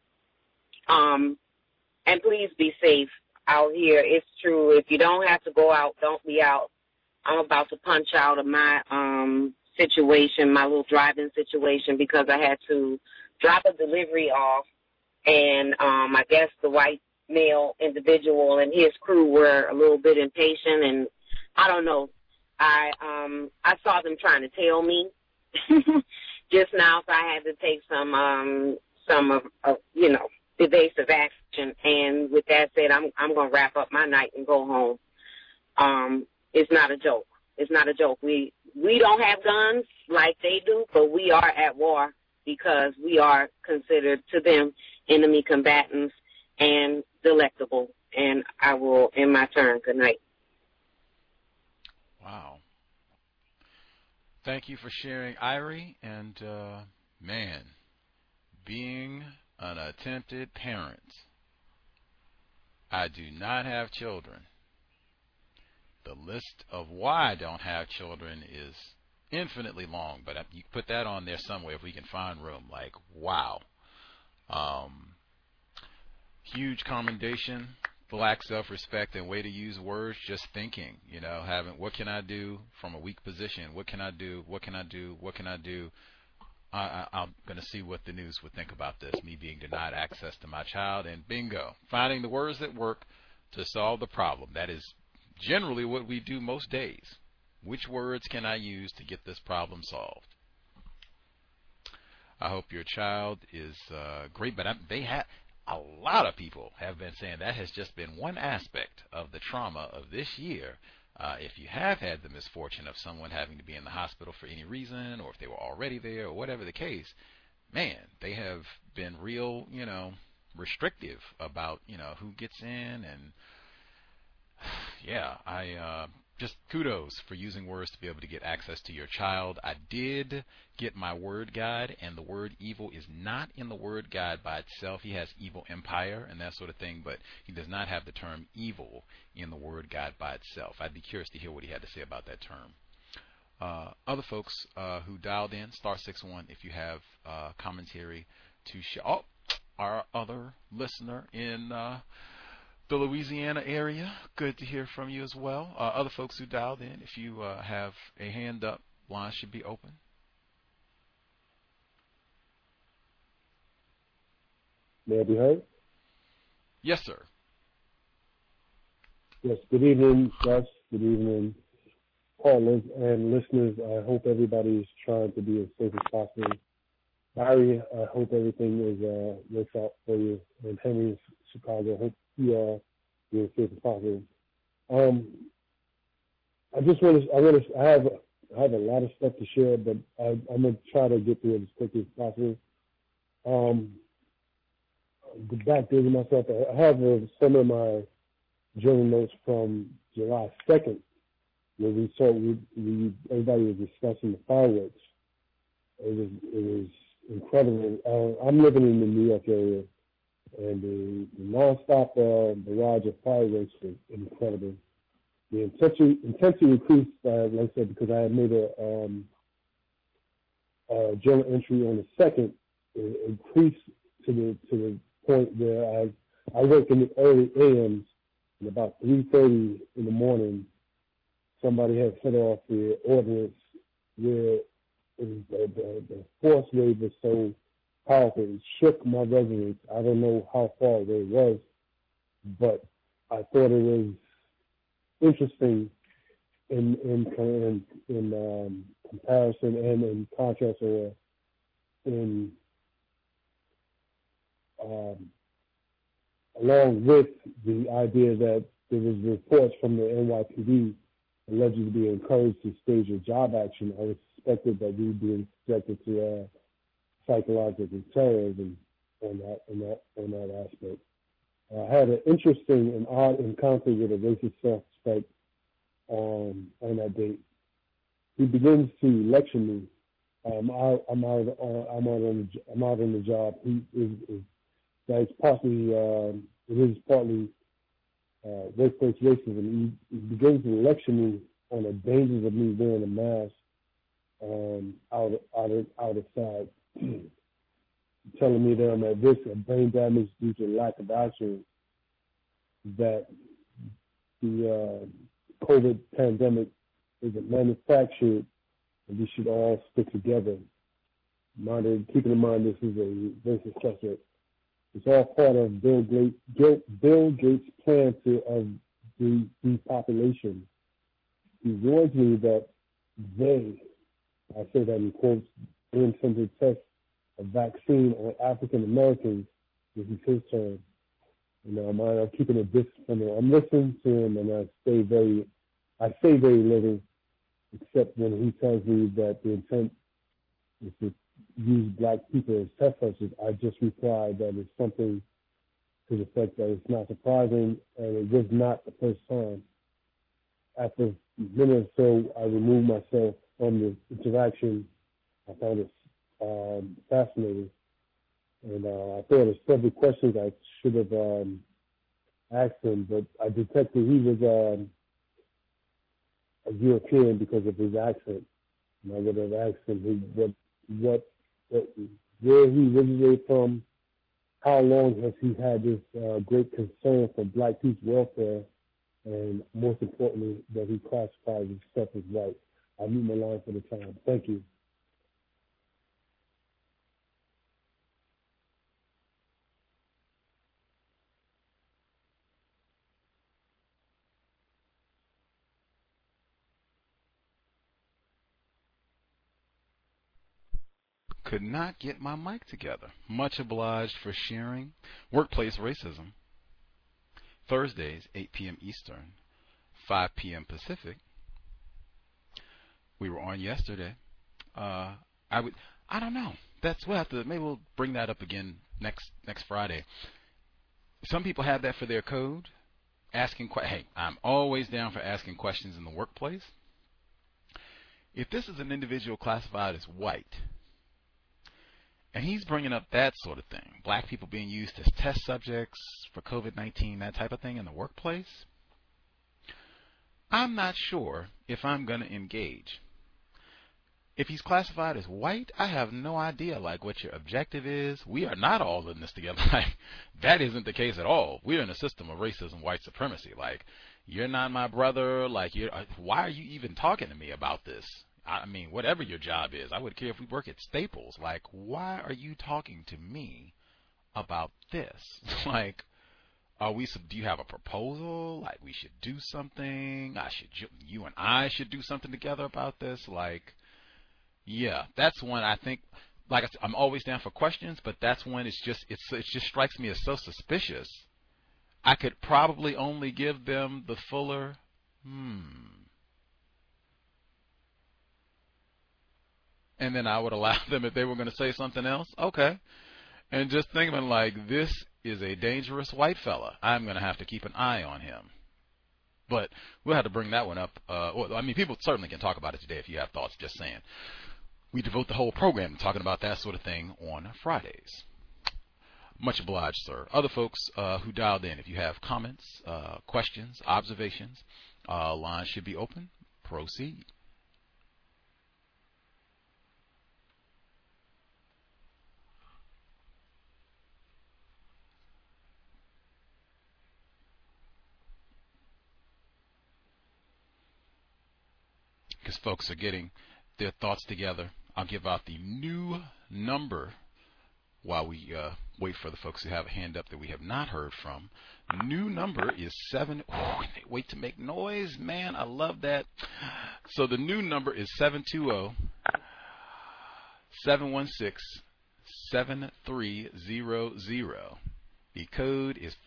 And please be safe out here. It's true. If you don't have to go out, don't be out. I'm about to punch out of my situation, my little driving situation, because I had to drop a delivery off, and I guess the white male individual and his crew were a little bit impatient, and I don't know. I saw them trying to tail me just now, so I had to take some evasive action. And with that said, I'm going to wrap up my night and go home. It's not a joke. It's not a joke. We don't have guns like they do, but we are at war because we are considered to them enemy combatants and delectable. And I will end my turn. Good night. Wow. Thank you for sharing, Irie. And, being an attempted parent, I do not have children. The list of why I don't have children is infinitely long, but you put that on there somewhere if we can find room. Like, wow. Huge commendation, black self-respect, and way to use words, just thinking, having, what can I do from a weak position? What can I do? What can I do? What can I do? I'm going to see what the news would think about this, me being denied access to my child, and bingo, finding the words that work to solve the problem. That is generally what we do most days. Which words can I use to get this problem solved? I hope your child is great, but they have a lot of people have been saying that has just been one aspect of the trauma of this year. If you have had the misfortune of someone having to be in the hospital for any reason, or if they were already there, or whatever the case, man, they have been real, restrictive about, who gets in. And yeah, I just kudos for using words to be able to get access to your child. I did get my word guide, and the word evil is not in the word guide by itself. He has evil empire and that sort of thing, but he does not have the term evil in the word guide by itself. I'd be curious to hear what he had to say about that term. Other folks who dialed in, *61 if you have commentary to share. Oh, our other listener in the Louisiana area, good to hear from you as well. Other folks who dialed in, if you have a hand up, line should be open. May I be heard? Yes, sir. Yes, good evening, Gus. Good evening, callers and listeners. I hope everybody is trying to be as safe as possible. Barry, I hope everything works out for you. And Henry in Chicago, I hope you are as safe as possible. I have a lot of stuff to share, but I'm gonna try to get through it as quickly as possible. Back to myself, I have some of my journal notes from July 2nd, where everybody was discussing the fireworks. It was incredible. I'm living in the New York area, and the nonstop barrage of fireworks was incredible. The intensity increased, like I said, because I had made a journal entry on the 2nd. It increased to the point where I work in the early AMs, and about 3:30 in the morning, somebody had set off the ordinance where the force wave was so powerful, it shook my residence. I don't know how far away it was, but I thought it was interesting in comparison and in contrast, or in along with the idea that there was reports from the NYPD allegedly being encouraged to stage a job action. I expected that we'd be subjected to psychological terrorism on that aspect. I had an interesting and odd encounter with a racist suspect on that date. He begins to lecture me. I'm out on the job. It is partly workplace racism. He begins to lecture me on the dangers of me wearing a mask out of sight, telling me that I'm at risk of brain damage due to lack of action, that the COVID pandemic isn't manufactured, and we should all stick together. Keeping in mind this is a racist subject. It's all part of Bill Gates' plan of the depopulation. He warns me that I say that in quotes, they intended to test a vaccine on African Americans. This is his term. I'm keeping a distance from him. I'm listening to him, and I say very little, except when he tells me that the intent is to use black people as test subjects. I just reply that it's something to the effect that it's not surprising, and it was not the first time. After a minute or so, I removed myself from the interaction. I found it fascinating, and I thought of several questions I should have asked him, but I detected he was a European because of his accent. And I would have asked him where he originated from, how long has he had this great concern for black people's welfare, and most importantly, that he classifies himself as white. I mute my line for the time. Thank you. Could not get my mic together. Much obliged for sharing. Workplace racism. Thursdays, 8 p.m. Eastern, 5 p.m. Pacific. We were on yesterday. I don't know. Maybe we'll bring that up again next Friday. Some people have that for their code. Hey, I'm always down for asking questions in the workplace. If this is an individual classified as white, and he's bringing up that sort of thing, black people being used as test subjects for COVID-19, that type of thing in the workplace, I'm not sure if I'm going to engage. If he's classified as white, I have no idea, what your objective is. We are not all in this together. That isn't the case at all. We're in a system of racism, white supremacy. You're not my brother. Why are you even talking to me about this? I mean, whatever your job is, I wouldn't care if we work at Staples. Why are you talking to me about this? Do you have a proposal? We should do something. You and I should do something together about this. Yeah, that's when I think, I'm always down for questions, but that's when it just strikes me as so suspicious. I could probably only give them the fuller, and then I would allow them if they were going to say something else. Okay. And just thinking this is a dangerous white fella. I'm going to have to keep an eye on him. But we'll have to bring that one up. People certainly can talk about it today if you have thoughts, just saying. We devote the whole program to talking about that sort of thing on Fridays. Much obliged, sir. Other folks who dialed in, if you have comments, questions, observations, lines should be open. Proceed. Because folks are getting their thoughts together. I'll give out the new number while we wait for the folks who have a hand up that we have not heard from. New number is 7. Oh, they wait to make noise. Man, I love that. So the new number is 720-716-7300. The code is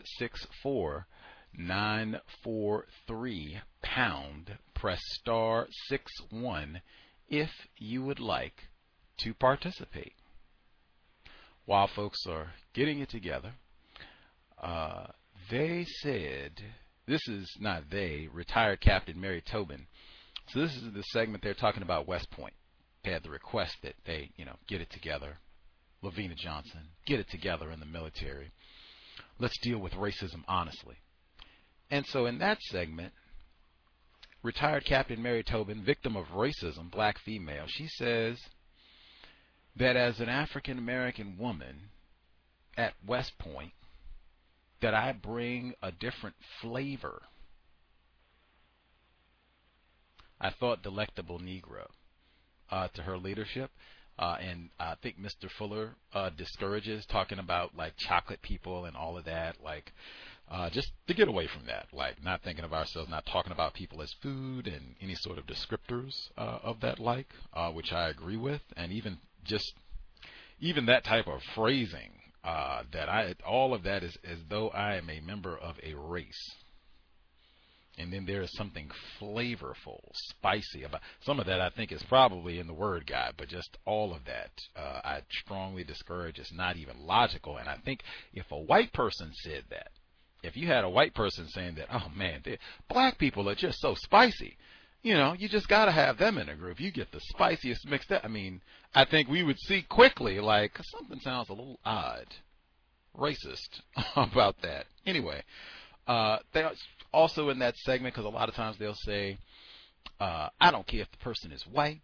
564943 pound. Press star 61 if you would like to participate. While folks are getting it together, they said, this is not they, retired Captain Mary Tobin. So this is the segment they're talking about West Point. They had the request that they, get it together. Lavina Johnson, get it together in the military. Let's deal with racism honestly. And so in that segment, retired Captain Mary Tobin, victim of racism, black female, she says that as an African-American woman at West Point, that I bring a different flavor. I thought delectable Negro to her leadership. And I think Mr. Fuller discourages talking about chocolate people and all of that, just to get away from that, not thinking of ourselves, not talking about people as food and any sort of descriptors of that which I agree with, and even that type of phrasing all of that is as though I am a member of a race. And then there is something flavorful, spicy about some of that. I think is probably in the word guide, but just all of that, I strongly discourage. It's not even logical. And I think if a white person said that, if you had a white person saying that, oh man, black people are just so spicy, you just got to have them in a group. You get the spiciest mixed up. I think we would see quickly something sounds a little odd, racist about that. Anyway, they also in that segment, because a lot of times they'll say, I don't care if the person is white,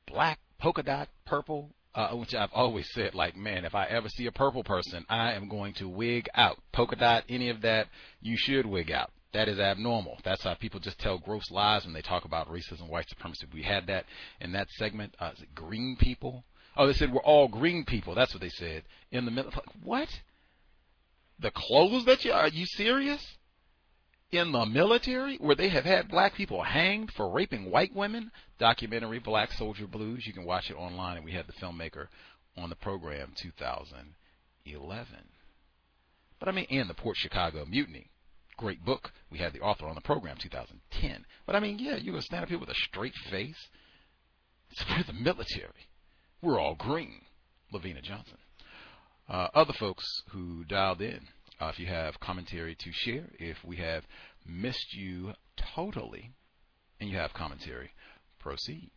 black, polka dot, purple, which I've always said, like, man, if I ever see a purple person, I am going to wig out. Polka dot, any of that, you should wig out. That is abnormal. That's how people just tell gross lies when they talk about racism, white supremacy. We had that in that segment. Is it green people? Oh, they said we're all green people. That's what they said in the middle. What? The clothes that are you serious? In the military, where they have had black people hanged for raping white women? Documentary Black Soldier Blues. You can watch it online, and we had the filmmaker on the program 2011. But I mean, and the Port Chicago Mutiny. Great book. We had the author on the program 2010. But I mean, yeah, you're going to stand up here with a straight face? It's for the military. We're all green. Lavina Johnson. Other folks who dialed in, if you have commentary to share, if we have missed you totally, and you have commentary, proceed.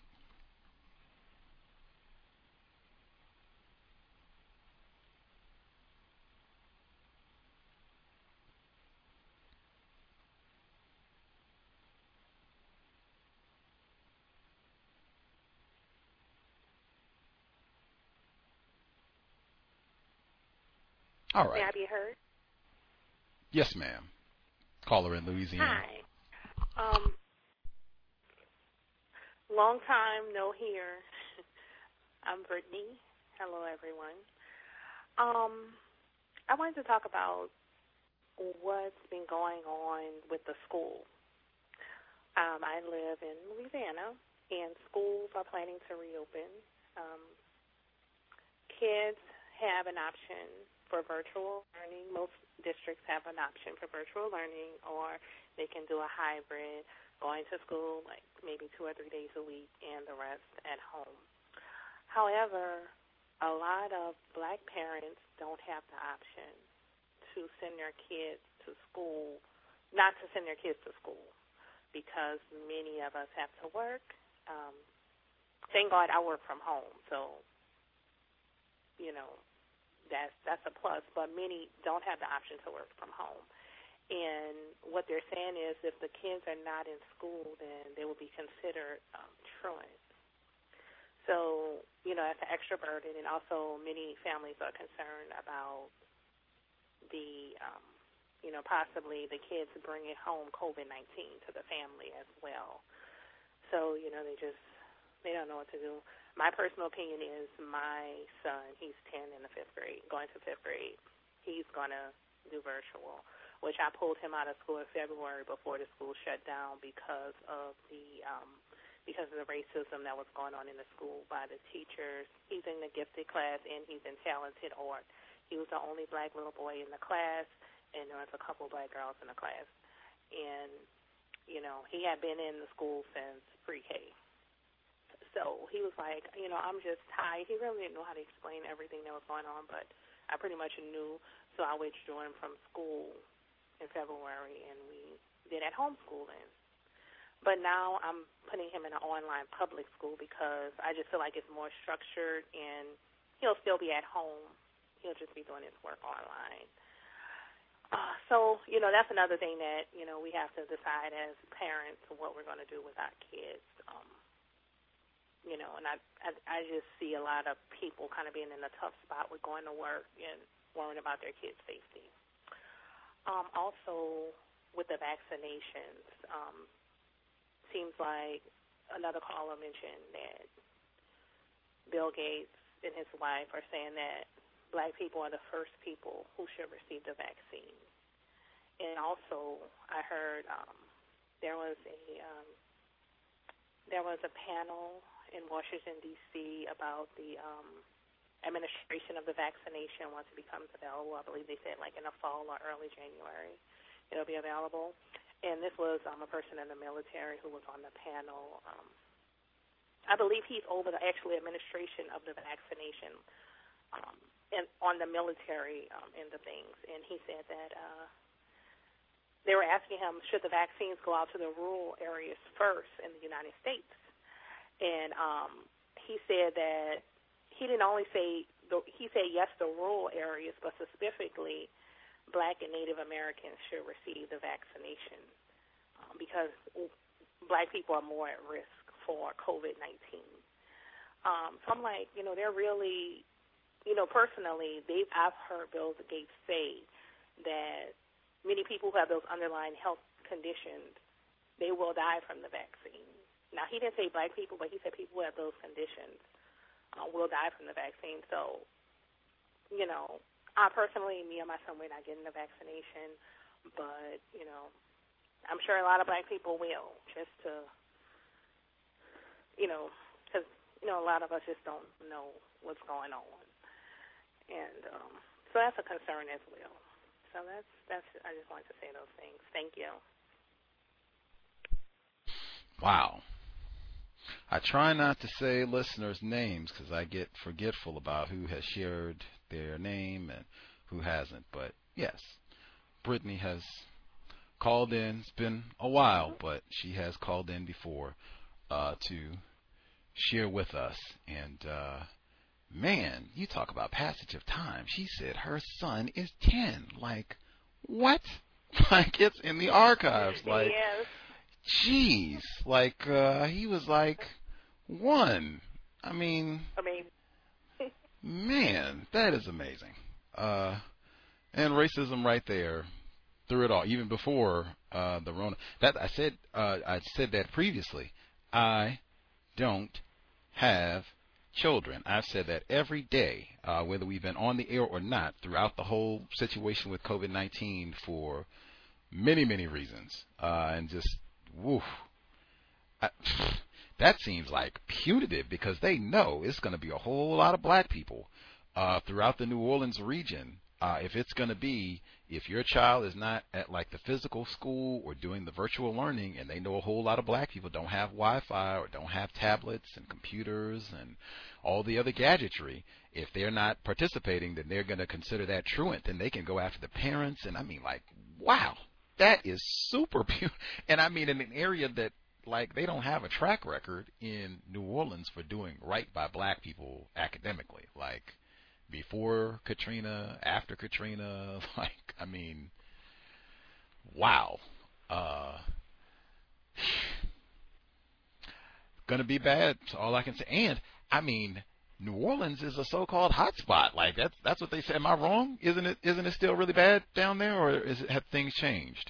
All right. May I be heard? Yes, ma'am. Caller in Louisiana. Hi. Long time no hear. I'm Brittany. Hello, everyone. I wanted to talk about what's been going on with the school. I live in Louisiana, and schools are planning to reopen. Kids have an option for virtual learning. Most districts have an option for virtual learning, or they can do a hybrid, going to school like maybe 2 or 3 days a week and the rest at home. However, a lot of black parents don't have the option to send their kids to school, not to send their kids to school, because many of us have to work. Thank God I work from home, so, you know, that's a plus, but many don't have the option to work from home. And what they're saying is if the kids are not in school, then they will be considered truants. So, you know, that's an extra burden, and also many families are concerned about the, you know, possibly the kids bringing home COVID-19 to the family as well. So, you know, they don't know what to do. My personal opinion is my son, he's 10 in the 5th grade, going to 5th grade. He's going to do virtual, which I pulled him out of school in February before the school shut down because of the racism that was going on in the school by the teachers. He's in the gifted class, and he's in talented art. He was the only black little boy in the class, and there was a couple black girls in the class. And, you know, he had been in the school since pre-K. So he was like, you know, I'm just tired. He really didn't know how to explain everything that was going on, but I pretty much knew. So I withdrew him from school in February, and we did at homeschooling. But now I'm putting him in an online public school because I just feel like it's more structured, and he'll still be at home. He'll just be doing his work online. So, you know, that's another thing that, you know, we have to decide as parents what we're going to do with our kids. You know, and I just see a lot of people kind of being in a tough spot with going to work and worrying about their kids' safety. Also, with the vaccinations, seems like another caller mentioned that Bill Gates and his wife are saying that black people are the first people who should receive the vaccine. And also, I heard there was a panel in Washington, D.C. about the administration of the vaccination once it becomes available. I believe they said like in the fall or early January it'll be available. And this was a person in the military who was on the panel. I believe he's over the actual administration of the vaccination and on the military end of things. And he said that they were asking him, should the vaccines go out to the rural areas first in the United States? And he said that he didn't only say, he said yes to rural areas, but specifically black and Native Americans should receive the vaccination because black people are more at risk for COVID-19. So I'm like, they're really, personally, I've heard Bill Gates say that many people who have those underlying health conditions, they will die from the vaccine. Now, he didn't say black people, but he said people who have those conditions will die from the vaccine. So, I personally, me and my son, we're not getting the vaccination, but, I'm sure a lot of black people will, just to, because, a lot of us just don't know what's going on. And so that's a concern as well. So that's I just wanted to say those things. Thank you. Wow. I try not to say listeners' names because I get forgetful about who has shared their name and who hasn't. But yes, Brittany has called in. It's been a while, but she has called in before to share with us. And man, you talk about passage of time. She said her son is 10. Like, what? Like, it's in the archives. Like, yes. Jeez. Like, he was like 1. I mean, man, that is amazing. And racism right there through it all, even before the Rona. That I said that previously. I don't have children. I've said that every day, whether we've been on the air or not, throughout the whole situation with COVID-19 for many, many reasons. And just, woof. That seems like punitive because they know it's going to be a whole lot of black people throughout the New Orleans region. If your child is not at like the physical school or doing the virtual learning, and they know a whole lot of black people don't have Wi-Fi or don't have tablets and computers and all the other gadgetry, if they're not participating, then they're going to consider that truant. Then they can go after the parents. And I mean, like, wow, that is super punitive. And I mean, in an area that, like, they don't have a track record in New Orleans for doing right by black people academically. Like, before Katrina, after Katrina, like, I mean, wow. Gonna be bad, that's all I can say. And, I mean, New Orleans is a so-called hotspot. Like, that's what they say. Am I wrong? Isn't it still really bad down there, or have things changed?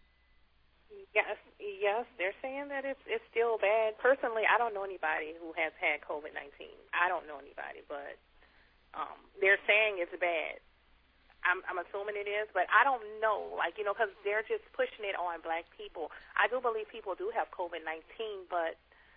Yes, they're saying that it's still bad. Personally, I don't know anybody who has had COVID-19. I don't know anybody, but they're saying it's bad. I'm assuming it is, but I don't know, because they're just pushing it on black people. I do believe people do have COVID-19, but,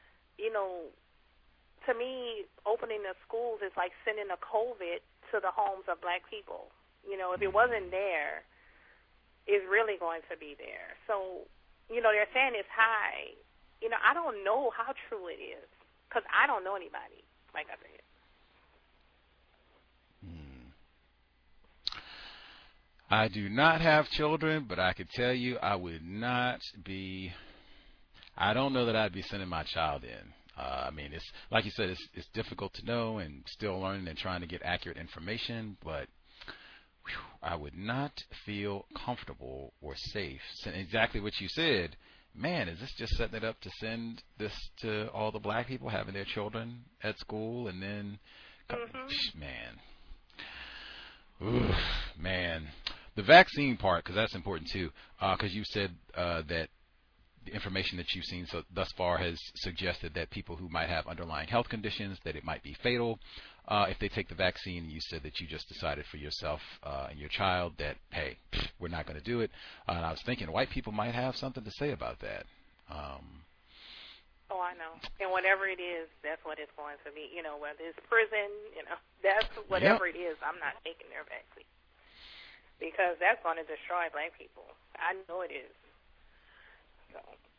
to me, opening the schools is like sending a COVID to the homes of black people. If it wasn't there, it's really going to be there. So, they're saying it's high. I don't know how true it is because I don't know anybody, like I said. I do not have children, but I could tell you I don't know that I'd be sending my child in. I mean, it's like you said, it's difficult to know and still learning and trying to get accurate information, but I would not feel comfortable or safe. Exactly what you said. Man, is this just setting it up to send this to all the black people having their children at school and then, man. The vaccine part, because that's important too, because you said that the information that you've seen thus far has suggested that people who might have underlying health conditions, that it might be fatal if they take the vaccine. You said that you just decided for yourself and your child that, hey, we're not going to do it. And I was thinking white people might have something to say about that. Oh, I know. And whatever it is, that's what it's going to be. Whether it's prison, that's whatever it is, I'm not taking their vaccine. Because that's going to destroy black people. I know it is. So.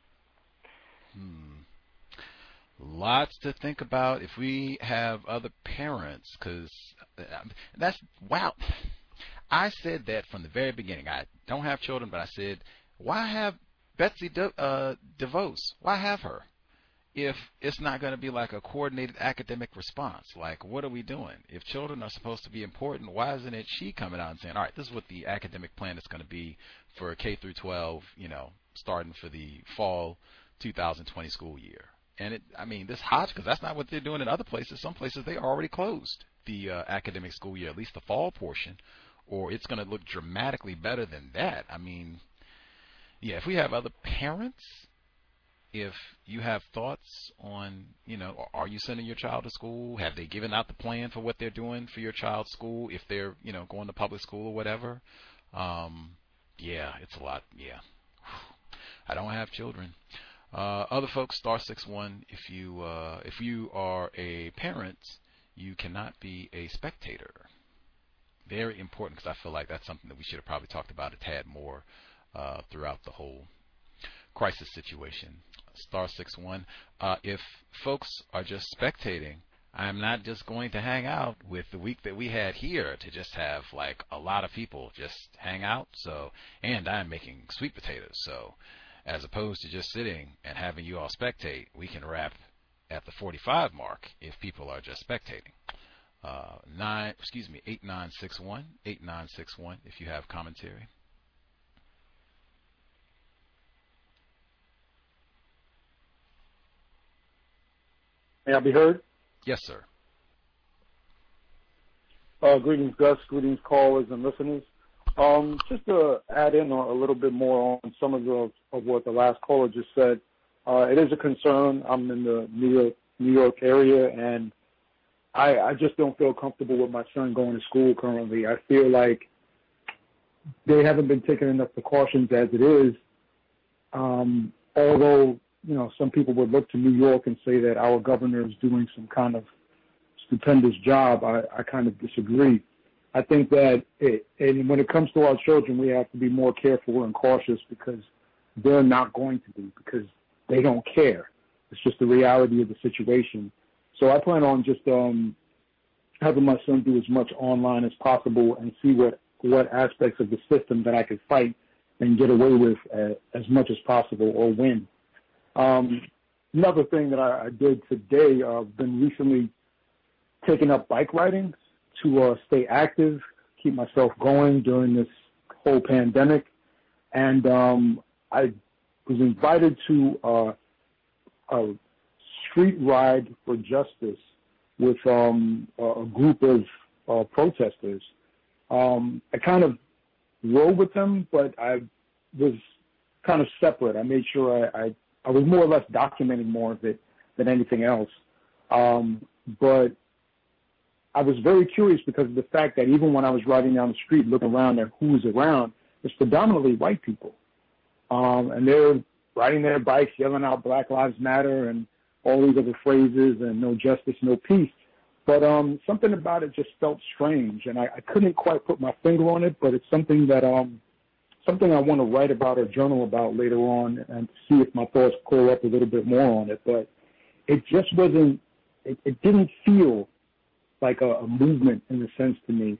Lots to think about if we have other parents, because that's, wow. I said that from the very beginning. I don't have children, but I said, why have Betsy DeVos? Why have her? If it's not going to be like a coordinated academic response, like, what are we doing? If children are supposed to be important, why isn't it she coming out and saying, all right, this is what the academic plan is going to be for K through 12, starting for the fall 2020 school year? And this Hotchkiss, that's not what they're doing in other places. Some places they already closed the academic school year, at least the fall portion, or it's going to look dramatically better than that. Yeah, if we have other parents, if you have thoughts on, are you sending your child to school? Have they given out the plan for what they're doing for your child's school if they're, going to public school or whatever? Yeah, it's a lot. Yeah. I don't have children. Other folks, *61. If you are a parent, you cannot be a spectator. Very important, because I feel like that's something that we should have probably talked about a tad more throughout the whole crisis situation. *61. If folks are just spectating, I'm not just going to hang out with the week that we had here to just have like a lot of people just hang out. And I'm making sweet potatoes. So as opposed to just sitting and having you all spectate, we can wrap at the 45 mark if people are just spectating. 8961 if you have commentary. May I be heard? Yes, sir. Greetings, Gus. Greetings, callers and listeners. Just to add in a little bit more on some of what the last caller just said, it is a concern. I'm in the New York area, and I just don't feel comfortable with my son going to school currently. I feel like they haven't been taking enough precautions as it is, although some people would look to New York and say that our governor is doing some kind of stupendous job. I kind of disagree. I think that and when it comes to our children, we have to be more careful and cautious because they're not going to be, because they don't care. It's just the reality of the situation. So I plan on just having my son do as much online as possible and see what aspects of the system that I could fight and get away with as much as possible or win. Another thing that I did today, I've been recently taking up bike riding to stay active, keep myself going during this whole pandemic. And I was invited to a street ride for justice with a group of protesters. I kind of rode with them, but I was kind of separate. I made sure I was more or less documenting more of it than anything else. But I was very curious because of the fact that even when I was riding down the street looking around at who was around, it's predominantly white people. And they're riding their bikes, yelling out Black Lives Matter and all these other phrases and no justice, no peace. But something about it just felt strange, and I couldn't quite put my finger on it, but it's something that something I want to write about or journal about later on and see if my thoughts clear up a little bit more on it. But it just wasn't, it didn't feel like a movement in a sense to me.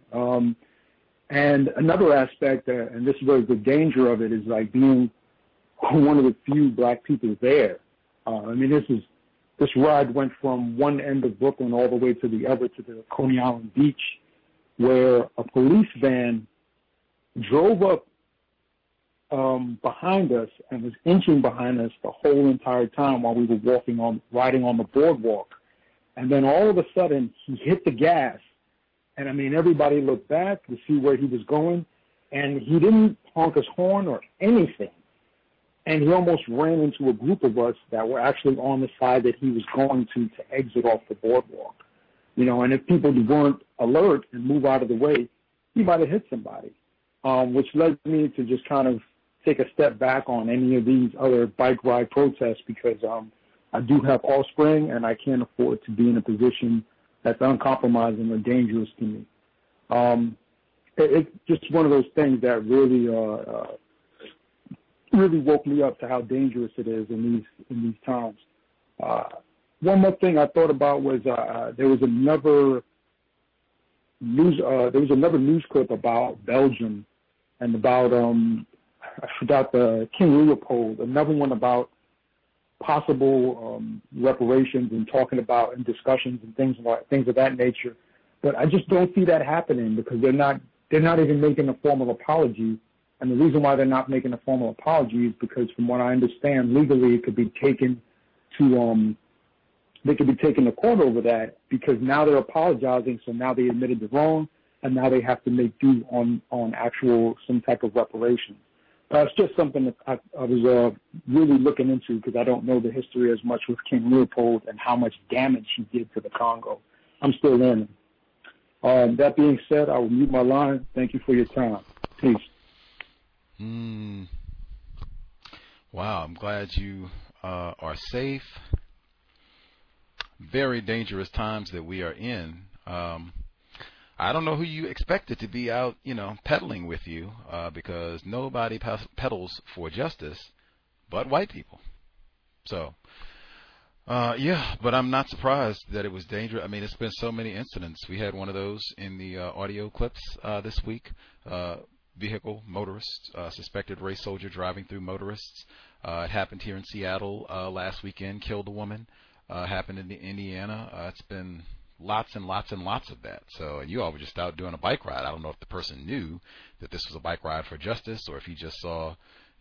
And another aspect, and this was the danger of it, is like being one of the few black people there. This ride went from one end of Brooklyn all the way to the other, to the Coney Island beach, where a police van drove up behind us and was inching behind us the whole entire time while we were riding on the boardwalk. And then all of a sudden, he hit the gas. And, everybody looked back to see where he was going, and he didn't honk his horn or anything. And he almost ran into a group of us that were actually on the side that he was going to exit off the boardwalk. And if people weren't alert and move out of the way, he might have hit somebody, which led me to just kind of take a step back on any of these other bike ride protests because I do have offspring and I can't afford to be in a position that's uncompromising or dangerous to me. It's just one of those things that really woke me up to how dangerous it is in these times. One more thing I thought about was there was another news clip about Belgium and about I forgot the King Leopold. Another one about possible reparations and talking about and discussions and things of that nature. But I just don't see that happening because they're not even making a formal apology. And the reason why they're not making a formal apology is because, from what I understand, legally it could be taken to they could be taken to court over that because now they're apologizing. So now they admitted the wrong, and now they have to make due on actual some type of reparations. It's just something that I was really looking into because I don't know the history as much with King Leopold and how much damage he did to the Congo. I'm still learning. That being said, I will mute my line. Thank you for your time. Peace. Wow, I'm glad you are safe. Very dangerous times that we are in. I don't know who you expected to be out, peddling with you, because nobody peddles for justice but white people. So, but I'm not surprised that it was dangerous. I mean, it's been so many incidents. We had one of those in the audio clips this week. Vehicle, motorist, suspected race soldier driving through motorists. It happened here in Seattle last weekend, killed a woman. Happened in Indiana. It's been lots and lots and lots of that. So, and you all were just out doing a bike ride. I don't know if the person knew that this was a bike ride for justice or if he just saw,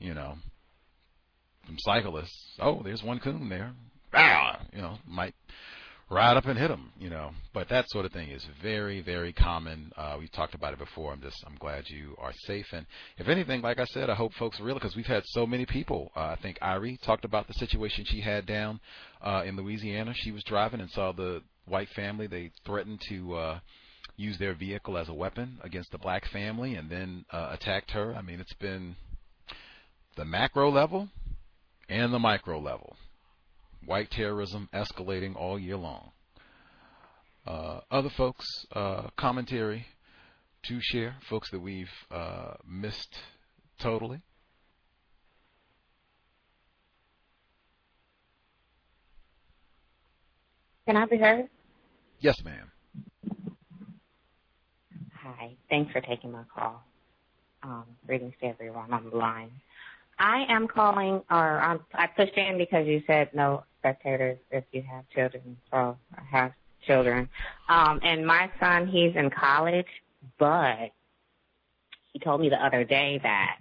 some cyclists. Oh, there's one coon there. Might ride up and hit him, But that sort of thing is very, very common. We've talked about it before. I'm glad you are safe. And if anything, like I said, I hope folks are real because we've had so many people. I think Irie talked about the situation she had down in Louisiana. She was driving and saw the white family. They threatened to use their vehicle as a weapon against the black family and then attacked her. I mean, it's been the macro level and the micro level. White terrorism escalating all year long. Other folks, commentary to share, folks that we've missed totally. Can I be heard? Yes, ma'am. Hi. Thanks for taking my call. Greetings to everyone on the line. I am calling, I pushed in because you said no spectators if you have children, so I have children. And my son, he's in college, but he told me the other day that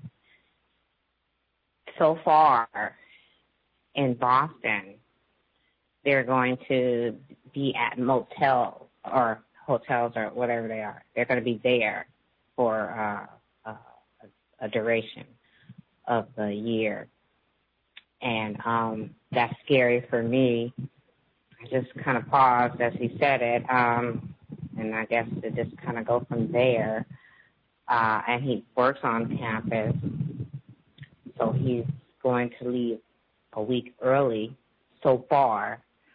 so far in Boston, they're going to be at motels or hotels or whatever they are. They're going to be there for a duration of the year. And that's scary for me. I just kind of paused as he said it, and I guess to just kind of go from there. And he works on campus, so he's going to leave a week early so far.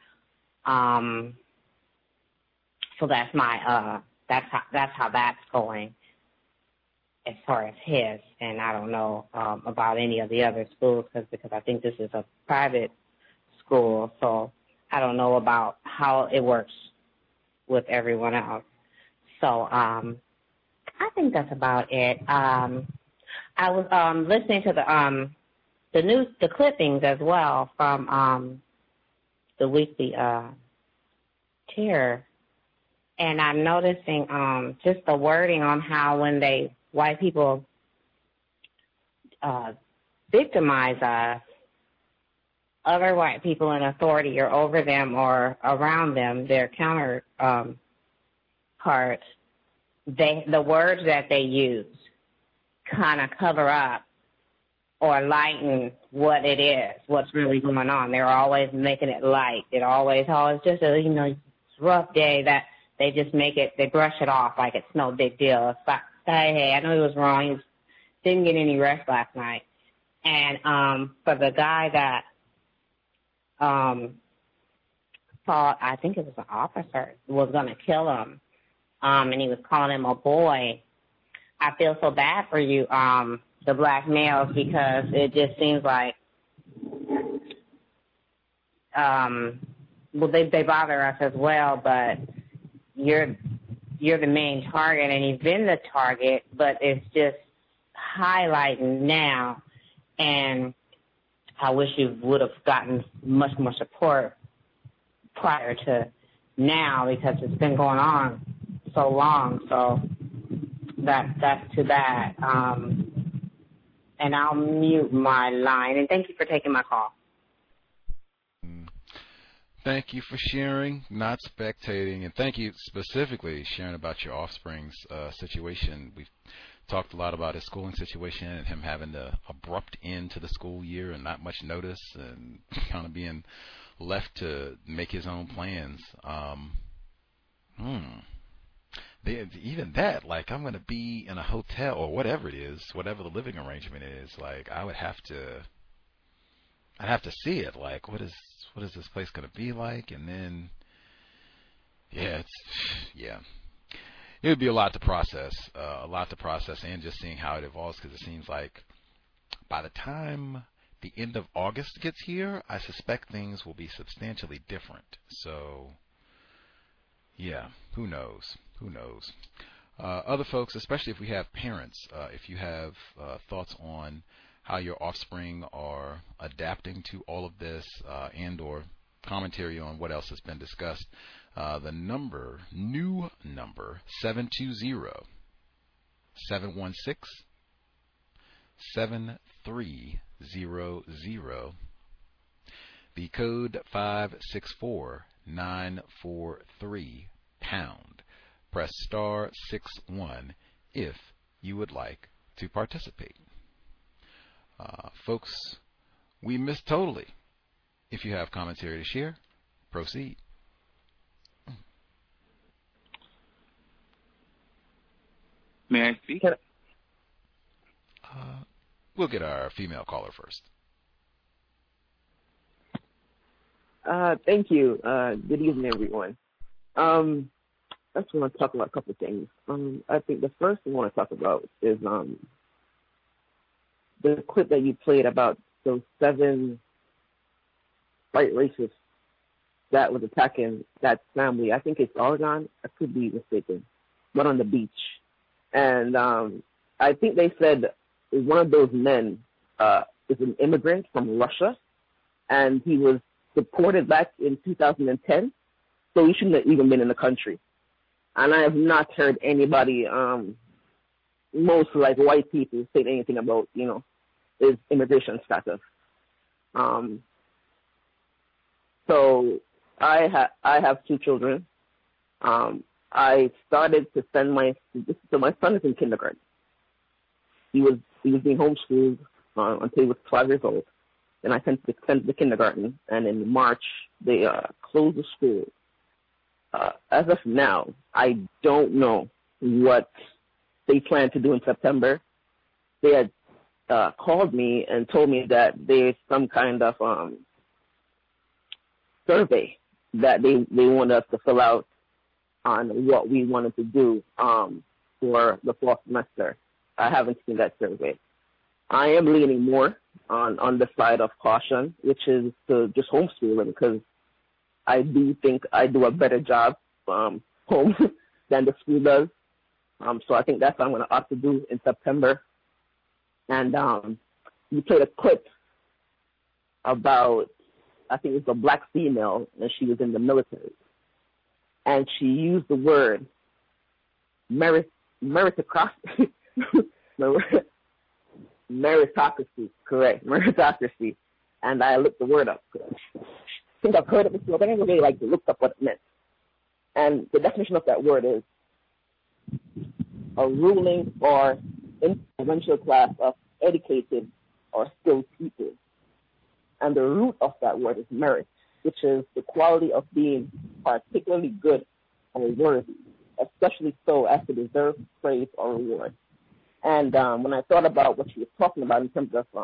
So that's my that's how that's going as far as his, and I don't know about any of the other schools because I think this is a private school, so I don't know about how it works with everyone else. So I think that's about it. I was listening to the clippings as well from the weekly terror, and I'm noticing just the wording on how when white people victimize us, other white people in authority or over them or around them, their counterparts, the words that they use kind of cover up or lighten what it is, what's really going on. They're always making it light. It's just a, it's a rough day that they just they brush it off like it's no big deal. It's like, hey, I know he was wrong. He didn't get any rest last night. And for the guy that thought, I think it was an officer, was going to kill him, and he was calling him a boy, I feel so bad for you, the black males, because it just seems like, well, they bother us as well, but you're the main target, and he's been the target, but it's just highlighting now, and I wish you would have gotten much more support prior to now because it's been going on so long. So that's too bad. And I'll mute my line. And thank you for taking my call. Thank you for sharing, not spectating, and thank you specifically sharing about your offspring's situation. We've talked a lot about his schooling situation and him having the abrupt end to the school year and not much notice and kind of being left to make his own plans. Even that, like, I'm going to be in a hotel or whatever it is, whatever the living arrangement is, like, I'd have to see it. Like, what is this place going to be like? And then, it would be a lot to process, and just seeing how it evolves, because it seems like by the time the end of August gets here, I suspect things will be substantially different. So, yeah, who knows? Other folks, especially if we have parents, if you have thoughts on how your offspring are adapting to all of this, and or commentary on what else has been discussed, the new number, 720-716-7300. The code 564-943 pound. Press star 61 if you would like to participate. Folks, we missed totally. If you have commentary to share, proceed. May I speak? We'll get our female caller first. Thank you. Good evening, everyone. I just want to talk about a couple of things. I think the first thing I want to talk about is the clip that you played about those 7 white racists that was attacking that family. I think it's Oregon. I could be mistaken. But on the beach. And I think they said one of those men is an immigrant from Russia, and he was deported back in 2010, so he shouldn't have even been in the country. And I have not heard anybody, most like white people, say anything about, his immigration status. So I have 2 children. I started to send my son is in kindergarten. He was being homeschooled until he was 12 years old. Then I sent him to kindergarten, and in March they closed the school. As of now, I don't know what they plan to do in September. They had called me and told me that there's some kind of survey that they want us to fill out on what we wanted to do for the fall semester. I haven't seen that survey. I am leaning more on the side of caution, which is to just homeschool him, because I do think I do a better job home than the school does. So I think that's what I'm going to opt to do in September. And you played a clip about, I think it was a black female, and she was in the military. And she used the word meritocracy. Meritocracy, correct, meritocracy. And I looked the word up. I think I've heard it before, but I never really looked up what it meant. And the definition of that word is a ruling or influential class of educated or skilled people. And the root of that word is merit, which is the quality of being particularly good or worthy, especially so as to deserve praise or reward. And when I thought about what she was talking about in terms of,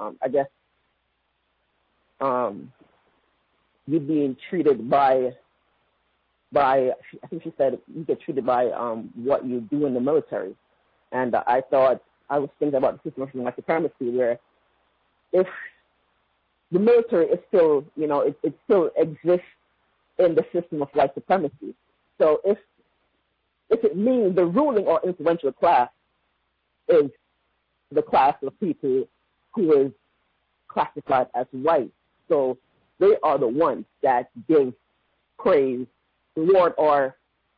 you being treated by, I think she said you get treated by what you do in the military. And I was thinking about the system of white supremacy, where if the military is still, it still exists in the system of white supremacy. So if it means the ruling or influential class is the class of people who is classified as white, so they are the ones that give praise, reward, or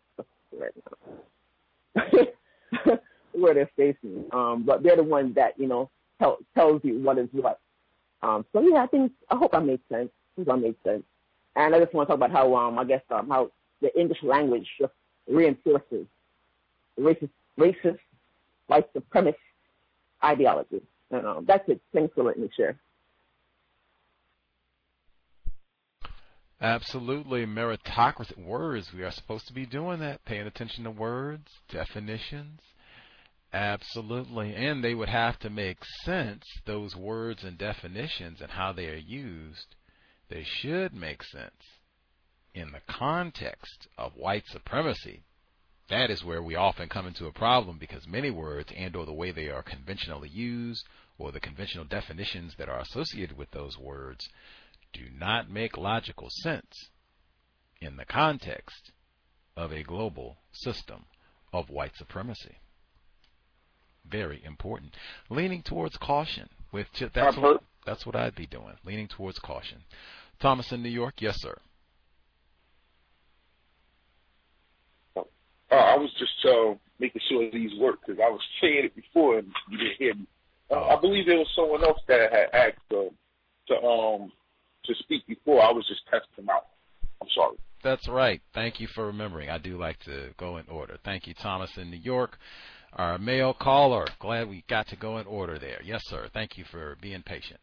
where they're facing. But they're the ones that tells you what is what. So yeah, I hope I made sense. And I just want to talk about how how the English language just reinforces racist white supremacist ideology. That's it. Thanks for letting me share. Absolutely. Meritocracy. Words. We are supposed to be doing that, paying attention to words, definitions. Absolutely. And they would have to make sense, those words and definitions and how they are used. They should make sense in the context of white supremacy. That is where we often come into a problem, because many words and or the way they are conventionally used or the conventional definitions that are associated with those words do not make logical sense in the context of a global system of white supremacy. Very important. Leaning towards caution. That's what I'd be doing. Leaning towards caution. Thomas in New York. Yes, sir. I was just making sure these work, because I was saying it before and you didn't hear me. I believe there was someone else that had asked to speak before. I was just testing them out. I'm sorry. That's right. Thank you for remembering. I do like to go in order. Thank you, Thomas in New York. Our male caller. Glad we got to go in order there. Yes, sir. Thank you for being patient.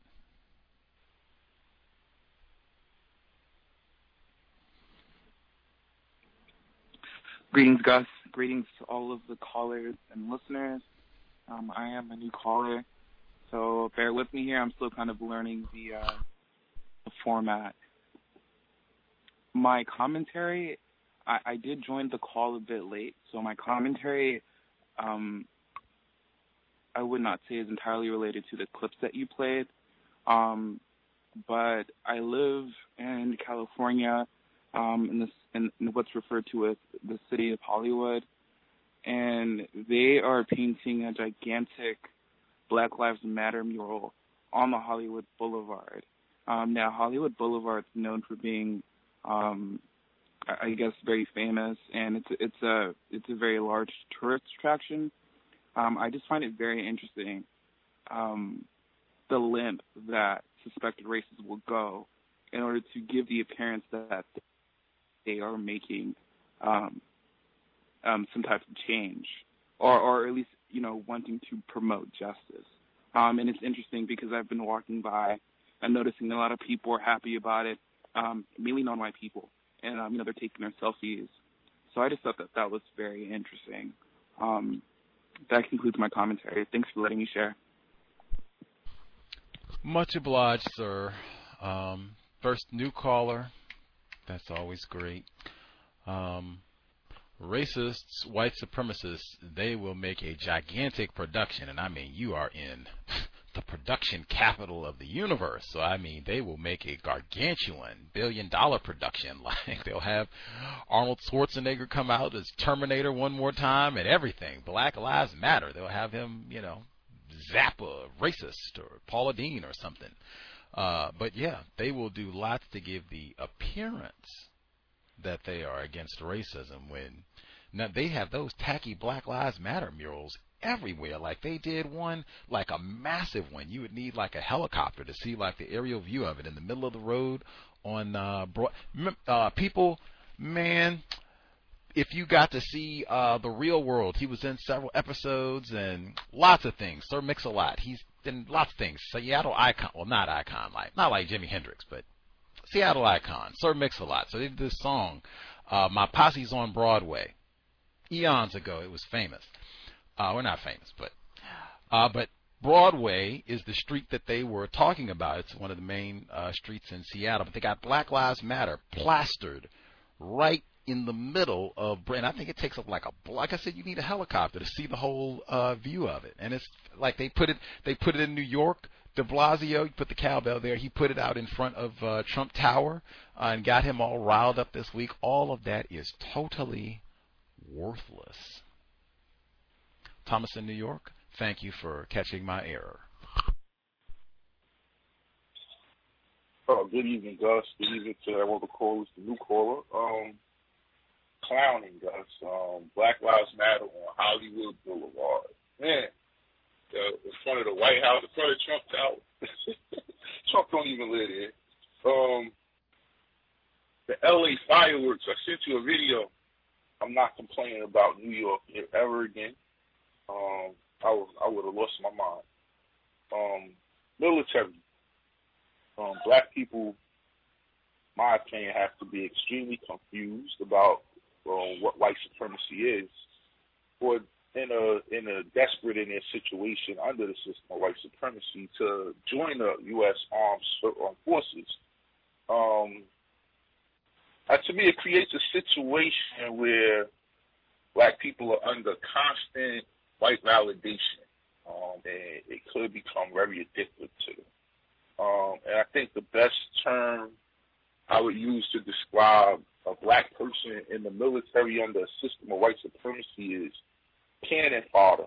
Greetings, Gus. Greetings to all of the callers and listeners. I am a new caller, so bear with me here. I'm still kind of learning the format. My commentary, I did join the call a bit late, so my commentary, I would not say is entirely related to the clips that you played, but I live in California, in what's referred to as the city of Hollywood, and they are painting a gigantic Black Lives Matter mural on the Hollywood Boulevard. Now, Hollywood Boulevard is known for being, I guess, very famous, and it's a very large tourist attraction. I just find it very interesting the length that suspected racists will go in order to give the appearance that they are making some type of change, or at least, wanting to promote justice. And it's interesting because I've been walking by and noticing that a lot of people are happy about it, mainly non-white people, and they're taking their selfies. So I just thought that was very interesting. That concludes my commentary. Thanks for letting me share. Much obliged, sir. First new caller. That's always great. Racists, white supremacists, they will make a gigantic production, and I mean, you are in the production capital of the universe. So I mean, they will make a gargantuan billion-dollar production. Like, they'll have Arnold Schwarzenegger come out as Terminator one more time and everything. Black Lives Matter. They'll have him, Zappa, racist, or Paula Deen or something. But yeah, they will do lots to give the appearance that they are against racism, when now they have those tacky Black Lives Matter murals everywhere. Like, they did one, like a massive one. You would need like a helicopter to see like the aerial view of it in the middle of the road on people, man. If you got to see The Real World, he was in several episodes and lots of things. Sir Mix-a-Lot, he's in lots of things. Seattle Icon, well, not Icon, not like Jimi Hendrix, but Seattle Icon, Sir Mix-a-Lot. So they did this song, My Posse's on Broadway. Eons ago, it was famous. We're not famous, but Broadway is the street that they were talking about. It's one of the main streets in Seattle. But they got Black Lives Matter plastered right in the middle of, and I think it takes up like I said, you need a helicopter to see the whole view of it. And it's like they put it in New York. De Blasio, you put the cowbell there. He put it out in front of Trump Tower and got him all riled up this week. All of that is totally worthless. Thomas in New York, thank you for catching my error. Good evening, Gus. Good evening to everyone who calls, the new caller. Clowning, Gus. Black Lives Matter on Hollywood Boulevard. Man, in front of the White House, in front of Trump Tower. Trump don't even live there. sent you a video. I'm not complaining about New York ever again. I would have lost my mind. Military. Black people, my opinion, have to be extremely confused about what white supremacy is, or in a desperate in their situation under the system of white supremacy to join the U.S. Armed Forces. To me, it creates a situation where black people are under constant white validation, and it could become very addictive to them. And I think the best term I would use to describe a black person in the military under a system of white supremacy is cannon fodder.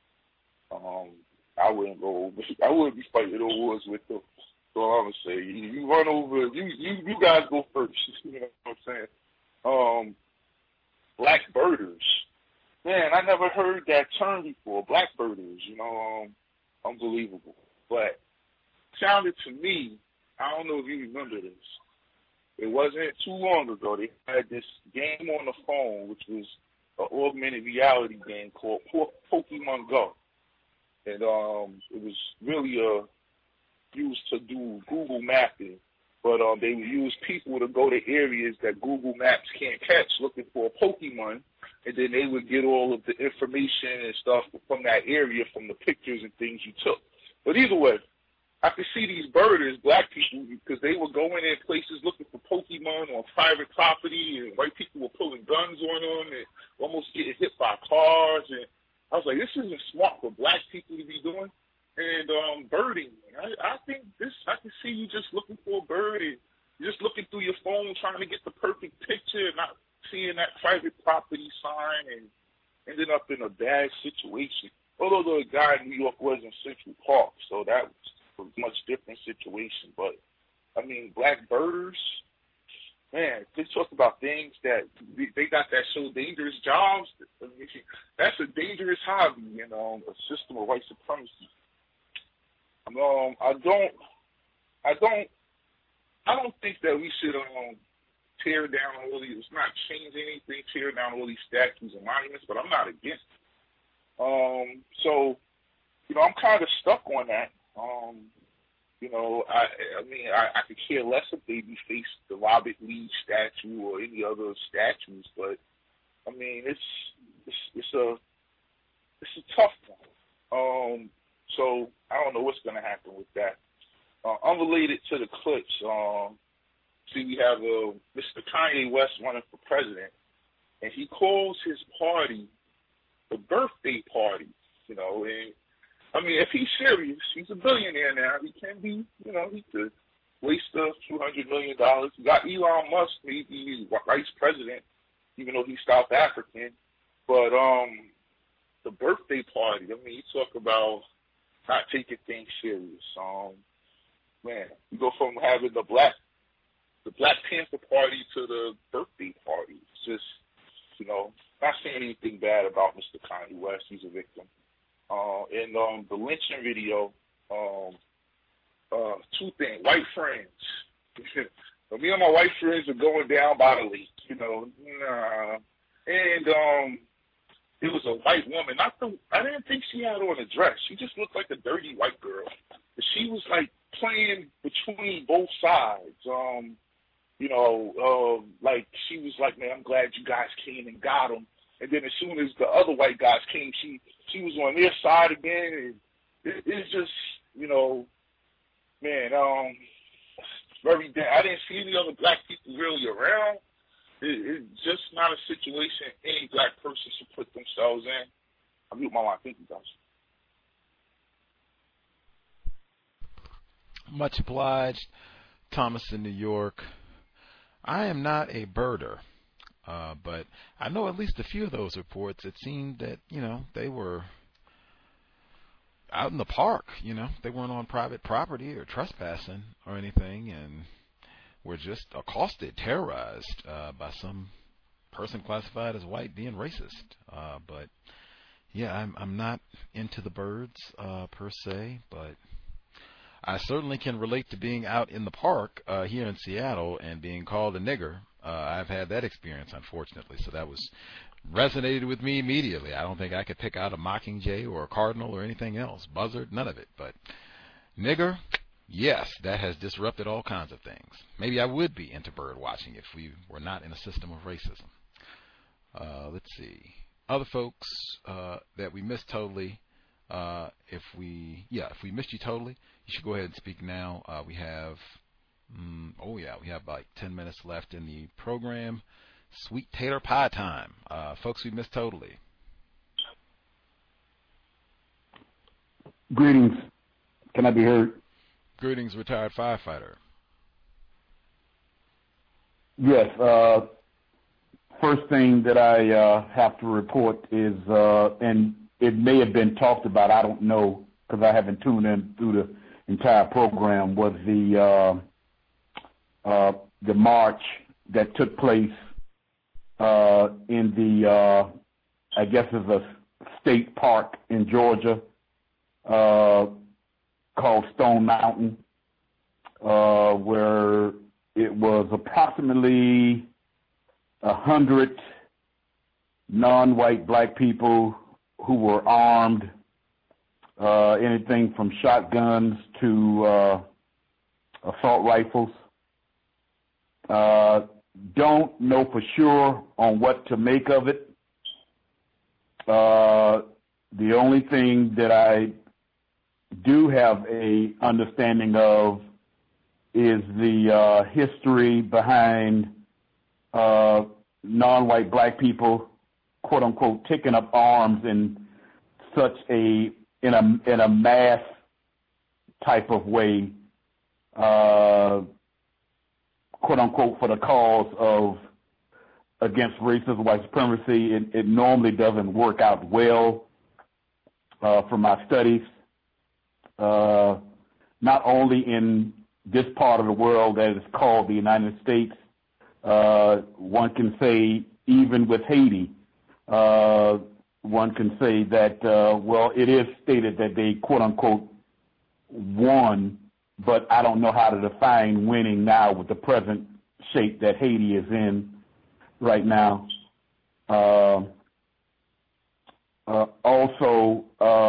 I wouldn't be fighting no wars with them. So I'm gonna say, you run over, you guys go first. You know what I'm saying? Black birders. Man, I never heard that term before. Black birders, unbelievable. But sounded to me, I don't know if you remember this. It wasn't too long ago. They had this game on the phone, which was an augmented reality game called Pokemon Go. And it was really used to do Google mapping. But they would use people to go to areas that Google Maps can't catch looking for a Pokemon. And then they would get all of the information and stuff from that area from the pictures and things you took. But either way, I could see these birders, black people, because they were going in places looking for Pokemon on private property, and white people were pulling guns on them and almost getting hit by cars. And I was like, this isn't smart for black people to be doing. And birding, I think this, I can see you just looking for a bird and you're just looking through your phone trying to get the perfect picture and not seeing that private property sign and ending up in a bad situation. Although the guy in New York was in Central Park, so that was a much different situation. But, I mean, black birders, man, they talk about things that they got that so dangerous jobs. I mean, that's a dangerous hobby, a system of white supremacy. I don't think that we should tear down all these. It's not change anything, tear down all these statues and monuments, but I'm not against it. So, I'm kind of stuck on that. I could care less if Babyface, the Robert Lee statue, or any other statues, but I mean, it's a tough one. So I don't know what's going to happen with that. Unrelated to the clips, we have Mr. Kanye West running for president, and he calls his party the birthday party, and I mean, if he's serious, he's a billionaire now. He can be, he could waste a few $100 million. You got Elon Musk, maybe he's vice president, even though he's South African. But the birthday party, I mean, you talk about not taking things serious. Man, you go from having the Black Panther party to the birthday party. It's just, not saying anything bad about Mr. Kanye West. He's a victim. And the lynching video, two things. White friends. Me and my white friends are going down by the lake, Nah. And it was a white woman. I didn't think she had on a dress. She just looked like a dirty white girl. She was like playing between both sides. Like she was like, man, I'm glad you guys came and got him. And then as soon as the other white guys came, she was on their side again. And it's just, man, very. I didn't see any other black people really around. It's just not a situation any black person should put themselves in. I mute my line. Thank you, guys. Much obliged, Thomas in New York. I am not a birder, but I know at least a few of those reports. It seemed that, they were out in the park, They weren't on private property or trespassing or anything, and were just accosted, terrorized by some person classified as white being racist. But yeah, I'm not into the birds per se, but I certainly can relate to being out in the park here in Seattle and being called a nigger I've had that experience, unfortunately, so that was resonated with me immediately. I don't think I could pick out a mockingjay or a cardinal or anything else, buzzard, none of it. But nigger, yes, that has disrupted all kinds of things. Maybe I would be into bird watching if we were not in a system of racism. Let's see. Other folks that we missed totally. If we missed you totally, you should go ahead and speak now. We have we have like 10 minutes left in the program. Sweet tater pie time. Folks we missed totally. Greetings. Can I be heard? Greetings, retired firefighter. Yes. First thing that I have to report is, and it may have been talked about, I don't know, because I haven't tuned in through the entire program, was the march that took place in the, I guess it's a state park in Georgia called Stone Mountain, where it was approximately 100 non-white black people who were armed, anything from shotguns to assault rifles. Don't know for sure on what to make of it. The only thing that I do have a understanding of is the history behind non-white black people, quote unquote, taking up arms in such in a mass type of way, quote unquote, for the cause of against racism, white supremacy. It normally doesn't work out well from my studies, not only in this part of the world that is called the United States. One can say even with Haiti, one can say that, well, it is stated that they, quote unquote, won, but I don't know how to define winning now with the present shape that Haiti is in right now. Also,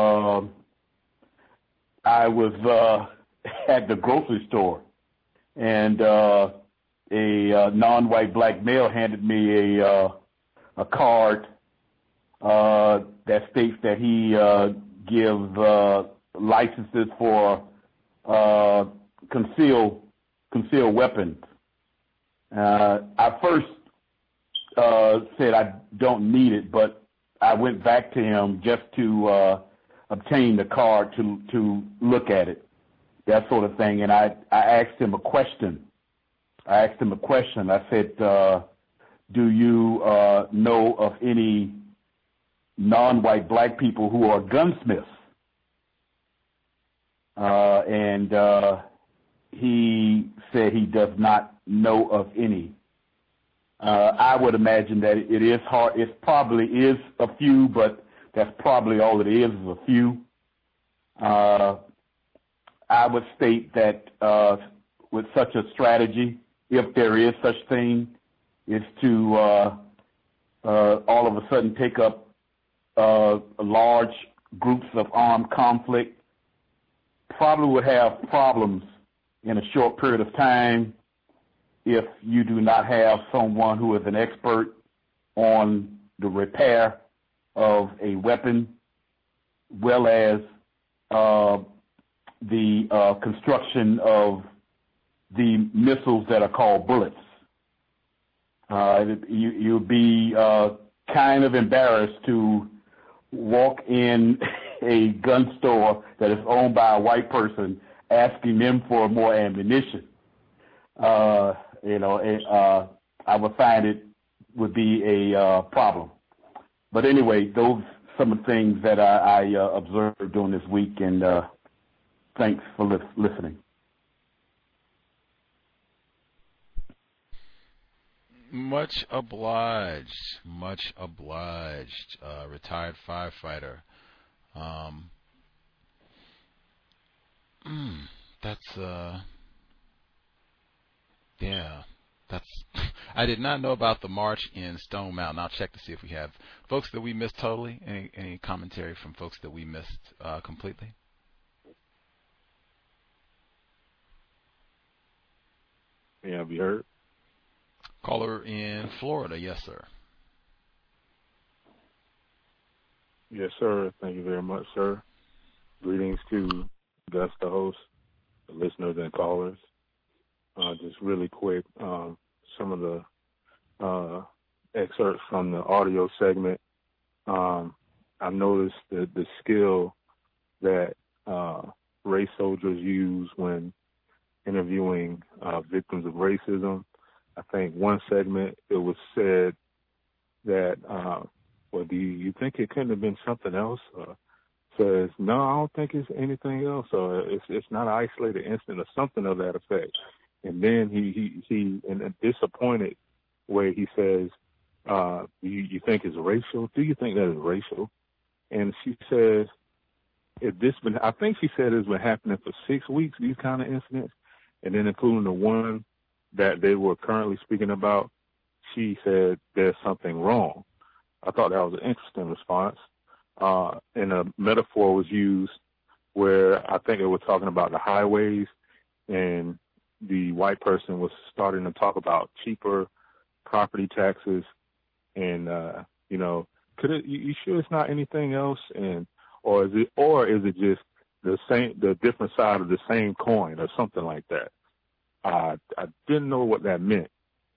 I was at the grocery store, and a non-white black male handed me a card that states that he gives licenses for concealed weapons. I first said I don't need it, but I went back to him just to obtain the card to look at it, that sort of thing. And I asked him a question. I said, do you know of any non-white black people who are gunsmiths? And he said he does not know of any. I would imagine that it is hard. It probably is a few, but that's probably all it is a few. I would state that with such a strategy, if there is such thing, is to all of a sudden take up large groups of armed conflict, probably would have problems in a short period of time if you do not have someone who is an expert on the repair of a weapon, well as the construction of the missiles that are called bullets. You'll be kind of embarrassed to walk in a gun store that is owned by a white person asking them for more ammunition. I would find it would be a problem. But anyway, those are some of the things that I observed during this week, and thanks for listening. Much obliged, retired firefighter. That's yeah. I did not know about the march in Stone Mountain. I'll check to see if we have folks that we missed totally. Any commentary from folks that we missed completely? Yeah, have you heard? Caller in Florida, yes, sir. Yes, sir. Thank you very much, sir. Greetings to Gus, the host, the listeners and callers. Just really quick, some of the excerpts from the audio segment. I noticed the skill that race soldiers use when interviewing victims of racism. I think one segment it was said that, well, do you think it couldn't have been something else? Says, no, I don't think it's anything else, or it's not an isolated incident or something of that effect. And then he in a disappointed way, he says, you think it's racial? Do you think that is racial? And she says, I think she said it's been happening for 6 weeks, these kind of incidents, and then including the one that they were currently speaking about, she said there's something wrong. I thought that was an interesting response. And a metaphor was used where I think they were talking about the highways, and the white person was starting to talk about cheaper property taxes, and you sure it's not anything else? And or is it just the different side of the same coin or something like that? I didn't know what that meant,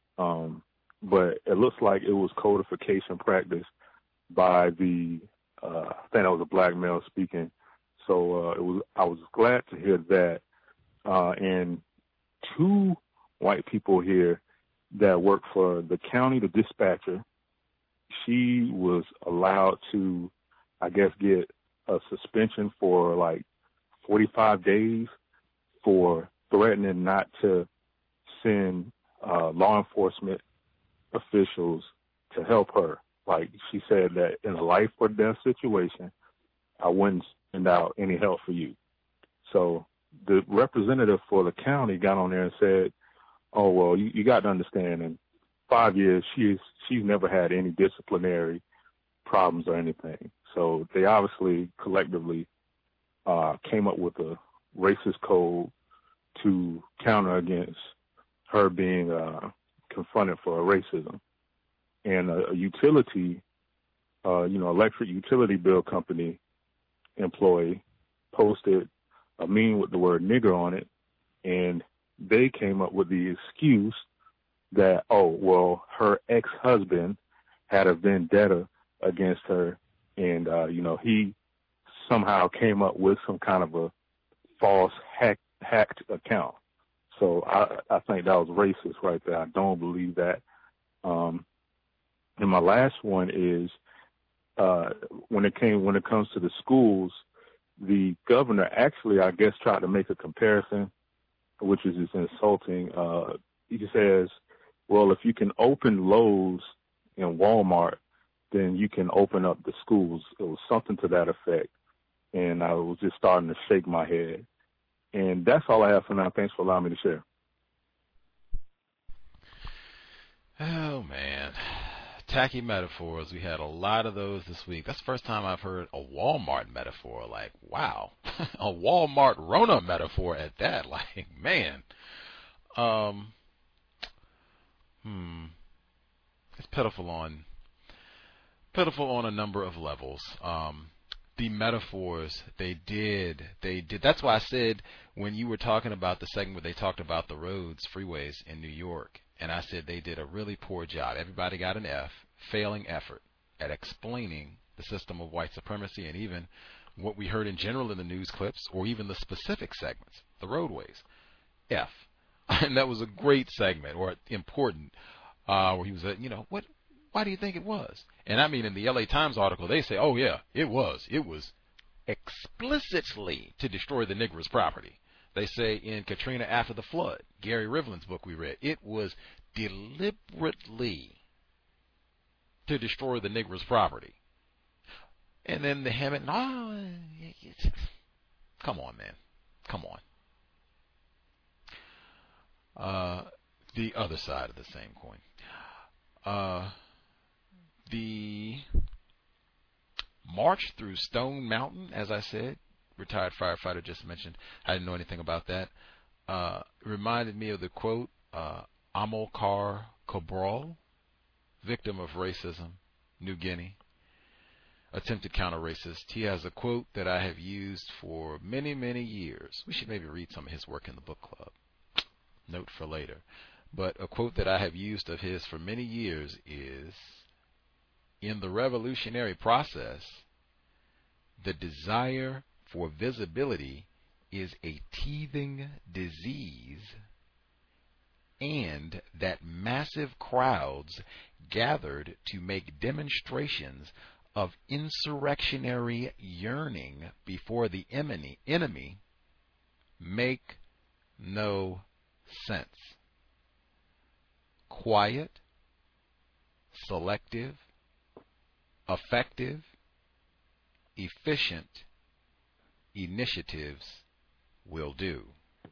but it looks like it was codification practice by the I think that was a black male speaking. So I was glad to hear that. And two white people here that work for the county, the dispatcher, she was allowed to, I guess, get a suspension for like 45 days for threatening not to send law enforcement officials to help her. Like she said that in a life or death situation, I wouldn't send out any help for you. So the representative for the county got on there and said, oh, well, you got to understand, in 5 years, she's never had any disciplinary problems or anything. So they obviously collectively came up with a racist code to counter against her being confronted for racism. And a utility, electric utility bill company employee posted a meme with the word nigger on it, and they came up with the excuse that, oh, well, her ex-husband had a vendetta against her, and, he somehow came up with some kind of a false hacked account. So I think that was racist right there. I don't believe that. And my last one is when it comes to the schools, the governor actually, I guess, tried to make a comparison, which is just insulting. He says, well, if you can open Lowe's and Walmart, then you can open up the schools. It was something to that effect. And I was just starting to shake my head. And that's all I have for now. Thanks for allowing me to share. Oh, man. Tacky metaphors. We had a lot of those this week. That's the first time I've heard a Walmart metaphor. Like, wow. A Walmart Rona metaphor at that. Like, man. It's pitiful on a number of levels. The metaphors they did. That's why I said when you were talking about the segment where they talked about the roads, freeways in New York, and I said they did a really poor job. Everybody got an F, failing effort at explaining the system of white supremacy and even what we heard in general in the news clips or even the specific segments, the roadways. F. And that was a great segment or important where he was, what? Why do you think it was? And I mean, in the LA Times article, they say, oh, yeah, it was. It was explicitly to destroy the Negro's property. They say in Katrina After the Flood, Gary Rivlin's book we read, it was deliberately to destroy the Negro's property. And then the Hammett, come on, man. Come on. the other side of the same coin. The march through Stone Mountain, as I said, retired firefighter just mentioned. I didn't know anything about that. Reminded me of the quote, Amilcar Cabral, victim of racism, New Guinea, attempted counter-racist. He has a quote that I have used for many, many years. We should maybe read some of his work in the book club. Note for later. But a quote that I have used of his for many years is, in the revolutionary process, the desire for visibility is a teething disease, and that massive crowds gathered to make demonstrations of insurrectionary yearning before the enemy make no sense. Quiet, selective, effective, efficient initiatives will do.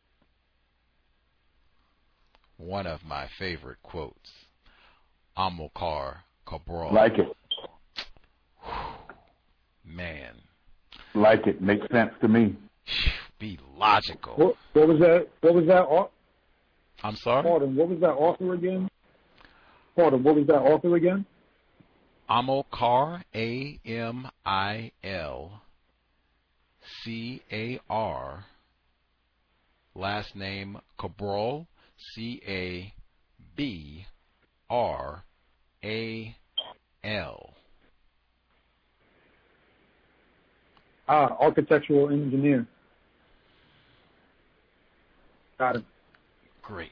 One of my favorite quotes, Amilcar Cabral. Like it. Man. Like it. Makes sense to me. Be logical. What was that? What was that? I'm sorry? Pardon, what was that author again? Amilcar, A-M-I-L-C-A-R, last name Cabral, C-A-B-R-A-L. Architectural engineer. Got it. Great.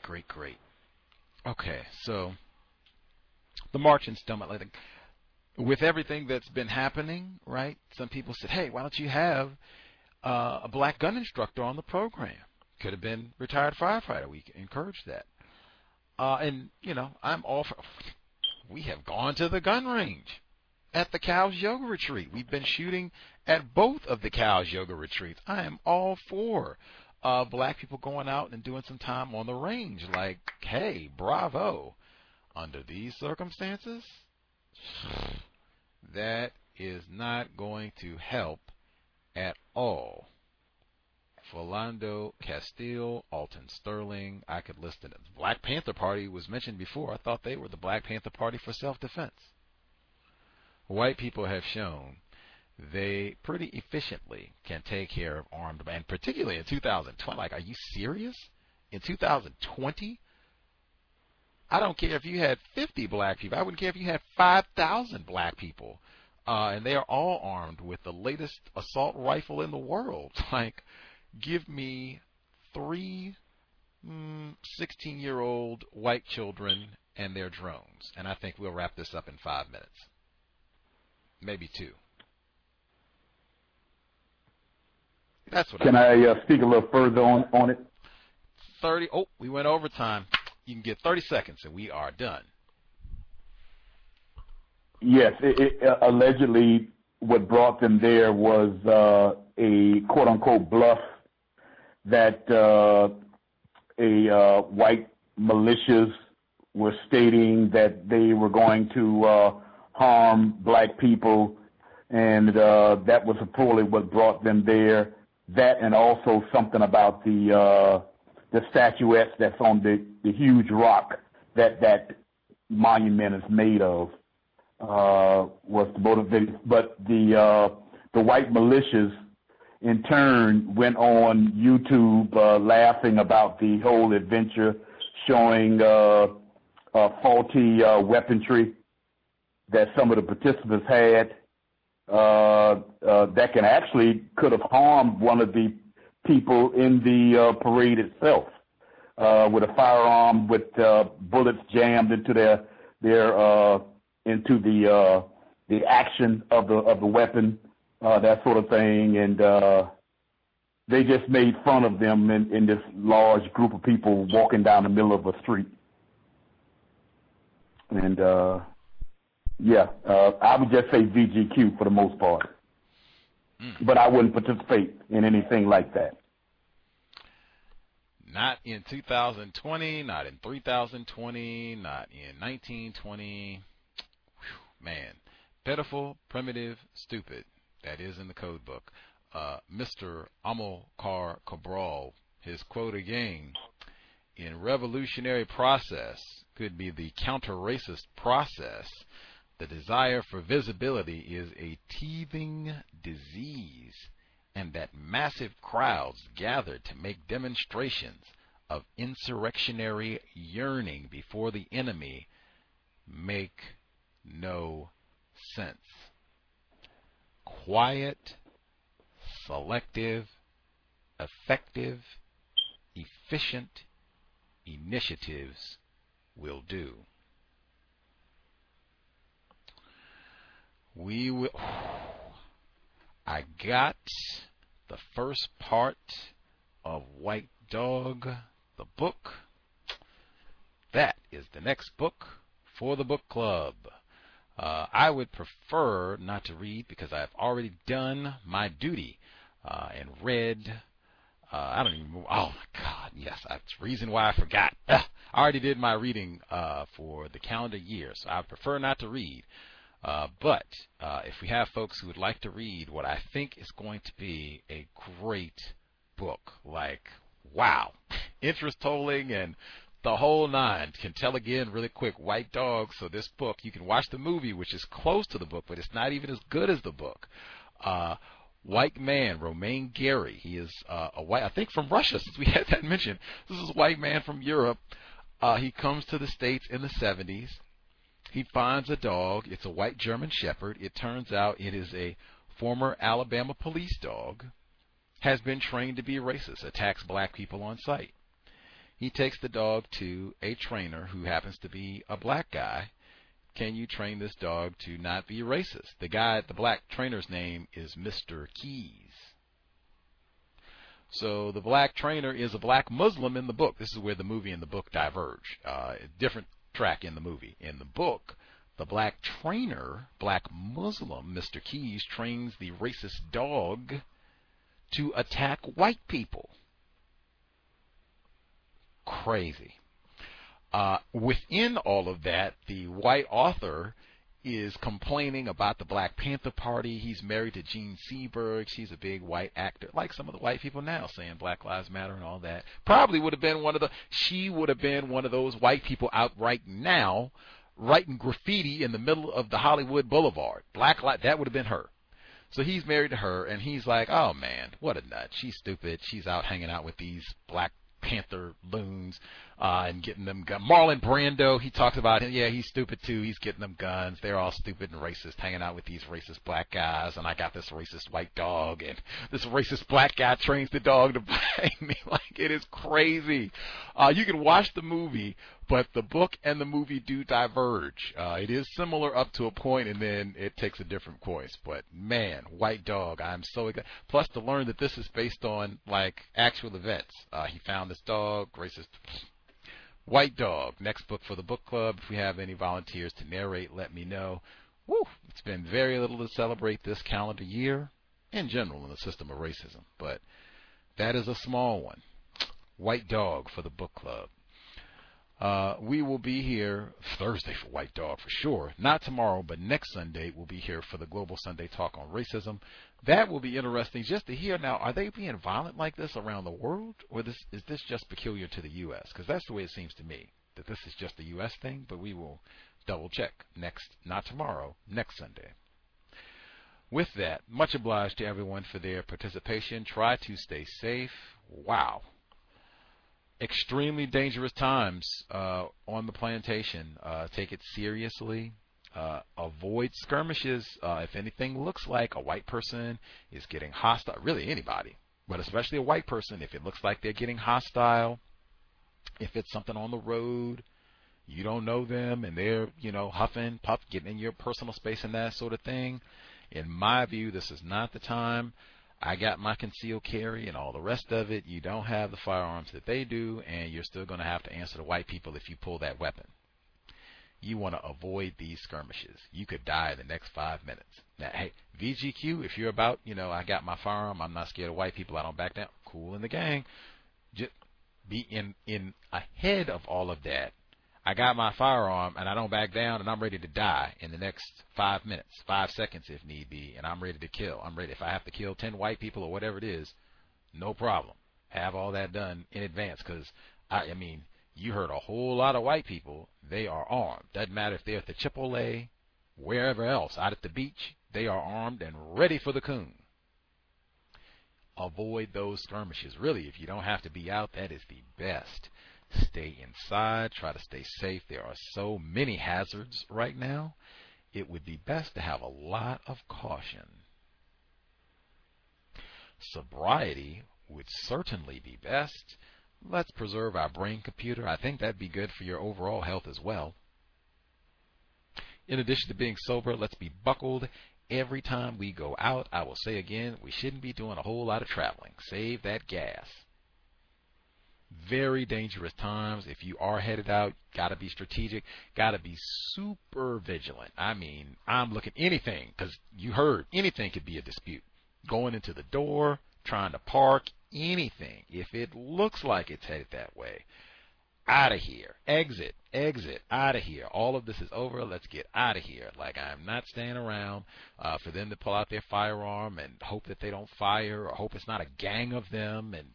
Okay, so the march in Stone Mountain, with everything that's been happening, right? Some people said, hey, why don't you have a black gun instructor on the program? Could have been retired firefighter. We encouraged that. And, I'm all for, we have gone to the gun range at the Cows Yoga Retreat. We've been shooting at both of the Cows Yoga Retreats. I am all for black people going out and doing some time on the range. Like, hey, bravo. Under these circumstances, that is not going to help at all. Philando Castile, Alton Sterling, I could list it. The Black Panther Party was mentioned before. I thought they were the Black Panther Party for self-defense. White people have shown they pretty efficiently can take care of armed, and particularly in 2020. Like, are you serious? In 2020? I don't care if you had 50 black people. I wouldn't care if you had 5,000 black people. And they are all armed with the latest assault rifle in the world. Like, give me 3 16-year-old white children and their drones. And I think we'll wrap this up in 5 minutes. Maybe 2. That's what Can I speak a little further on it? 30. Oh, we went overtime. You can get 30 seconds and we are done. Yes, allegedly what brought them there was a quote-unquote bluff that white militias were stating that they were going to harm black people, and that was probably what brought them there. That, and also something about the statuettes that's on the huge rock that monument is made of was the motivation. But the white militias in turn went on YouTube laughing about the whole adventure, showing faulty weaponry that some of the participants had that could have harmed one of the people in the parade itself, with a firearm with bullets jammed into into the action of the weapon, that sort of thing, and they just made fun of them in this large group of people walking down the middle of a street. And I would just say VGQ for the most part. But I wouldn't participate in anything like that. Not in 2020, not in 3020, not in 1920. Whew, man. Pitiful, primitive, stupid. That is in the code book. Mr. Amilcar Cabral, his quote again, in revolutionary process, could be the counter-racist process. The desire for visibility is a teething disease, and that massive crowds gathered to make demonstrations of insurrectionary yearning before the enemy make no sense. Quiet, selective, effective, efficient initiatives will do. We will. I got the first part of White Dog, the book. That is the next book for the book club. I would prefer not to read because I've already done my duty and read. I don't even. Oh my God! Yes, that's the reason why I forgot. I already did my reading for the calendar year, so I prefer not to read. But if we have folks who would like to read what I think is going to be a great book, like, wow, interest tolling and the whole nine, can tell again really quick, White Dog. So this book, you can watch the movie, which is close to the book, but it's not even as good as the book. White man, Romain Gary. He is a white, I think from Russia, since we had that mentioned. This is a white man from Europe. He comes to the States in the 70s. He finds a dog. It's a white German Shepherd. It turns out it is a former Alabama police dog. Has been trained to be racist. Attacks black people on sight. He takes the dog to a trainer who happens to be a black guy. Can you train this dog to not be racist? The black trainer's name is Mr. Keys. So the black trainer is a black Muslim in the book. This is where the movie and the book diverge. Different track in the movie. In the book, the black trainer, black Muslim, Mr. Keys, trains the racist dog to attack white people. Crazy. Within all of that, the white author is complaining about the Black Panther Party. He's married to Jean Seberg. She's a big white actor, like some of the white people now, saying Black Lives Matter and all that. Probably would have been she would have been one of those white people out right now, writing graffiti in the middle of the Hollywood Boulevard. That would have been her. So he's married to her, and he's like, oh man, what a nut. She's stupid. She's out hanging out with these Black Panther loons and getting them guns. Marlon Brando, he talks about him. Yeah, he's stupid too. He's getting them guns. They're all stupid and racist, hanging out with these racist black guys. And I got this racist white dog, and this racist black guy trains the dog to bite me. Like, it is crazy. You can watch the movie, but the book and the movie do diverge. It is similar up to a point, and then it takes a different course. But man, White Dog, I'm so excited. Plus to learn that this is based on like actual events. He found this dog, racist. White Dog, next book for the book club. If we have any volunteers to narrate, let me know. Woo, it's been very little to celebrate this calendar year in general in the system of racism, but that is a small one. White Dog for the book club. We will be here Thursday for White Dog for sure. Not tomorrow, but next Sunday we'll be here for the Global Sunday Talk on Racism. That will be interesting just to hear. Now, are they being violent like this around the world, or is this just peculiar to the U.S.? Because that's the way it seems to me, that this is just a U.S. thing, but we will double check not tomorrow, next Sunday. With that, much obliged to everyone for their participation. Try to stay safe. Wow. Extremely dangerous times on the plantation. Take it seriously. Avoid skirmishes. If anything looks like a white person is getting hostile, really anybody, but especially a white person, if it looks like they're getting hostile, if it's something on the road, you don't know them, and they're, huffing, puff, getting in your personal space and that sort of thing, in my view, this is not the time. I got my concealed carry and all the rest of it. You don't have the firearms that they do, and you're still going to have to answer to white people if you pull that weapon. You want to avoid these skirmishes. You could die in the next 5 minutes. Now, hey, VGQ, if you're about, I got my firearm, I'm not scared of white people, I don't back down, cool in the gang. Just be in ahead of all of that. I got my firearm, and I don't back down, and I'm ready to die in the next 5 minutes, 5 seconds if need be, and I'm ready to kill. I'm ready. If I have to kill 10 white people or whatever it is, no problem. Have all that done in advance, because, I mean, you heard a whole lot of white people. They are armed. Doesn't matter if they're at the Chipotle, wherever else, out at the beach, they are armed and ready for the coon. Avoid those skirmishes. Really, if you don't have to be out, that is the best. Stay inside. Try to stay safe. There are so many hazards right now. It would be best to have a lot of caution. Sobriety would certainly be best. Let's preserve our brain computer. I think that'd be good for your overall health as well. In addition to being sober, let's be buckled every time we go out. I will say again, we shouldn't be doing a whole lot of traveling. Save that gas. Very dangerous times. If you are headed out, got to be strategic, got to be super vigilant. I mean, I'm looking anything, because you heard anything could be a dispute. Going into the door, trying to park, anything. If it looks like it's headed that way, out of here. Exit, out of here. All of this is over. Let's get out of here. Like, I'm not staying around for them to pull out their firearm and hope that they don't fire, or hope it's not a gang of them. And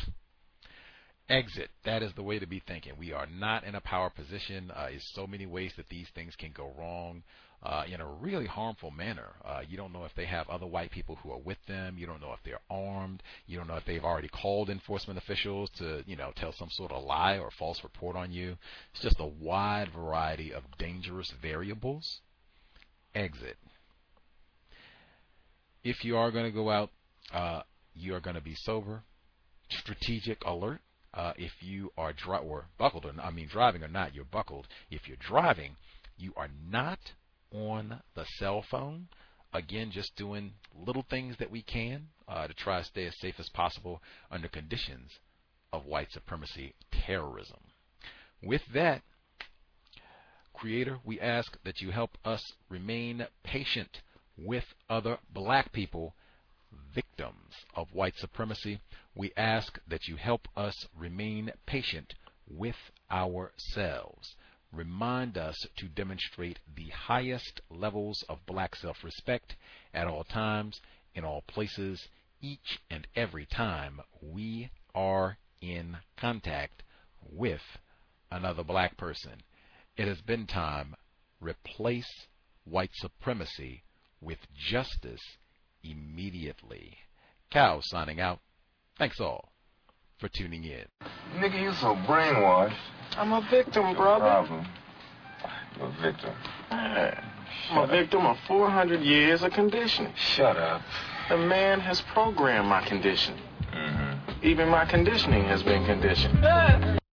exit. That is the way to be thinking. We are not in a power position. There's so many ways that these things can go wrong in a really harmful manner. You don't know if they have other white people who are with them. You don't know if they're armed. You don't know if they've already called enforcement officials to, tell some sort of lie or false report on you. It's just a wide variety of dangerous variables. Exit. If you are going to go out, you are going to be sober, strategic, alert. If you are driving or not, you're buckled. If you're driving, you are not on the cell phone. Again, just doing little things that we can to try to stay as safe as possible under conditions of white supremacy terrorism. With that, Creator, we ask that you help us remain patient with other black people, victims of white supremacy. We ask that you help us remain patient with ourselves. Remind us to demonstrate the highest levels of black self-respect at all times, in all places, each and every time we are in contact with another black person. It has been time. Replace white supremacy with justice immediately. Cal signing out. Thanks all for tuning in. Nigga, you so brainwashed. I'm a victim, brother. Problem. You're a victim. I'm a victim of 400 years of conditioning. Shut up. The man has programmed my conditioning. Mm-hmm. Even my conditioning has been conditioned.